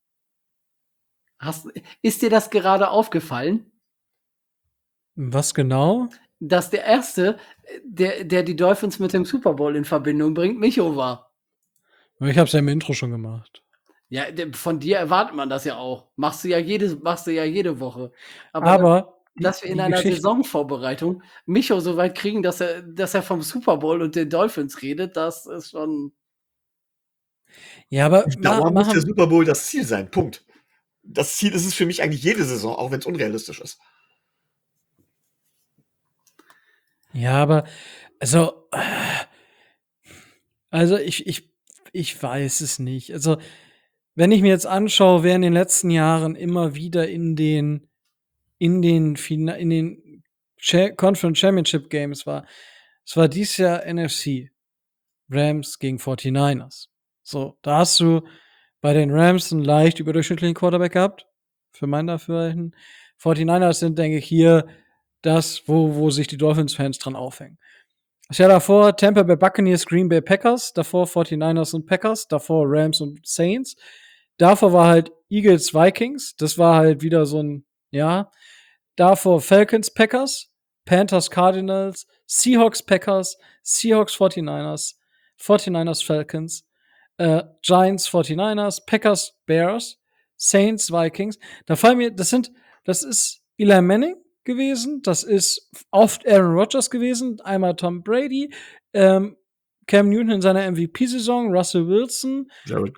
S3: Ist dir das gerade aufgefallen?
S2: Was genau?
S3: Dass der Erste, der die Dolphins mit dem Super Bowl in Verbindung bringt, Micho war.
S2: Ich habe es ja im Intro schon gemacht.
S3: Ja, von dir erwartet man das ja auch. Machst du ja jede Woche.
S2: Aber
S3: dass wir in
S2: die
S3: einer
S2: Geschichte-
S3: Saisonvorbereitung Micho so weit kriegen, dass er vom Super Bowl und den Dolphins redet, das ist schon.
S2: Ja, aber
S4: Dauer muss der Super Bowl das Ziel sein. Punkt. Das Ziel ist es für mich eigentlich jede Saison, auch wenn es unrealistisch ist.
S2: Ja, aber also ich weiß es nicht. Also, wenn ich mir jetzt anschaue, wer in den letzten Jahren immer wieder in den Conference Championship Games war, es war dieses Jahr NFC. Rams gegen 49ers. So, da hast du bei den Rams einen leicht überdurchschnittlichen Quarterback gehabt. für mein Dafürhalten. 49ers sind, denke ich, hier das, wo sich die Dolphins-Fans dran aufhängen. Das Jahr davor Tampa Bay Buccaneers, Green Bay Packers, davor 49ers und Packers, davor Rams und Saints. Davor war halt Eagles Vikings, das war halt wieder so ein, ja. Davor Falcons Packers, Panthers Cardinals, Seahawks Packers, Seahawks 49ers, 49ers Falcons, Giants 49ers, Packers Bears, Saints Vikings. Das ist Eli Manning gewesen, das ist oft Aaron Rodgers gewesen, einmal Tom Brady, Cam Newton in seiner MVP-Saison, Russell Wilson,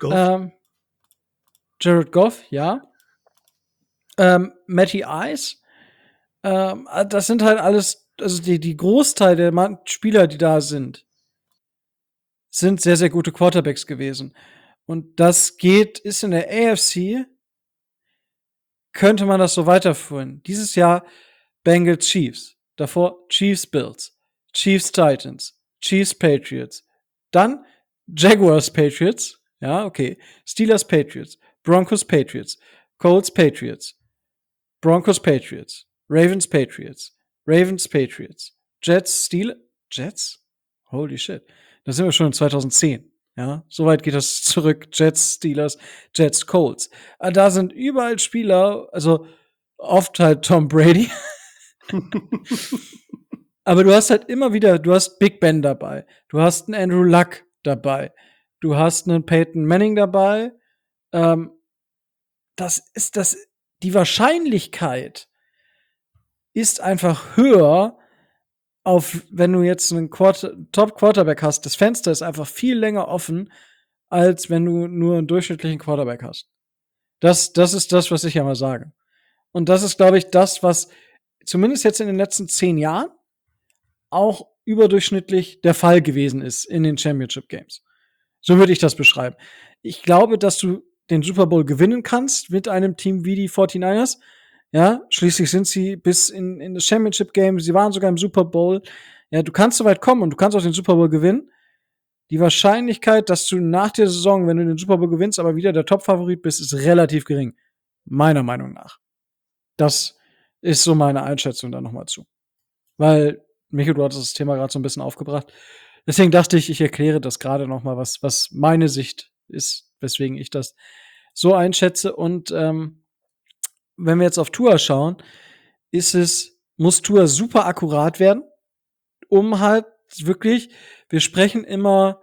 S2: Jared Goff, ja. Matty Ice. Das sind halt alles, also die Großteil der Spieler, die da sind sehr, sehr gute Quarterbacks gewesen. Und ist in der AFC, könnte man das so weiterführen. Dieses Jahr Bengals Chiefs, davor Chiefs Bills, Chiefs Titans, Chiefs Patriots, dann Jaguars Patriots, ja, okay, Steelers Patriots, Broncos Patriots, Colts Patriots, Broncos Patriots, Ravens Patriots, Jets Jets? Holy shit. Da sind wir schon in 2010. Ja, soweit geht das zurück. Jets, Steelers, Jets, Colts. Da sind überall Spieler, also oft halt Tom Brady. Aber du hast halt immer wieder, du hast Big Ben dabei. Du hast einen Andrew Luck dabei. Du hast einen Peyton Manning dabei. Die Wahrscheinlichkeit ist einfach höher, wenn du jetzt einen Top-Quarterback hast. Das Fenster ist einfach viel länger offen, als wenn du nur einen durchschnittlichen Quarterback hast. Das ist das, was ich ja mal sage. Und das ist, glaube ich, das, was zumindest jetzt in den letzten 10 Jahren auch überdurchschnittlich der Fall gewesen ist in den Championship Games. So würde ich das beschreiben. Ich glaube, dass du den Super Bowl gewinnen kannst mit einem Team wie die 49ers. Ja, schließlich sind sie bis in das Championship Game, sie waren sogar im Super Bowl. Ja, du kannst so weit kommen und du kannst auch den Super Bowl gewinnen. Die Wahrscheinlichkeit, dass du nach der Saison, wenn du den Super Bowl gewinnst, aber wieder der Top-Favorit bist, ist relativ gering. Meiner Meinung nach. Das ist so meine Einschätzung da nochmal zu. Weil, Michael, du hattest das Thema gerade so ein bisschen aufgebracht. Deswegen dachte ich erkläre das gerade nochmal, was meine Sicht ist, weswegen ich das so einschätze. Und wenn wir jetzt auf Tua schauen, muss Tua super akkurat werden, um halt wirklich, wir sprechen immer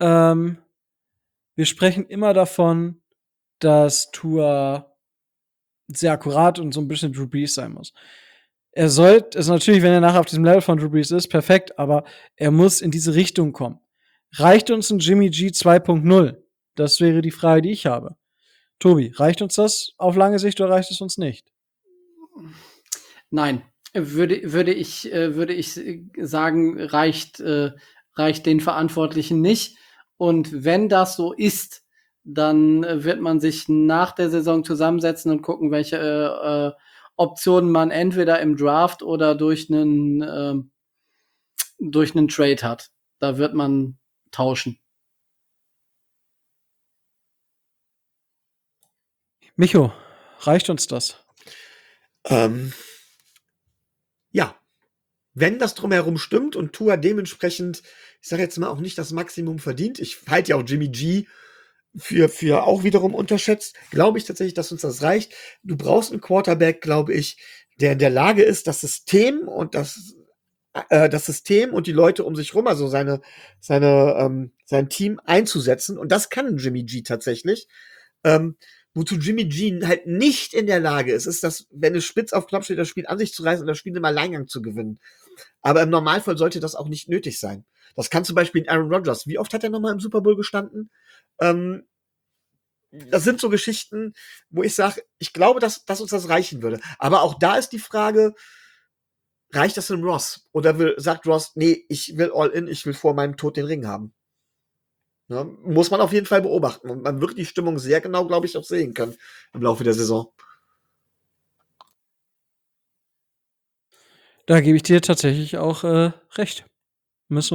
S2: davon, dass Tua sehr akkurat und so ein bisschen Drew Brees sein muss. Also natürlich, wenn er nachher auf diesem Level von Drew Brees ist, perfekt, aber er muss in diese Richtung kommen. Reicht uns ein Jimmy G 2.0? Das wäre die Frage, die ich habe. Tobi, reicht uns das auf lange Sicht oder reicht es uns nicht?
S3: Nein, würde ich sagen, reicht den Verantwortlichen nicht. Und wenn das so ist, dann wird man sich nach der Saison zusammensetzen und gucken, welche Optionen man entweder im Draft oder durch einen Trade hat. Da wird man tauschen.
S2: Micho, reicht uns das?
S4: Ja. Wenn das drumherum stimmt und Tua dementsprechend, ich sage jetzt mal, auch nicht das Maximum verdient, ich halte ja auch Jimmy G für auch wiederum unterschätzt, glaube ich tatsächlich, dass uns das reicht. Du brauchst einen Quarterback, glaube ich, der in der Lage ist, das System und die Leute um sich rum, also sein Team einzusetzen. Und das kann Jimmy G tatsächlich. Wozu Jimmy G halt nicht in der Lage ist, dass, wenn es spitz auf Knopf steht, das Spiel an sich zu reißen und das Spiel im Alleingang zu gewinnen. Aber im Normalfall sollte das auch nicht nötig sein. Das kann zum Beispiel Aaron Rodgers. Wie oft hat er nochmal im Super Bowl gestanden? Das sind so Geschichten, wo ich sage, ich glaube, dass uns das reichen würde. Aber auch da ist die Frage, reicht das in Ross? Oder sagt Ross, nee, ich will all in, ich will vor meinem Tod den Ring haben? Ja, muss man auf jeden Fall beobachten. Und man wird die Stimmung sehr genau, glaube ich, auch sehen können im Laufe der Saison.
S2: Da gebe ich dir tatsächlich auch recht.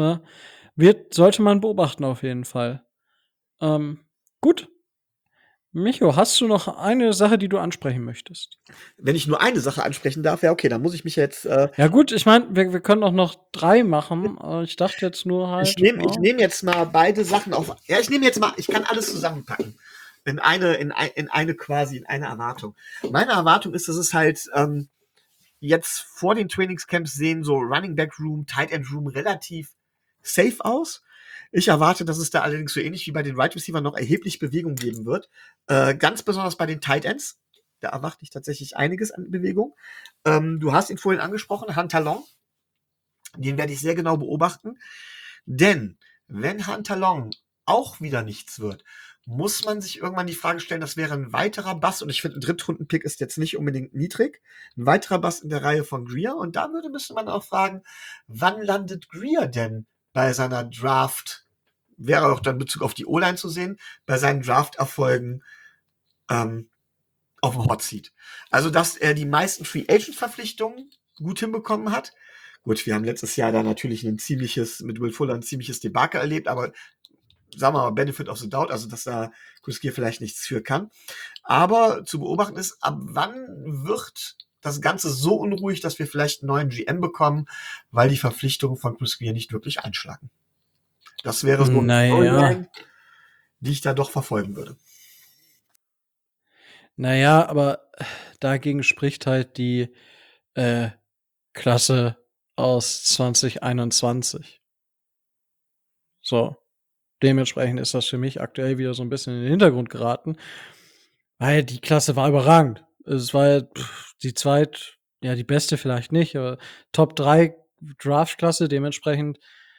S2: Sollte man beobachten auf jeden Fall. Gut. Micho, hast du noch eine Sache, die du ansprechen möchtest?
S4: Wenn ich nur eine Sache ansprechen darf, ja, okay, dann muss ich mich jetzt,
S2: Ja gut, ich meine, wir können auch noch 3 machen. Ich dachte jetzt nur
S4: ich
S2: halt,
S4: nehm jetzt mal beide Sachen auf. Ja, ich nehme jetzt mal, ich kann alles zusammenpacken. In eine Erwartung. Meine Erwartung ist, dass es halt jetzt vor den Trainingscamps sehen so Running Back Room, Tight End Room relativ safe aus. Ich erwarte, dass es da allerdings so ähnlich wie bei den Wide Receiver noch erheblich Bewegung geben wird. Ganz besonders bei den Tight Ends. Da erwarte ich tatsächlich einiges an Bewegung. Du hast ihn vorhin angesprochen, Hunter Long. Den werde ich sehr genau beobachten. Denn wenn Hunter Long auch wieder nichts wird, muss man sich irgendwann die Frage stellen, das wäre ein weiterer Bass, und ich finde, ein Drittrunden-Pick ist jetzt nicht unbedingt niedrig, ein weiterer Bass in der Reihe von Greer, und da müsste man auch fragen, wann landet Greer denn bei seiner Draft, wäre auch dann in Bezug auf die O-Line zu sehen, bei seinen Draft-Erfolgen auf dem Hot Seat. Also, dass er die meisten Free-Agent-Verpflichtungen gut hinbekommen hat. Gut, wir haben letztes Jahr da natürlich mit Will Fuller ein ziemliches Debakel erlebt, aber sagen wir mal, Benefit of the Doubt, also dass da Chris Gear vielleicht nichts für kann. Aber zu beobachten ist, ab wann wird das Ganze so unruhig, dass wir vielleicht einen neuen GM bekommen, weil die Verpflichtungen von Chris Gear nicht wirklich einschlagen. Das wäre so eine Storyline, die ich da doch verfolgen würde.
S2: naja, aber dagegen spricht halt die Klasse aus 2021. So. Dementsprechend ist das für mich aktuell wieder so ein bisschen in den Hintergrund geraten, weil die Klasse war überragend. Es war die beste vielleicht nicht, aber Top 3 Draft-Klasse. Dementsprechend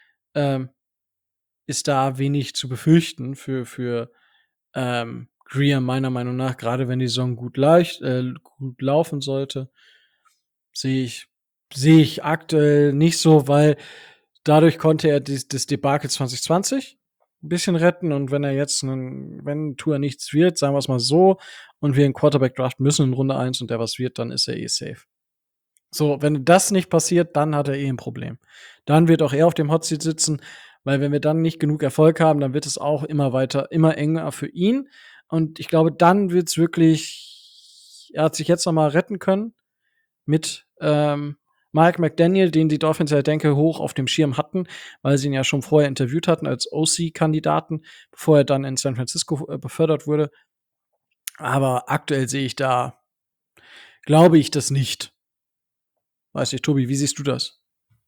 S2: ist da wenig zu befürchten für Greer meiner Meinung nach, gerade wenn die Saison gut laufen sollte, sehe ich aktuell nicht so, weil dadurch konnte er das Debakel 2020 ein bisschen retten, und wenn Tour nichts wird, sagen wir es mal so, und wir einen Quarterback draften müssen in Runde 1 und der was wird, dann ist er safe. So, wenn das nicht passiert, dann hat er ein Problem. Dann wird auch er auf dem Hot Seat sitzen, weil wenn wir dann nicht genug Erfolg haben, dann wird es auch immer enger für ihn. Und ich glaube, dann wird's wirklich, er hat sich jetzt noch mal retten können mit Mike McDaniel, den die Dolphins ja, denke, hoch auf dem Schirm hatten, weil sie ihn ja schon vorher interviewt hatten als OC-Kandidaten, bevor er dann in San Francisco befördert wurde. Aber aktuell glaube ich das nicht. Weiß nicht, Tobi, wie siehst du das?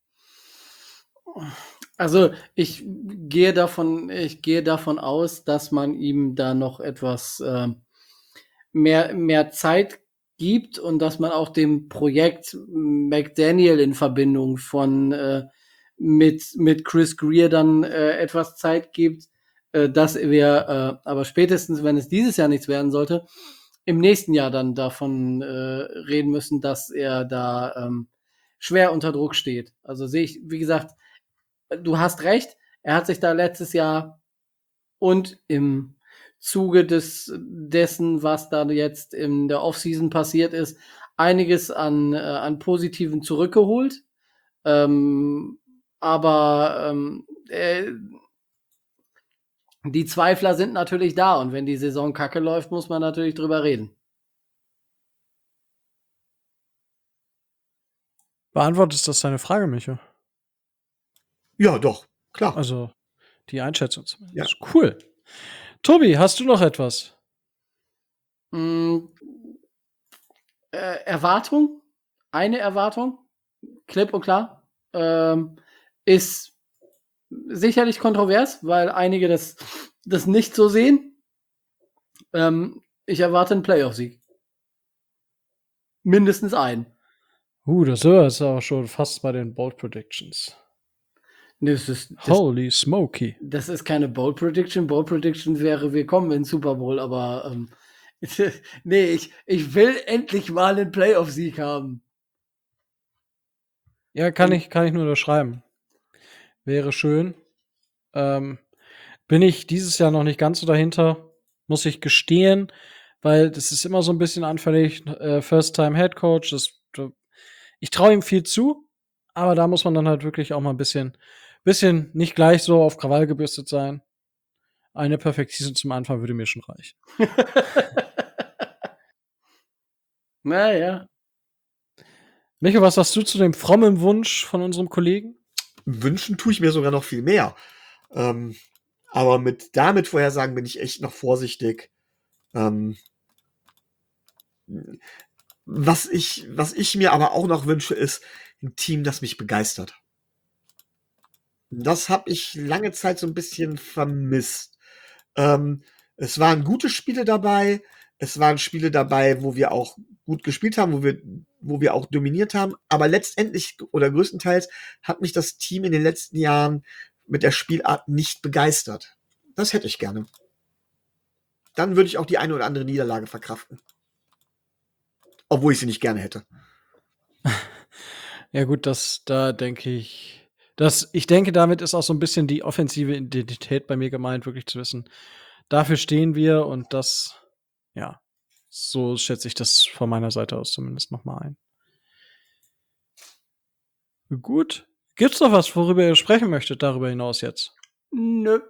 S3: Also ich gehe davon aus, dass man ihm da noch etwas mehr Zeit gibt und dass man auch dem Projekt McDaniel in Verbindung mit Chris Greer dann etwas Zeit gibt, dass wir aber spätestens, wenn es dieses Jahr nichts werden sollte, im nächsten Jahr dann davon reden müssen, dass er da schwer unter Druck steht. Also sehe ich, wie gesagt, du hast recht, er hat sich da letztes Jahr und im Zuge dessen, was da jetzt in der Offseason passiert ist, einiges an Positiven zurückgeholt. Aber die Zweifler sind natürlich da, und wenn die Saison kacke läuft, muss man natürlich drüber reden.
S2: Beantwortest das deine Frage, Micho?
S4: Ja, doch, klar.
S2: Also die Einschätzung zumindest.
S4: Ja.
S2: Cool. Tobi, hast du noch etwas?
S3: Erwartung, eine Erwartung, klipp und klar, ist sicherlich kontrovers, weil einige das nicht so sehen. Ich erwarte einen Playoff-Sieg. Mindestens einen.
S2: Das ist auch schon fast bei den Bold Predictions. Holy smoky.
S3: Das ist keine Bold Prediction. Bold Prediction wäre, wir kommen in den Super Bowl, aber nee, ich will endlich mal einen Playoff-Sieg haben.
S2: Ja, kann ich nur unterschreiben. Wäre schön. Bin ich dieses Jahr noch nicht ganz so dahinter, muss ich gestehen, weil das ist immer so ein bisschen anfällig. First-Time-Head-Coach, ich traue ihm viel zu, aber da muss man dann halt wirklich auch mal ein bisschen nicht gleich so auf Krawall gebürstet sein. eine Perfect Season zum Anfang würde mir schon reichen.
S3: Naja.
S2: Michael, was sagst du zu dem frommen Wunsch von unserem Kollegen?
S4: Wünschen tue ich mir sogar noch viel mehr. Aber damit Vorhersagen bin ich echt noch vorsichtig. Was ich mir aber auch noch wünsche, ist ein Team, das mich begeistert. Das habe ich lange Zeit so ein bisschen vermisst. Es waren gute Spiele dabei. Es waren Spiele dabei, wo wir auch gut gespielt haben, wo wir auch dominiert haben. Aber letztendlich oder größtenteils hat mich das Team in den letzten Jahren mit der Spielart nicht begeistert. Das hätte ich gerne. Dann würde ich auch die eine oder andere Niederlage verkraften. Obwohl ich sie nicht gerne hätte.
S2: Ja gut, da denke ich, ich denke, damit ist auch so ein bisschen die offensive Identität bei mir gemeint, wirklich zu wissen, dafür stehen wir und das, ja, so schätze ich das von meiner Seite aus zumindest noch mal ein. Gut. Gibt's noch was, worüber ihr sprechen möchtet, darüber hinaus jetzt?
S3: Nö.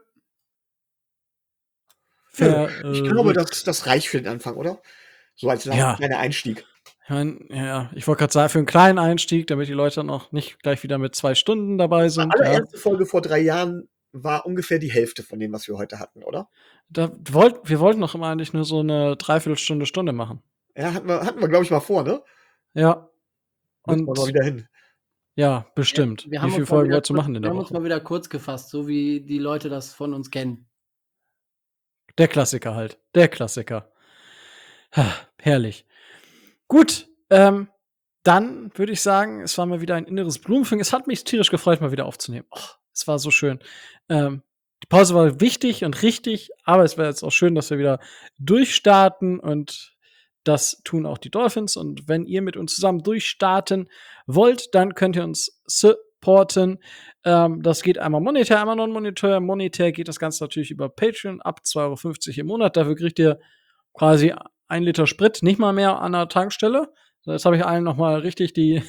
S4: Ich glaube, das reicht für den Anfang, oder? So als
S2: Ja.
S4: kleiner Einstieg.
S2: Ich wollte gerade sagen, für einen kleinen Einstieg, damit die Leute dann auch nicht gleich wieder mit 2 Stunden dabei
S4: Die
S2: sind.
S4: allererste Folge vor 3 Jahren war ungefähr die Hälfte von dem, was wir heute hatten, oder?
S2: Wir wollten doch immer eigentlich nur so eine Dreiviertelstunde machen.
S4: Ja, hatten wir glaube ich, mal vor, ne?
S2: Ja.
S4: Müssen wir mal wieder hin.
S2: Ja, bestimmt.
S3: Wir
S2: Wie
S3: haben
S2: viele
S3: uns mal
S2: Folgen
S3: wieder
S2: wolltest du machen in
S3: Wir
S2: der
S3: haben uns
S2: Woche?
S3: mal wieder kurz gefasst, so wie die Leute das von uns kennen.
S2: Der Klassiker halt. Der Klassiker. Herrlich. Gut, dann würde ich sagen, es war mal wieder ein inneres Blumenpflücken. Es hat mich tierisch gefreut, mal wieder aufzunehmen. Es war so schön. Die Pause war wichtig und richtig, aber es war jetzt auch schön, dass wir wieder durchstarten und das tun auch die Dolphins. Und wenn ihr mit uns zusammen durchstarten wollt, dann könnt ihr uns supporten. Das geht einmal monetär, einmal non-monetär. Monetär geht das Ganze natürlich über Patreon ab 2,50 € im Monat. Dafür kriegt ihr quasi 1 Liter Sprit, nicht mal mehr an der Tankstelle. Jetzt habe ich allen noch mal richtig die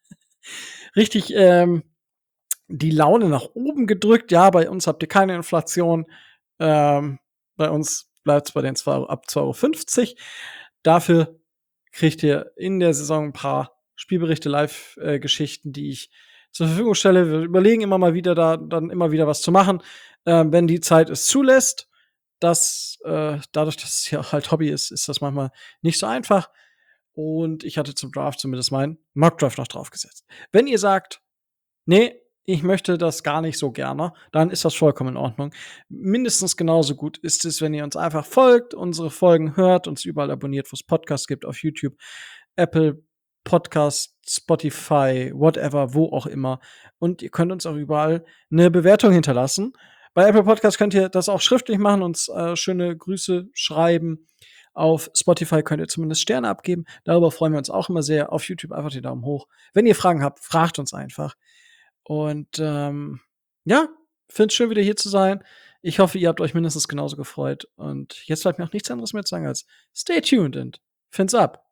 S2: Laune nach oben gedrückt. Ja, bei uns habt ihr keine Inflation. Bei uns bleibt es bei den ab 2,50 €. Dafür kriegt ihr in der Saison ein paar Spielberichte, Live-Geschichten, die ich zur Verfügung stelle. Wir überlegen immer mal wieder, dann immer wieder was zu machen, wenn die Zeit es zulässt. Dadurch, dass es ja halt Hobby ist, ist das manchmal nicht so einfach. Und ich hatte zum Draft zumindest meinen Mock-Draft noch draufgesetzt. Wenn ihr sagt, nee, ich möchte das gar nicht so gerne, dann ist das vollkommen in Ordnung. Mindestens genauso gut ist es, wenn ihr uns einfach folgt, unsere Folgen hört, uns überall abonniert, wo es Podcasts gibt, auf YouTube, Apple Podcast, Spotify, whatever, wo auch immer. Und ihr könnt uns auch überall eine Bewertung hinterlassen. Bei Apple Podcast könnt ihr das auch schriftlich machen, uns schöne Grüße schreiben. Auf Spotify könnt ihr zumindest Sterne abgeben. Darüber freuen wir uns auch immer sehr. Auf YouTube einfach den Daumen hoch. Wenn ihr Fragen habt, fragt uns einfach. Und ja, finde es schön, wieder hier zu sein. Ich hoffe, ihr habt euch mindestens genauso gefreut. Und jetzt bleibt mir auch nichts anderes mehr zu sagen als stay tuned und fins up.